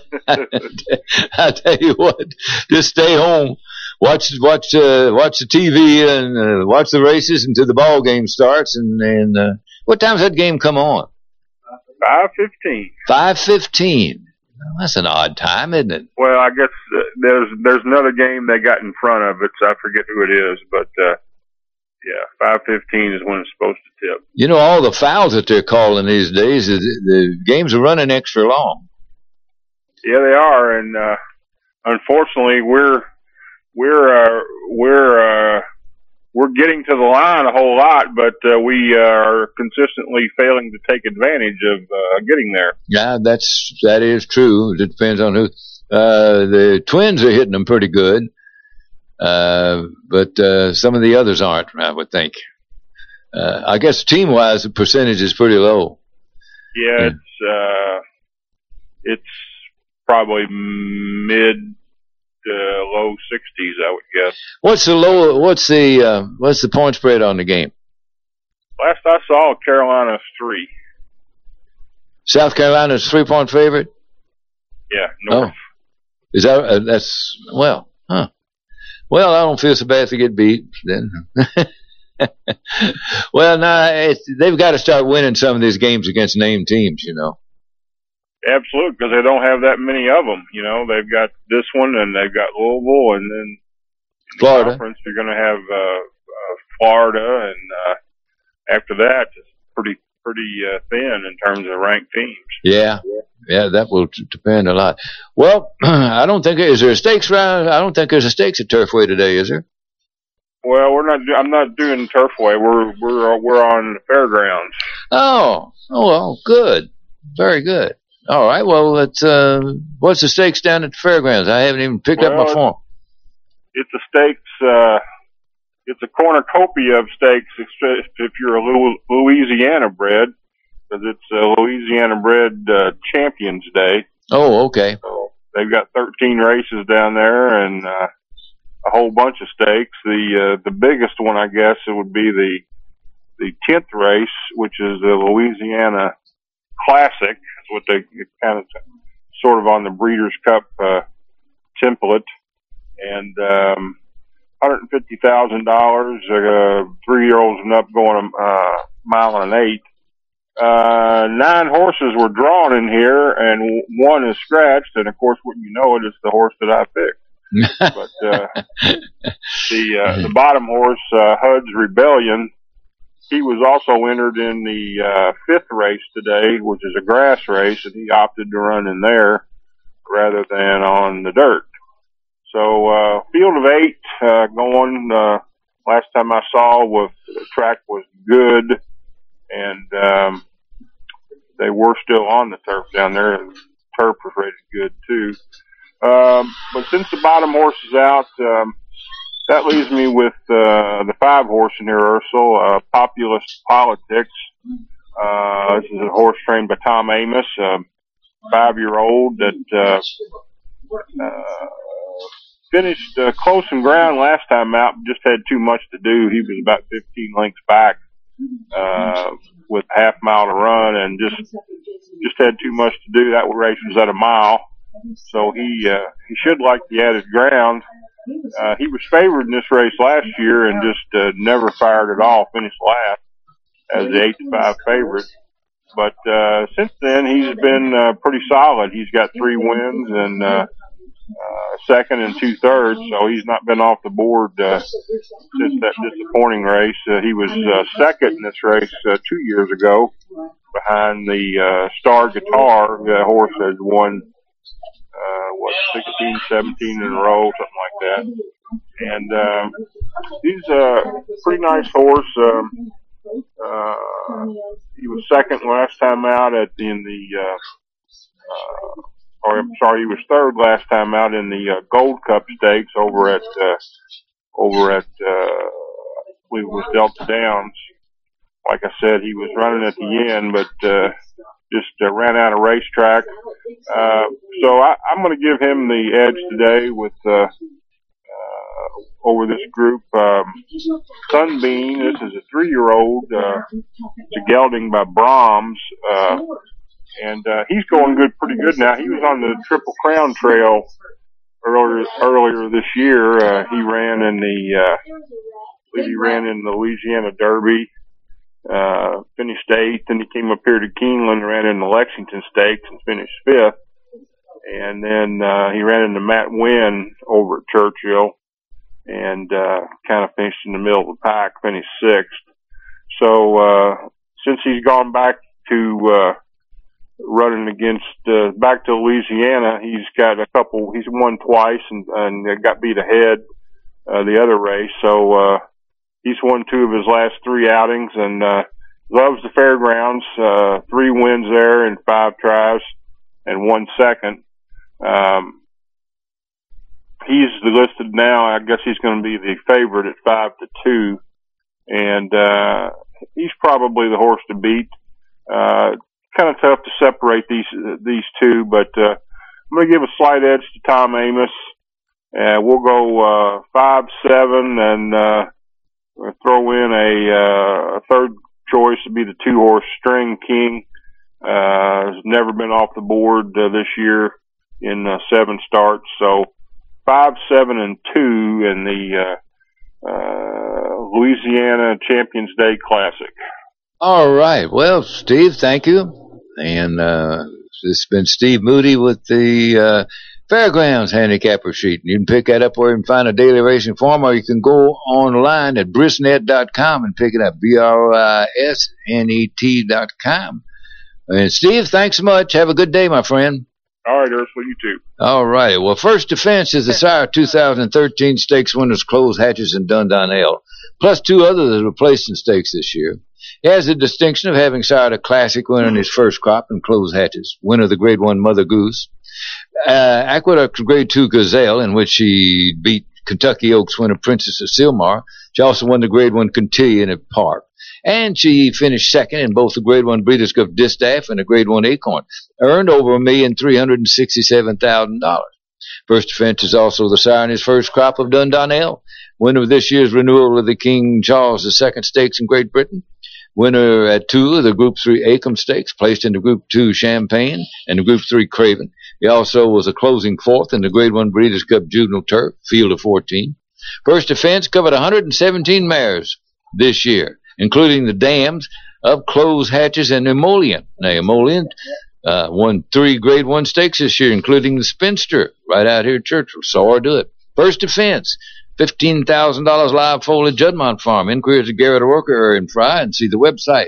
B: I tell you what, just stay home. Watch, watch, uh, watch the T V and uh, watch the races until the ball game starts. And, and uh, what time's that game come on?
F: Five fifteen.
B: Five fifteen. Well, that's an odd time, isn't it?
F: Well, I guess uh, there's there's another game they got in front of it, so I forget who it is, but uh, yeah, five fifteen is when it's supposed to tip.
B: You know, all the fouls that they're calling these days, the, the games are running extra long.
F: Yeah, they are, and uh, unfortunately, we're we're uh, we're uh, we're getting to the line a whole lot, but uh, we are consistently failing to take advantage of uh, getting there.
B: Yeah, that's that is true. It depends on who. Uh, the Twins are hitting them pretty good, uh, but uh, some of the others aren't, I would think. Uh, I guess team-wise, the percentage is pretty low.
F: Yeah, it's uh, it's probably mid uh, low sixties, I would guess.
B: What's the low? What's the uh, what's the point spread on the game?
F: Last I saw, Carolina's three.
B: South Carolina's three-point favorite.
F: Yeah, north.
B: Oh. Is that uh, that's well, huh? Well, I don't feel so bad if they get beat then. Well, now nah, they've got to start winning some of these games against named teams, you know.
F: Absolutely, because they don't have that many of them. You know, they've got this one, and they've got Louisville, and then in the
B: Florida.
F: Conference, you're going to have uh, uh, Florida, and uh, after that, it's pretty pretty uh, thin in terms of ranked teams.
B: Yeah. Yeah, that will t- depend a lot. Well, I don't think is there a stakes round. I don't think there's a stakes at Turfway today, is there?
F: Well, we're not. I'm not doing Turfway. We're we're we're on the fairgrounds.
B: Oh, oh, well, good, very good. All right. Well, it's uh, what's the stakes down at the fairgrounds? I haven't even picked
F: well,
B: up my form.
F: It's a stakes. Uh, it's a cornucopia of stakes if, if you're a Louisiana bred. Because it's uh, Louisiana Bred uh, Champions Day.
B: Oh, okay.
F: So they've got thirteen races down there and uh, a whole bunch of stakes. The uh, the biggest one, I guess, it would be the the tenth race, which is the Louisiana Classic. That's what they kind of sort of on the Breeders' Cup uh, template, and um, one hundred fifty thousand dollars. Uh, three year olds and up going a uh, mile and an eighth. Uh, nine horses were drawn in here, and one is scratched, and of course, wouldn't you know it, it's the horse that I picked. But, uh, the, uh, the bottom horse, uh, Hud's Rebellion, he was also entered in the, uh, fifth race today, which is a grass race, and he opted to run in there rather than on the dirt. So, uh, field of eight, uh, going, uh, last time I saw was, the track was good. And um, they were still on the turf down there, and the turf was rated good too. Um, but since the bottom horse is out, um, that leaves me with uh, the five horse in here, Ursel, uh, Populist Politics. Uh, this is a horse trained by Tom Amos, a five-year-old that uh, uh, finished uh, close in ground last time out, just had too much to do. He was about fifteen lengths back. Uh, with half mile to run and just, just had too much to do. That race was at a mile. So he, uh, he should like the added ground. Uh, he was favored in this race last year and just, uh, never fired at all, finished last as the eight to five favorite. But, uh, since then he's been, uh, pretty solid. He's got three wins and, uh, Uh, second and two thirds, so he's not been off the board uh, since that disappointing race. Uh, he was uh, second in this race uh, two years ago, behind the uh, Star Guitar. The horse has won uh, what sixteen, seventeen in a row, something like that. And um, he's a pretty nice horse. Um, uh, he was second last time out at in the. Uh, uh, Or I'm sorry, he was third last time out in the uh, Gold Cup Stakes over at uh, over at uh, I believe it was Delta Downs. Like I said, he was running at the end, but uh, just uh, ran out of racetrack. Uh, so I, I'm going to give him the edge today with uh, uh, over this group. Um, Sunbeam. This is a three-year-old. Uh, it's a gelding by Brahms. Uh, And, uh, he's going good, pretty good now. He was on the Triple Crown Trail earlier, earlier this year. Uh, he ran in the, uh, I believe he ran in the Louisiana Derby, uh, finished eighth, and he came up here to Keeneland, ran in the Lexington Stakes and finished fifth. And then, uh, he ran into Matt Wynn over at Churchill and, uh, kind of finished in the middle of the pack, finished sixth. So, uh, since he's gone back to, uh, running against uh, back to Louisiana, he's got a couple. He's won twice and, and got beat ahead uh, the other race. So uh, he's won two of his last three outings and uh, loves the fairgrounds. Uh, three wins there in five tries and one second. Um, he's listed now. I guess he's going to be the favorite at five to two, and uh, he's probably the horse to beat. Uh, kind of tough to separate these uh, these two, but uh, I'm going to give a slight edge to Tom Amos. Uh, we'll go uh, five seven, and uh, we'll throw in a, uh, a third choice to be the two horse String King. Uh, has never been off the board uh, this year in uh, seven starts, so five, seven, and two in the uh, uh, Louisiana Champions Day Classic.
B: All right. Well, Steve, thank you. And uh, this has been Steve Moody with the uh, Fairgrounds Handicapper Sheet. You can pick that up where you can find a daily racing form, or you can go online at brisnet dot com and pick it up, B R I S N E T dot com. And Steve, thanks so much. Have a good day, my friend.
F: All right, Ursula, you too.
B: All right. Well, First Defense is the sire two thousand thirteen stakes winners, Close Hatches and Dundonnell, plus two others that were placed in stakes this year. He has the distinction of having sired a classic winner in his first crop in Close Hatches, winner of the Grade one Mother Goose, uh, Aqueduct Grade two Gazelle, in which she beat Kentucky Oaks winner Princess of Silmar. She also won the Grade one Cotillion at Park. And she finished second in both the Grade one Breeders' Cup Distaff and the Grade one Acorn, earned over a million three hundred sixty-seven thousand dollars. First Defense is also the sire in his first crop of Dundonnell, winner of this year's renewal of the King Charles the Second Stakes in Great Britain, winner at two of the Group three Acom Stakes, placed in the Group two Champagne and the Group three Craven. He also was a closing fourth in the Grade one Breeders' Cup Juvenile Turf, field of fourteen. First Defense covered one hundred seventeen mares this year, including the dams of Close Hatches and Emollient. Now, Emollient uh, won three Grade one stakes this year, including the Spinster, right out here at Churchill. Saw her do it. First Defense, fifteen thousand dollars live foal at Juddmonte Farm. Inquiries at Garrett O'Rourke and Fry, and see the website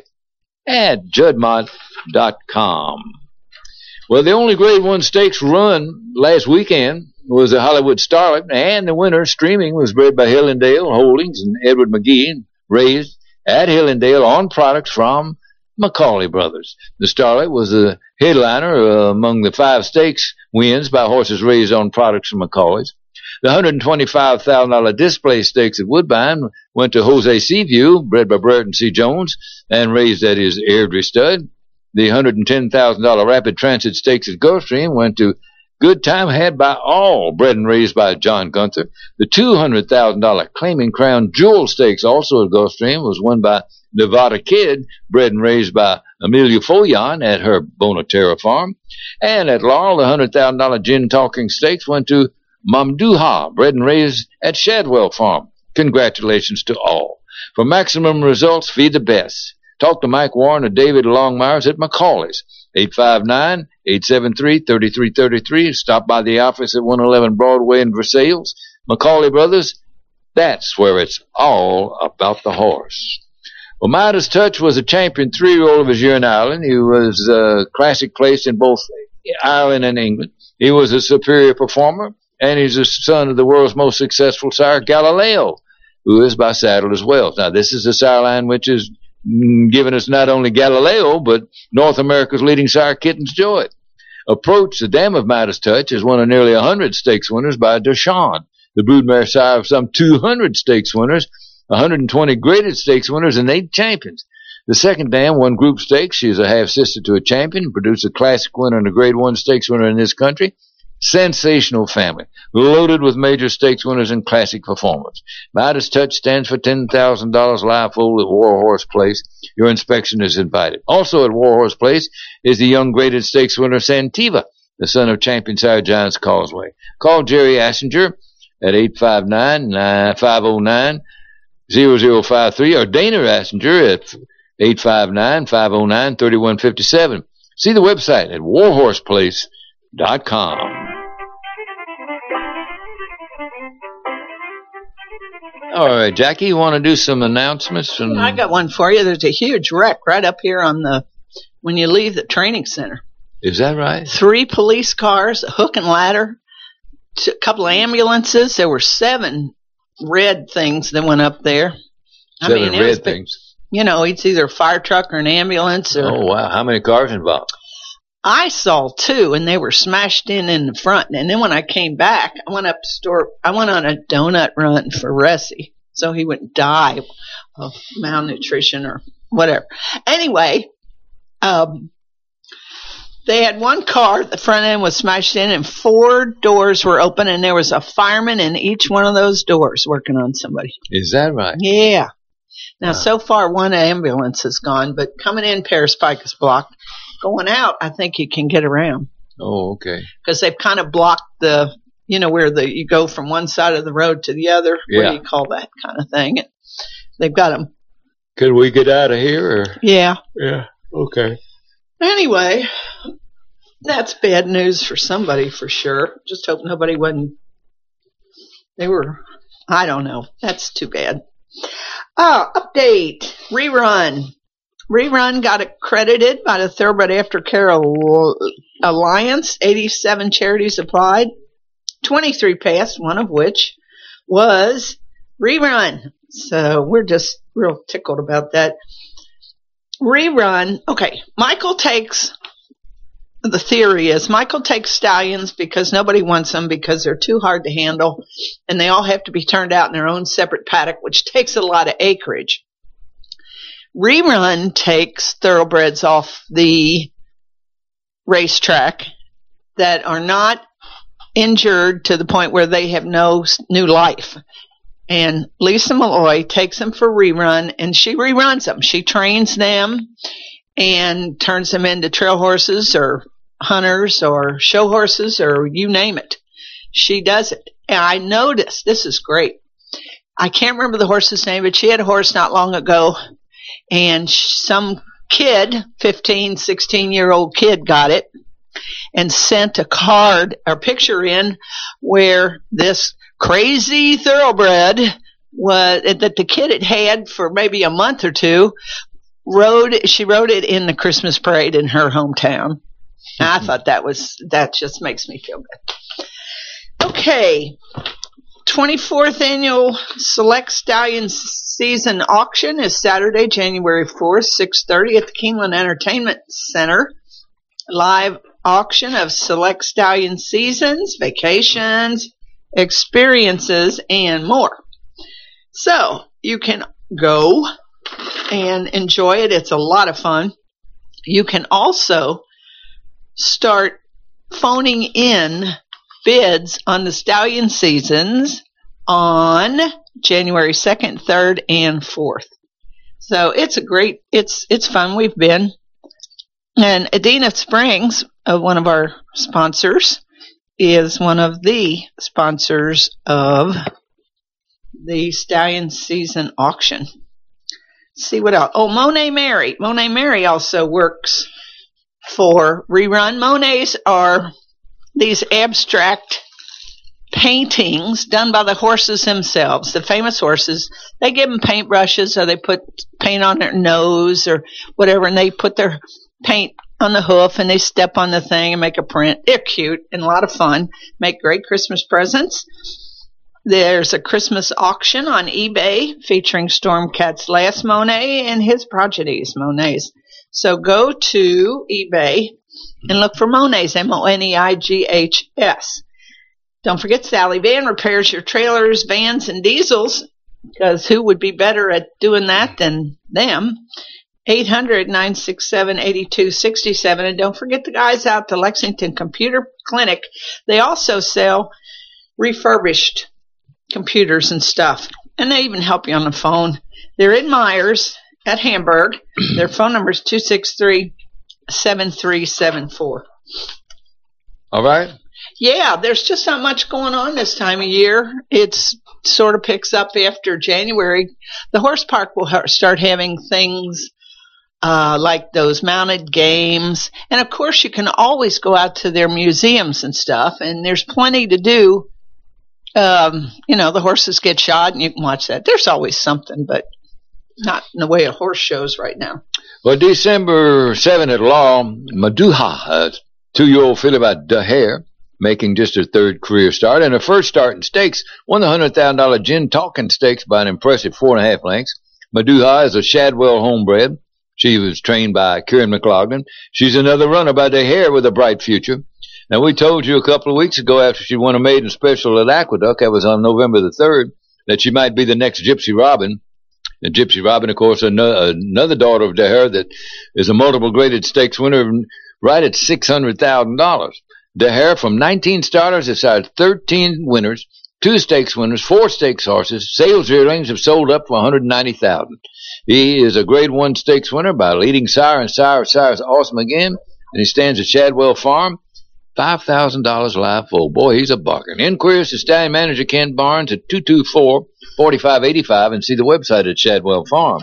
B: at juddmonte dot com. Well, the only Grade one stakes run last weekend was the Hollywood Starlet, and the winner, Streaming, was bred by Hillendale Holdings and Edward McGee, raised at Hillendale on products from McCauley Brothers. The Starlet was the headliner uh, among the five stakes wins by horses raised on products from McCauley's. The one hundred twenty-five thousand dollars display stakes at Woodbine went to Jose Seaview, bred by Brereton C. Jones, and raised at his Airdrie stud. The one hundred ten thousand dollars Rapid Transit stakes at Gulfstream went to Good Time Had by All, bred and raised by John Gunther. The two hundred thousand dollars Claiming Crown Jewel Stakes, also at Gulfstream, was won by Nevada Kid, bred and raised by Amelia Follon at her Bonatera farm. And at Laurel, the one hundred thousand dollars Gin Talking Stakes went to Mamduha, bred and raised at Shadwell Farm. Congratulations to all. For maximum results, feed the best. Talk to Mike Warren or David Longmires at McCauley's, eight five nine, eight seven three, three three three three. Stop by the office at one eleven Broadway in Versailles. McCauley Brothers, that's where it's all about the horse. Well, Midas Touch was a champion three-year-old of his year in Ireland. He was a classic place in both Ireland and England. He was a superior performer, and he's the son of the world's most successful sire, Galileo, who is by Saddle as well. Now, this is a sire line which is giving us not only Galileo, but North America's leading sire, Kitten's Joy. Approach, the dam of Midas Touch, is one of nearly one hundred stakes winners by Deshawn, the broodmare sire of some two hundred stakes winners, one hundred twenty graded stakes winners, and eight champions. The second dam won group stakes. She is a half-sister to a champion, produced a classic winner and a grade one stakes winner in this country. Sensational family, loaded with major stakes winners and classic performers. Midas Touch stands for ten thousand dollars live foal at Warhorse Place. Your inspection is invited. Also at Warhorse Place is the young graded stakes winner Santiva, the son of champion sire Giants Causeway. Call Jerry Assenger at eight five nine, five oh nine, zero zero five three or Dana Assenger at eight five nine, five oh nine, three one five seven. See the website at warhorse place dot com. All right, Jackie, you want to do some announcements? And
D: I got one for you. There's a huge wreck right up here on the when you leave the training center.
B: Is that right?
D: Three police cars, a hook and ladder, a couple of ambulances. There were seven red things that went up there.
B: Seven
D: I mean,
B: red
D: was,
B: things.
D: You know, it's either a fire truck or an ambulance. Or,
B: oh, wow. How many cars involved?
D: I saw two, and they were smashed in in the front. And then when I came back, I went up to store. I went on a donut run for Ressie, so he wouldn't die of malnutrition or whatever. Anyway, um, they had one car. The front end was smashed in, and four doors were open, and there was a fireman in each one of those doors working on somebody.
B: Is that right?
D: Yeah. Now,
B: Wow.
D: so far, one ambulance is gone, but coming in, Paris Pike is blocked. Going out, I think you can get around.
B: Oh, okay.
D: Because they've kind of blocked the, you know, where the you go from one side of the road to the other.
B: Yeah.
D: What do you call that kind of thing? And they've got them.
B: Could we get out of here? Or?
D: Yeah.
B: Yeah. Okay.
D: Anyway, that's bad news for somebody for sure. Just hope nobody wasn't. They were, I don't know. That's too bad. Oh, update. Rerun. Rerun got accredited by the Thoroughbred Aftercare Alliance. eighty-seven charities applied. twenty-three passed, one of which was Rerun. So we're just real tickled about that. Rerun. Okay, Michael takes, the theory is Michael takes stallions because nobody wants them because they're too hard to handle, and they all have to be turned out in their own separate paddock, which takes a lot of acreage. Rerun takes thoroughbreds off the racetrack that are not injured to the point where they have no new life. And Lisa Malloy takes them for Rerun, and she reruns them. She trains them and turns them into trail horses or hunters or show horses or you name it. She does it. And I noticed, this is great. I can't remember the horse's name, but she had a horse not long ago. And some kid, fifteen, sixteen-year-old kid got it and sent a card or picture in where this crazy thoroughbred was, that the kid had had for maybe a month or two, rode, she rode it in the Christmas parade in her hometown. And I thought that was, that just makes me feel good. Okay. twenty-fourth Annual Select Stallions Season Auction is Saturday, January fourth, six thirty at the Keeneland Entertainment Center. Live auction of select stallion seasons, vacations, experiences, and more. So you can go and enjoy it. It's a lot of fun. You can also start phoning in bids on the stallion seasons on January second, third, and fourth. So it's a great, it's it's fun. We've been. And Adena Springs, uh, one of our sponsors, is one of the sponsors of the stallion season auction. Let's see what else. Oh, Monet Mary. Monet Mary also works for Rerun. Monets are these abstract paintings done by the horses themselves, the famous horses. They give them paintbrushes or they put paint on their nose or whatever, and they put their paint on the hoof and they step on the thing and make a print. They're cute and a lot of fun. Make great Christmas presents. There's a Christmas auction on eBay featuring Stormcat's last Monet and his progenies, Monets. So go to eBay and look for Monets, M O N E I G H S. Don't forget Sally Van repairs your trailers, vans, and diesels, because who would be better at doing that than them? eight hundred, nine six seven, eight two six seven. And don't forget the guys out to Lexington Computer Clinic. They also sell refurbished computers and stuff. And they even help you on the phone. They're in Myers at Hamburg. Their phone number is two six three, seven three seven four.
B: All right.
D: Yeah, there's just not much going on this time of year. It's sort of picks up after January. The horse park will ha- start having things uh, like those mounted games. And, of course, you can always go out to their museums and stuff, and there's plenty to do. Um, you know, the horses get shod, and you can watch that. There's always something, but not in the way of horse shows right now.
B: Well, December seventh at Law, Maduha, a two-year-old filly by Daher, making just her third career start, and her first start in stakes, won the one hundred thousand dollars Gin Talking Stakes by an impressive four and a half lengths. Maduha is a Shadwell homebred, She was trained by Kieran McLaughlin. She's another runner by Daher with a bright future. Now, we told you a couple of weeks ago after she won a maiden special at Aqueduct, that was on November the third, that she might be the next Gypsy Robin. And Gypsy Robin, of course, another, another daughter of Daher that is a multiple graded stakes winner right at six hundred thousand dollars. Daher, from nineteen starters, has had thirteen winners, two stakes winners, four stakes horses. Sales yearlings have sold up for one hundred ninety thousand dollars. He is a grade one stakes winner by Leading Sire and Sire of Sire is Awesome Again, and he stands at Shadwell Farm. five thousand dollars live full. Boy, he's a bargain. Inquiries to stallion manager Ken Barnes at two two four, four five eight five and see the website at shadwell farm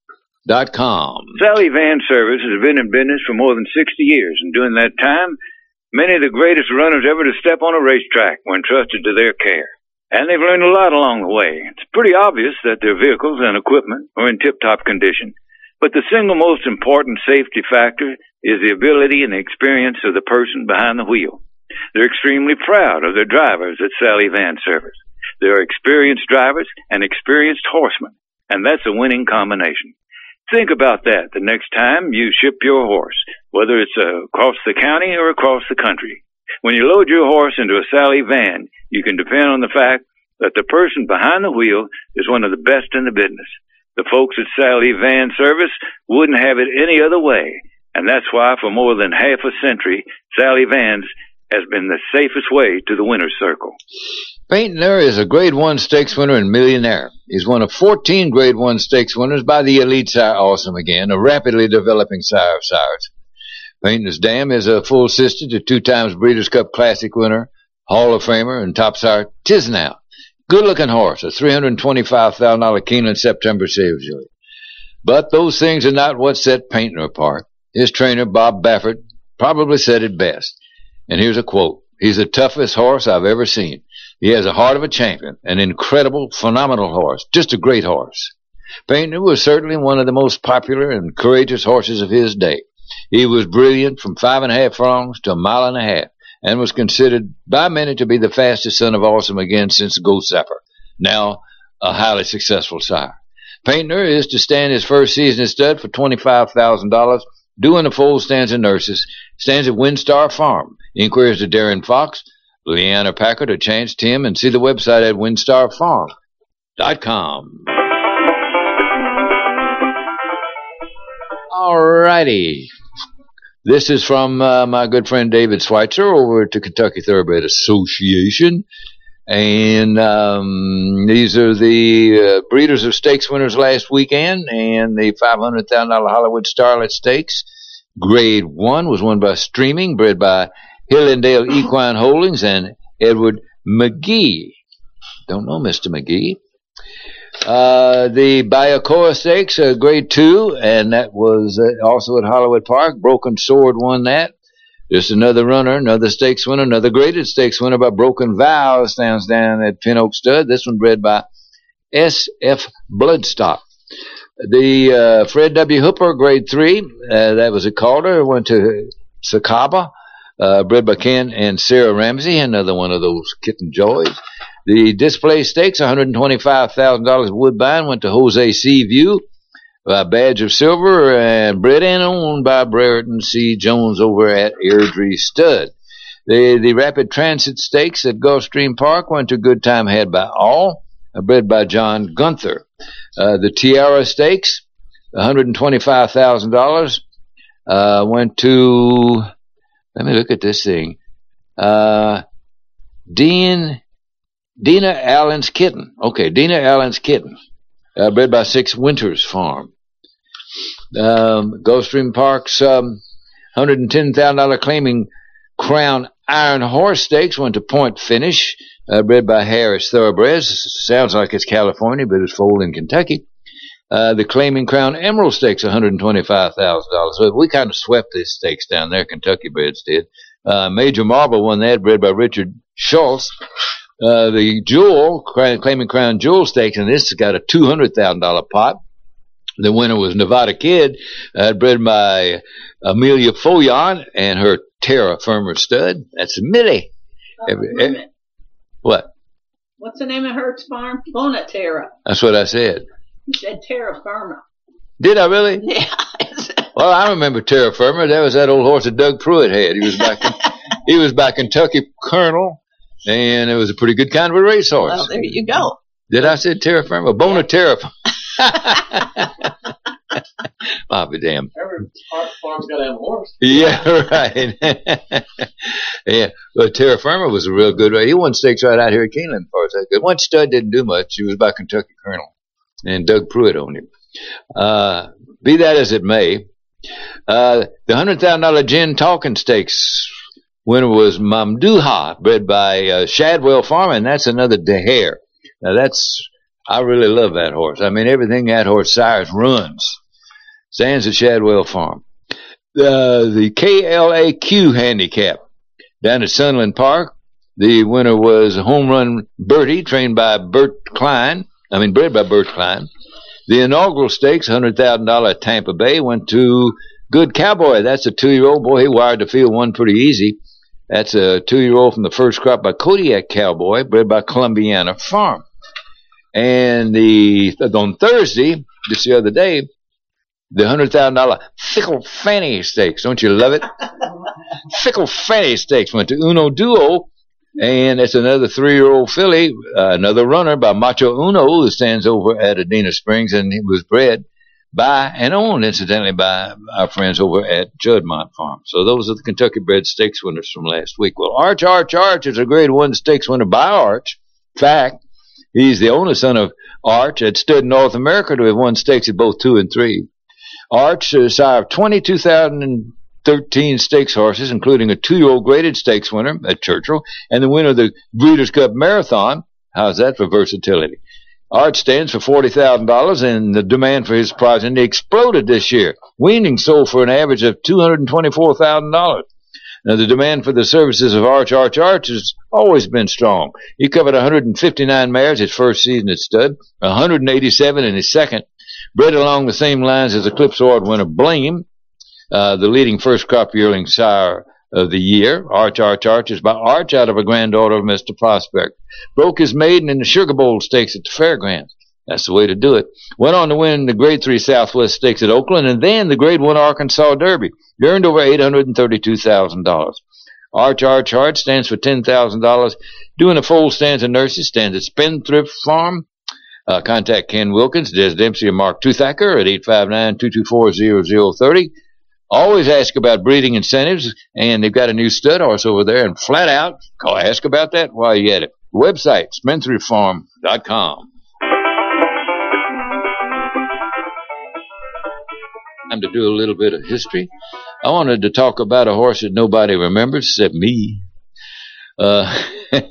B: dot com.
H: Sally Van Service has been in business for more than sixty years, and during that time, many of the greatest runners ever to step on a racetrack were entrusted to their care. And they've learned a lot along the way. It's pretty obvious that their vehicles and equipment are in tip-top condition. But the single most important safety factor is the ability and the experience of the person behind the wheel. They're extremely proud of their drivers at Sally Van Service. They're experienced drivers and experienced horsemen, and that's a winning combination. Think about that the next time you ship your horse, whether it's uh, across the county or across the country. When you load your horse into a Sally Van, you can depend on the fact that the person behind the wheel is one of the best in the business. The folks at Sally Van Service wouldn't have it any other way, and that's why for more than half a century, Sally Vans has been the safest way to the winner's circle.
B: Paintner is a Grade one stakes winner and millionaire. He's one of fourteen Grade one stakes winners by the Elite Sire Awesome Again, a rapidly developing sire of sires. Paintner's Dam is a full sister to two times Breeders' Cup Classic winner, Hall of Famer, and top sire Tisnow. Good-looking horse, a three hundred twenty-five thousand dollars Keeneland September sales year. But those things are not what set Paintner apart. His trainer, Bob Baffert, probably said it best. And here's a quote. He's the toughest horse I've ever seen. He has a heart of a champion, an incredible, phenomenal horse, just a great horse. Paintner was certainly one of the most popular and courageous horses of his day. He was brilliant from five and a half furlongs to a mile and a half, and was considered by many to be the fastest son of Awesome Again since Ghost Zapper, now a highly successful sire. Paintner is to stand his first season at stud for twenty-five thousand dollars, doing the foal stands and nurses, stands at Windstar Farm. Inquiries to Darren Fox, Leanna Packard, or Chance Tim, and see the website at windstar farm dot com. All righty. This is from uh, my good friend David Schweitzer over at the Kentucky Thoroughbred Association. And um, these are the uh, Breeders of Stakes winners last weekend, and the five hundred thousand dollars Hollywood Starlet Stakes. Grade one was won by Streaming, bred by Hillendale Equine Holdings and Edward McGee. Don't know Mister McGee. Uh, the Bayacoa Stakes, uh, grade two, and that was uh, also at Hollywood Park. Broken Sword won that. Just another runner, another stakes winner, another graded stakes winner by Broken Vow stands down at Pin Oak Stud. This one bred by S F Bloodstock. The uh, Fred W. Hooper, grade three, uh, that was at Calder, went to Sakaba, uh, bred by Ken and Sarah Ramsey, another one of those kitten joys. The Display Stakes, one hundred twenty-five thousand dollars Woodbine, went to Jose C. View, by Badge of Silver, and bred and owned by Brereton C. Jones over at Airdrie Stud. The, the Rapid Transit Stakes at Gulfstream Park went to Good Time Had by All, uh, bred by John Gunther. Uh, the Tiara Stakes, one hundred twenty-five thousand dollars, uh, went to, let me look at this thing, uh, Dean, Dina Allen's Kitten. Okay, Dina Allen's Kitten, uh, bred by Six Winters Farm. Um, Gulfstream Park's um, one hundred ten thousand dollars Claiming Crown Iron Horse Stakes went to Point Finish, uh, bred by Harris Thoroughbreds. Sounds like it's California, but it's foaled in Kentucky. Uh, the Claiming Crown Emerald Stakes, one hundred twenty-five thousand dollars. So we kind of swept these stakes down there, Kentucky breds did. Uh, Major Marble won that, bred by Richard Schultz. Uh, the Jewel, Claiming Crown Jewel Stakes, and this has got a two hundred thousand dollars pot. The winner was Nevada Kid, uh, bred by Amelia Foyan and her Terra Firma stud. That's Millie.
D: Oh,
B: every, every, what?
D: What's the name of her farm? Bonaterra.
B: That's what I said.
D: You said Terra Firma.
B: Did I really?
D: Yeah, it's
B: Well, I remember Terra Firma. That was that old horse that Doug Pruitt had. He was back. He was by Kentucky Colonel, and it was a pretty good kind of a racehorse.
D: Well, there you go.
B: Did I say Terra Firma? Bona Terra. I'll be damned.
J: Every farm's got to have a horse.
B: Yeah, right. Yeah, but Terra Firma was a real good race. He won stakes right out here at Keeneland for us. That good. One stud didn't do much. He was by Kentucky Colonel, and Doug Pruitt owned him. Uh, be that as it may, uh, the one hundred thousand dollars Gin Talking Stakes winner was Mamduha, bred by uh, Shadwell Farm, and that's another De Hare. Now, that's, I really love that horse. I mean, everything that horse sires runs. Stands at Shadwell Farm. Uh, the K L A Q handicap down at Sunland Park. The winner was Home Run Bertie, trained by Bert Klein. I mean, bred by Bert Klein. The inaugural stakes, one hundred thousand dollars at Tampa Bay, went to Good Cowboy. That's a two-year-old. Boy, he wired the field one pretty easy. That's a two-year-old from the first crop by Kodiak Cowboy, bred by Columbiana Farm. And the on Thursday, just the other day, the one hundred thousand dollars Fickle Fanny Stakes. Don't you love it? Fickle Fanny Stakes went to Uno Duo, and it's another three-year-old filly, uh, another runner by Macho Uno, who stands over at Adena Springs, and he was bred by and owned, incidentally, by our friends over at Juddmont Farm. So those are the Kentucky bred stakes winners from last week. Well, Arch, Arch, Arch is a grade one stakes winner by Arch. In fact, he's the only son of Arch that stood in North America to have won stakes at both two and three. Arch is sire of twenty-two thousand thirteen stakes horses, including a two-year-old graded stakes winner at Churchill and the winner of the Breeders' Cup Marathon. How's that for versatility? Arch stands for forty thousand dollars, and the demand for his progeny exploded this year. Weaning sold for an average of two hundred twenty-four thousand dollars. Now, the demand for the services of Arch, Arch, Arch has always been strong. He covered one hundred fifty-nine mares his first season at stud, one hundred eighty-seven in his second, bred along the same lines as Eclipse Award winner Blame, uh, the leading first crop yearling sire of the year. Arch, Arch, Arch is by Arch out of a granddaughter of Mister Prospect. Broke his maiden in the Sugar Bowl Stakes at the Fairgrounds. That's the way to do it. Went on to win the Grade three Southwest Stakes at Oakland and then the Grade one Arkansas Derby. He earned over eight hundred thirty-two thousand dollars. Arch, Arch, Arch stands for ten thousand dollars. Doing a full stands of nurses, stands at Spendthrift Farm. Uh, contact Ken Wilkins, Des Dempsey, or Mark Toothacker at eight five nine, two two four, zero zero three zero. Always ask about breeding incentives, and they've got a new stud horse over there, and flat out, call, ask about that while you're at it. Website, spendthrift farm dot com. Time to do a little bit of history. I wanted to talk about a horse that nobody remembers except me. Uh,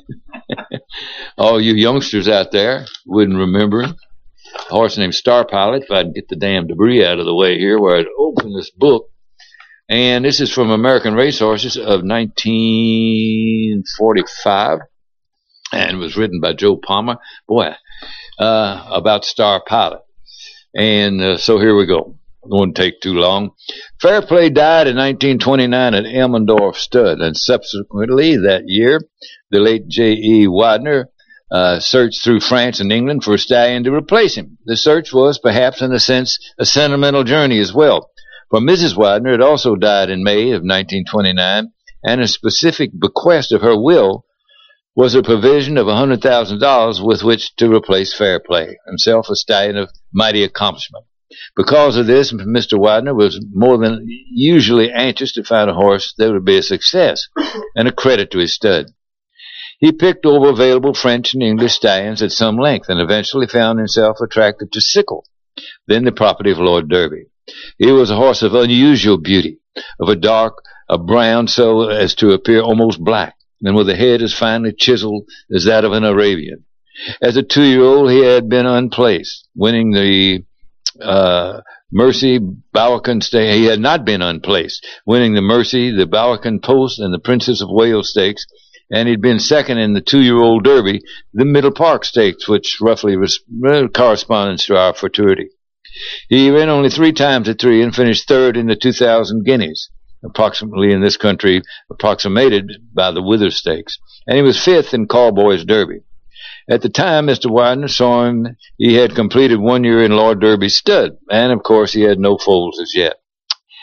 B: all you youngsters out there wouldn't remember him. A horse named Star Pilot, if I can get the damn debris out of the way here where I'd open this book. And this is from American Racehorses of nineteen forty-five. And it was written by Joe Palmer. Boy, uh, about Star Pilot. And uh, so here we go. It won't take too long. Fairplay died in nineteen twenty-nine at Elmendorf Stud, and subsequently that year, the late J E. Widener uh, searched through France and England for a stallion to replace him. The search was, perhaps in a sense, a sentimental journey as well. For Missus Widener, it also died in May of nineteen twenty-nine, and a specific bequest of her will was a provision of one hundred thousand dollars with which to replace Fairplay, himself a stallion of mighty accomplishment. Because of this, Mister Widener was more than usually anxious to find a horse that would be a success and a credit to his stud. He picked over available French and English stallions at some length and eventually found himself attracted to Sickle, then the property of Lord Derby. He was a horse of unusual beauty, of a dark, a brown so as to appear almost black, and with a head as finely chiseled as that of an Arabian. As a two-year-old, he had been unplaced, winning the Uh, Mercy, Bowacan Stakes. He had not been unplaced, winning the Mercy, the Bowacan Post, and the Princess of Wales Stakes, and he'd been second in the two-year-old Derby, the Middle Park Stakes, which roughly was, uh, corresponds to our futurity. He ran only three times at three and finished third in the two thousand Guineas, approximately in this country, approximated by the Wither Stakes, and he was fifth in Callboys Derby. At the time Mister Widener saw him, he had completed one year in Lord Derby's stud, and of course he had no foals as yet.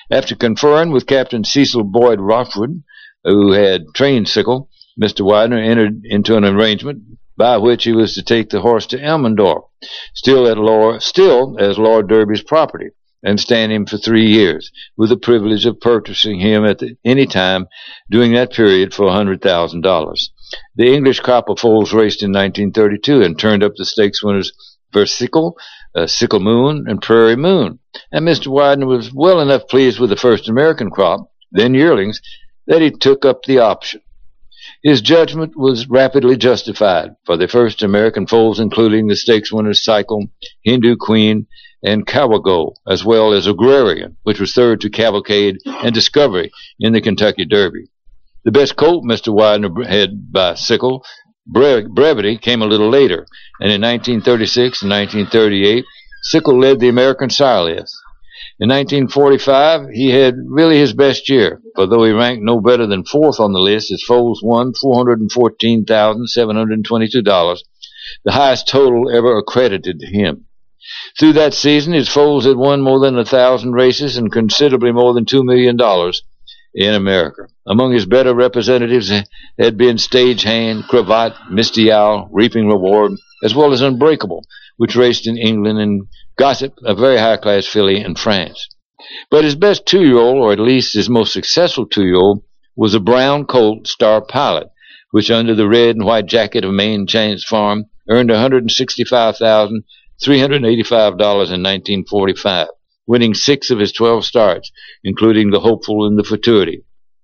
B: After conferring with Captain Cecil Boyd Rockwood, who had trained Sickle, Mister Widener entered into an arrangement by which he was to take the horse to Elmendorf, still at Lord, still as Lord Derby's property, and stand him for three years, with the privilege of purchasing him at the, any time during that period for one hundred thousand dollars. The English crop of foals raced in nineteen thirty-two and turned up the stakes winners Versicle, uh, Sickle Moon, and Prairie Moon, and Mister Widener was well enough pleased with the first American crop, then yearlings, that he took up the option. His judgment was rapidly justified, for the first American foals, including the stakes winners Cycle, Hindu Queen, and Cowago, as well as Agrarian, which was third to Cavalcade and Discovery in the Kentucky Derby. The best colt Mister Widener had by Sickle, Bre- Brevity, came a little later, and in nineteen thirty-six and nineteen thirty-eight, Sickle led the American sire list. In nineteen forty-five, he had really his best year, for though he ranked no better than fourth on the list, his foals won four hundred fourteen thousand seven hundred twenty-two dollars, the highest total ever accredited to him. Through that season, his foals had won more than a thousand races and considerably more than two million dollars in America. Among his better representatives had been Stagehand, Cravat, Misty Owl, Reaping Reward, as well as Unbreakable, which raced in England, and Gossip, a very high-class filly, in France. But his best two-year-old, or at least his most successful two-year-old, was a brown colt, Star Pilot, which under the red and white jacket of Main Chains Farm earned one hundred sixty-five thousand three hundred eighty-five dollars in nineteen forty-five, winning six of his twelve starts, including the Hopeful and the Futurity.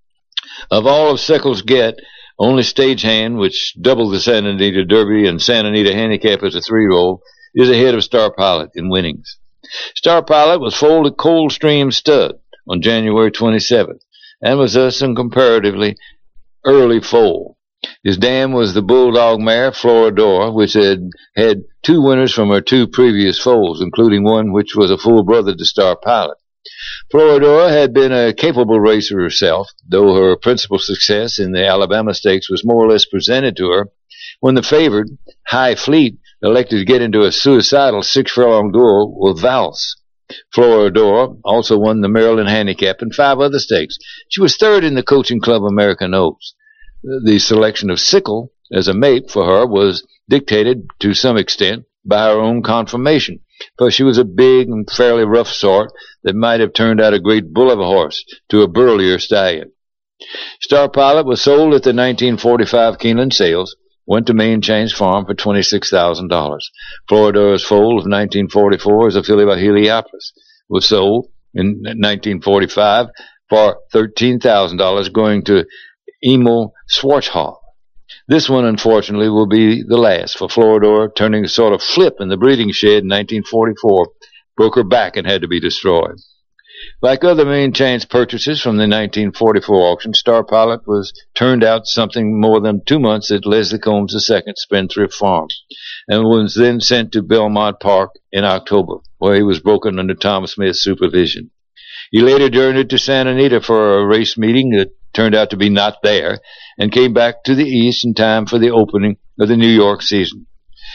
B: Of all of Sickle's get, only Stagehand, which doubled the Santa Anita Derby and Santa Anita Handicap as a three-year-old, is ahead of Star Pilot in winnings. Star Pilot was foaled at Coldstream Stud on January twenty-seventh, and was thus a comparatively early foal. His dam was the Bulldog mare Floridora, which had had two winners from her two previous foals, including one which was a full brother to Star Pilot. Floridora had been a capable racer herself, though her principal success in the Alabama Stakes was more or less presented to her when the favored, High Fleet, elected to get into a suicidal six-furlong duel with Valse. Floridora also won the Maryland Handicap and five other stakes. She was third in the Coaching Club American Oaks. The selection of Sickle as a mate for her was dictated to some extent by her own conformation, for she was a big and fairly rough sort that might have turned out a great bull of a horse to a burlier stallion. Star Pilot was sold at the nineteen forty-five Keeneland sales, went to Main Chains Farm for twenty-six thousand dollars. Floridora's foal of nineteen forty-four as a filly by Heliopolis was sold in nineteen forty-five for thirteen thousand dollars, going to Emil Schwarzhoff. This one, unfortunately, will be the last, for Floridora, turning a sort of flip in the breeding shed in nineteen forty-four, broke her back and had to be destroyed. Like other Main Chains purchases from the nineteen forty-four auction, Star Pilot was turned out something more than two months at Leslie Combs the Second Spendthrift Farm, and was then sent to Belmont Park in October, where he was broken under Tom Smith's supervision. He later journeyed to Santa Anita for a race meeting that turned out to be not there, and came back to the east in time for the opening of the New York season.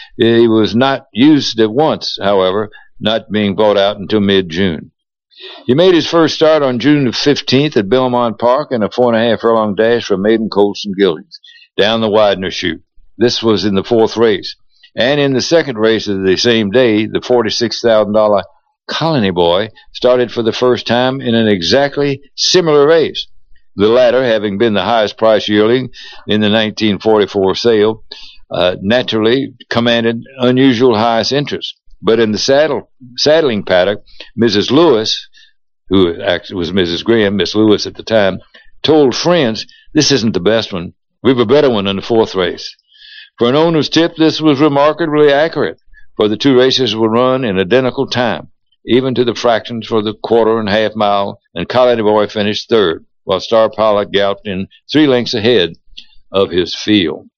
B: He was not used at once, however, not being brought out until mid-June. He made his first start on June the fifteenth at Belmont Park in a four and a half furlong dash for Maiden Colts and Gildings, down the Widener chute. This was in the fourth race. And in the second race of the same day, the forty-six thousand dollars Colony Boy started for the first time in an exactly similar race, the latter having been the highest price yearling in the nineteen forty-four sale, uh, naturally commanded unusual highest interest. But in the saddle, saddling paddock, Missus Lewis, who actually was Missus Graham, Miss Lewis at the time, told friends, "This isn't the best one. We have a better one in the fourth race." For an owner's tip, this was remarkably accurate, for the two races were run in identical time, even to the fractions for the quarter and half mile, and Colony Boy finished third, while Star Pilot galloped in three lengths ahead of his field.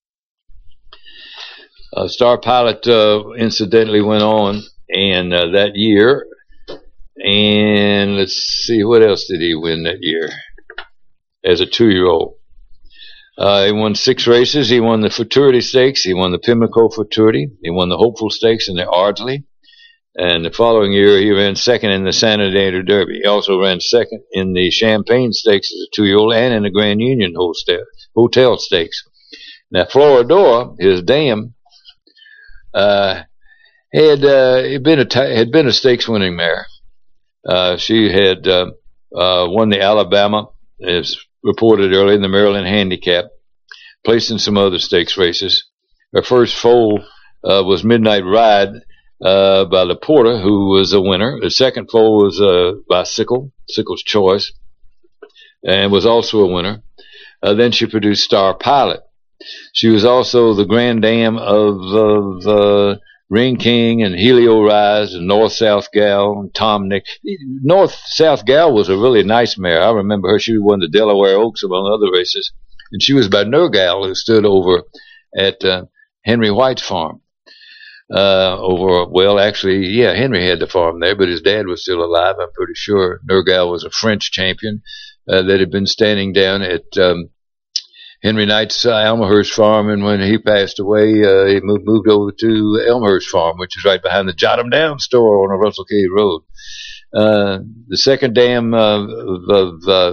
B: Uh, Star Pilot, uh, incidentally, went on and uh, that year, and let's see, what else did he win that year as a two-year-old? Uh, he won six races. He won the Futurity Stakes. He won the Pimlico Futurity. He won the Hopeful Stakes and the Ardsley. And the following year, he ran second in the San Antonio Derby. He also ran second in the Champagne Stakes as a two-year-old and in the Grand Union Hotel, hotel Stakes. Now, Floridor, his dam, uh, had uh, been a t- had been a stakes-winning mare. Uh, she had uh, uh, won the Alabama, as reported early, in the Maryland Handicap, placed in some other stakes races. Her first foal uh, was Midnight Ride uh, by Laporta, who was a winner. The second foal was uh, by Sickle, Sickle's Choice, and was also a winner. Uh, then she produced Star Pilot. She was also the grand dam of, of uh, Ring King and Helio Rise and North South Gal and Tom Nick. North South Gal was a really nice mare. I remember her. She won the Delaware Oaks among other races. And she was by Nergal, who stood over at uh, Henry White's farm. Uh, over, well, actually, yeah, Henry had the farm there, but his dad was still alive, I'm pretty sure. Nergal was a French champion uh, that had been standing down at um, Henry Knight's uh, Elmhurst farm, and when he passed away, uh, he moved, moved over to Elmhurst farm, which is right behind the Jot 'em Down store on the Russell Cave Road. Uh, the second dam uh, of, of uh,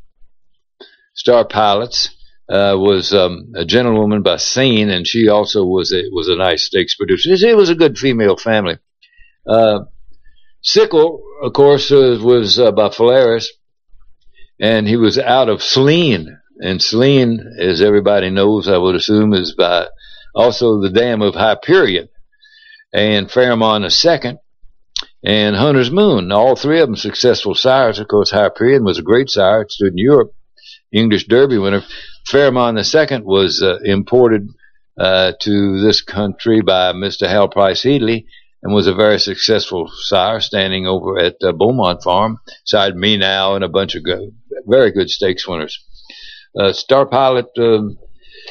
B: Star Pilots uh, was um, a gentlewoman by Scene, and she also was a, was a nice stakes producer. It was a good female family. Uh, Sickle, of course, uh, was uh, by Phalaris, and he was out of Selene. And Selene, as everybody knows, I would assume, is by also the dam of Hyperion and Fairmont the second and Hunter's Moon. All three of them successful sires. Of course, Hyperion was a great sire. It stood in Europe. English Derby winner. Fairmont the second was uh, imported uh, to this country by Mister Hal Price Headley and was a very successful sire, standing over at uh, Beaumont Farm, side Me Now and a bunch of go- very good stakes winners. Uh, Star Pilot, um,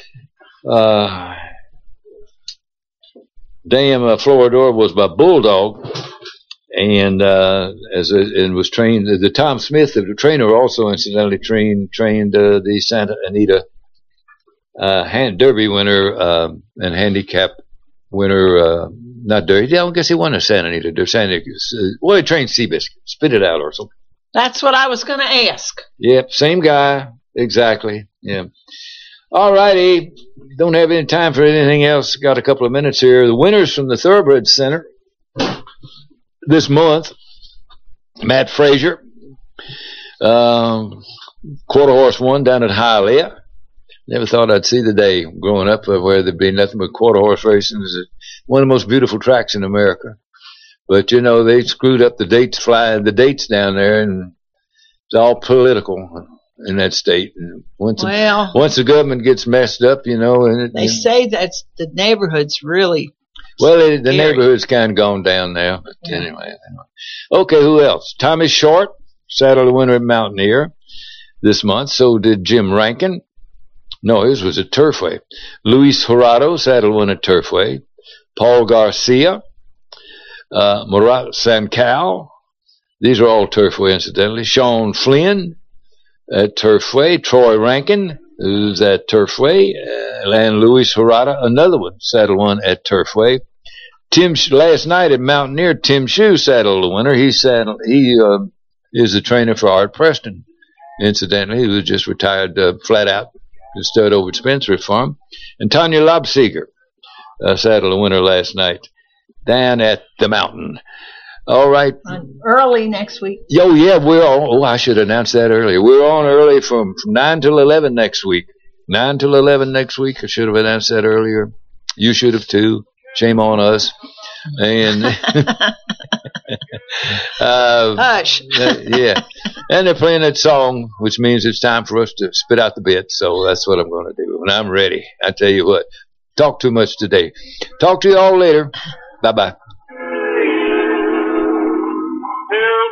B: uh, Dam uh, Floridor was by Bulldog, and uh, as a, and was trained. The Tom Smith, the trainer, also incidentally trained trained uh, the Santa Anita uh, hand, Derby winner uh, and handicap winner. Uh, not Derby. Yeah, I guess he won a Santa Anita. Derby. Santa, uh, well, he trained Seabiscuit. Spit it out, Ursula.
D: That's what I was going to ask.
B: Yep, same guy. Exactly. Yeah. All righty. Don't have any time for anything else. Got a couple of minutes here. The winners from the Thoroughbred Center this month: Matt Frazier, um, quarter horse won down at Hialeah. Never thought I'd see the day growing up where there'd be nothing but quarter horse racing. It's one of the most beautiful tracks in America. But you know, they screwed up the dates, flying the dates down there, and it's all political in that state. And once
D: well,
B: the, once the government gets messed up, you know, and it,
D: they say that's the neighborhood's really
B: well, it, the neighborhood's kind of gone down now. But yeah. anyway, okay, who else? Tommy Short saddled the winner at Mountaineer this month. So did Jim Rankin. No, his was at Turfway. Luis Jurado saddled one at Turfway. Paul Garcia, uh, Murat Sancal. These are all Turfway, incidentally. Sean Flynn at Turfway. Troy Rankin, who's at Turfway. Uh, and Luis Jurado, another one, saddled one at Turfway. Tim, last night at Mountaineer, Tim Shue saddled the winner. He saddled, he uh, is the trainer for Art Preston, incidentally. He was just retired uh, flat out. Stud over at Spencer Farm. And Tanya Lobseeger uh, saddled the winner last night down at the mountain. All right.
D: On early next week.
B: Oh, yeah, we're on. Oh, I should announce that earlier. We're on early from, from nine till eleven next week. nine till eleven next week. I should have announced that earlier. You should have, too. Shame on us. And uh,
D: Hush.
B: uh, yeah, and they're playing that song, which means it's time for us to spit out the bit. So that's what I'm going to do, and I'm ready. I tell you what, talk too much today. Talk to you all later. Bye bye.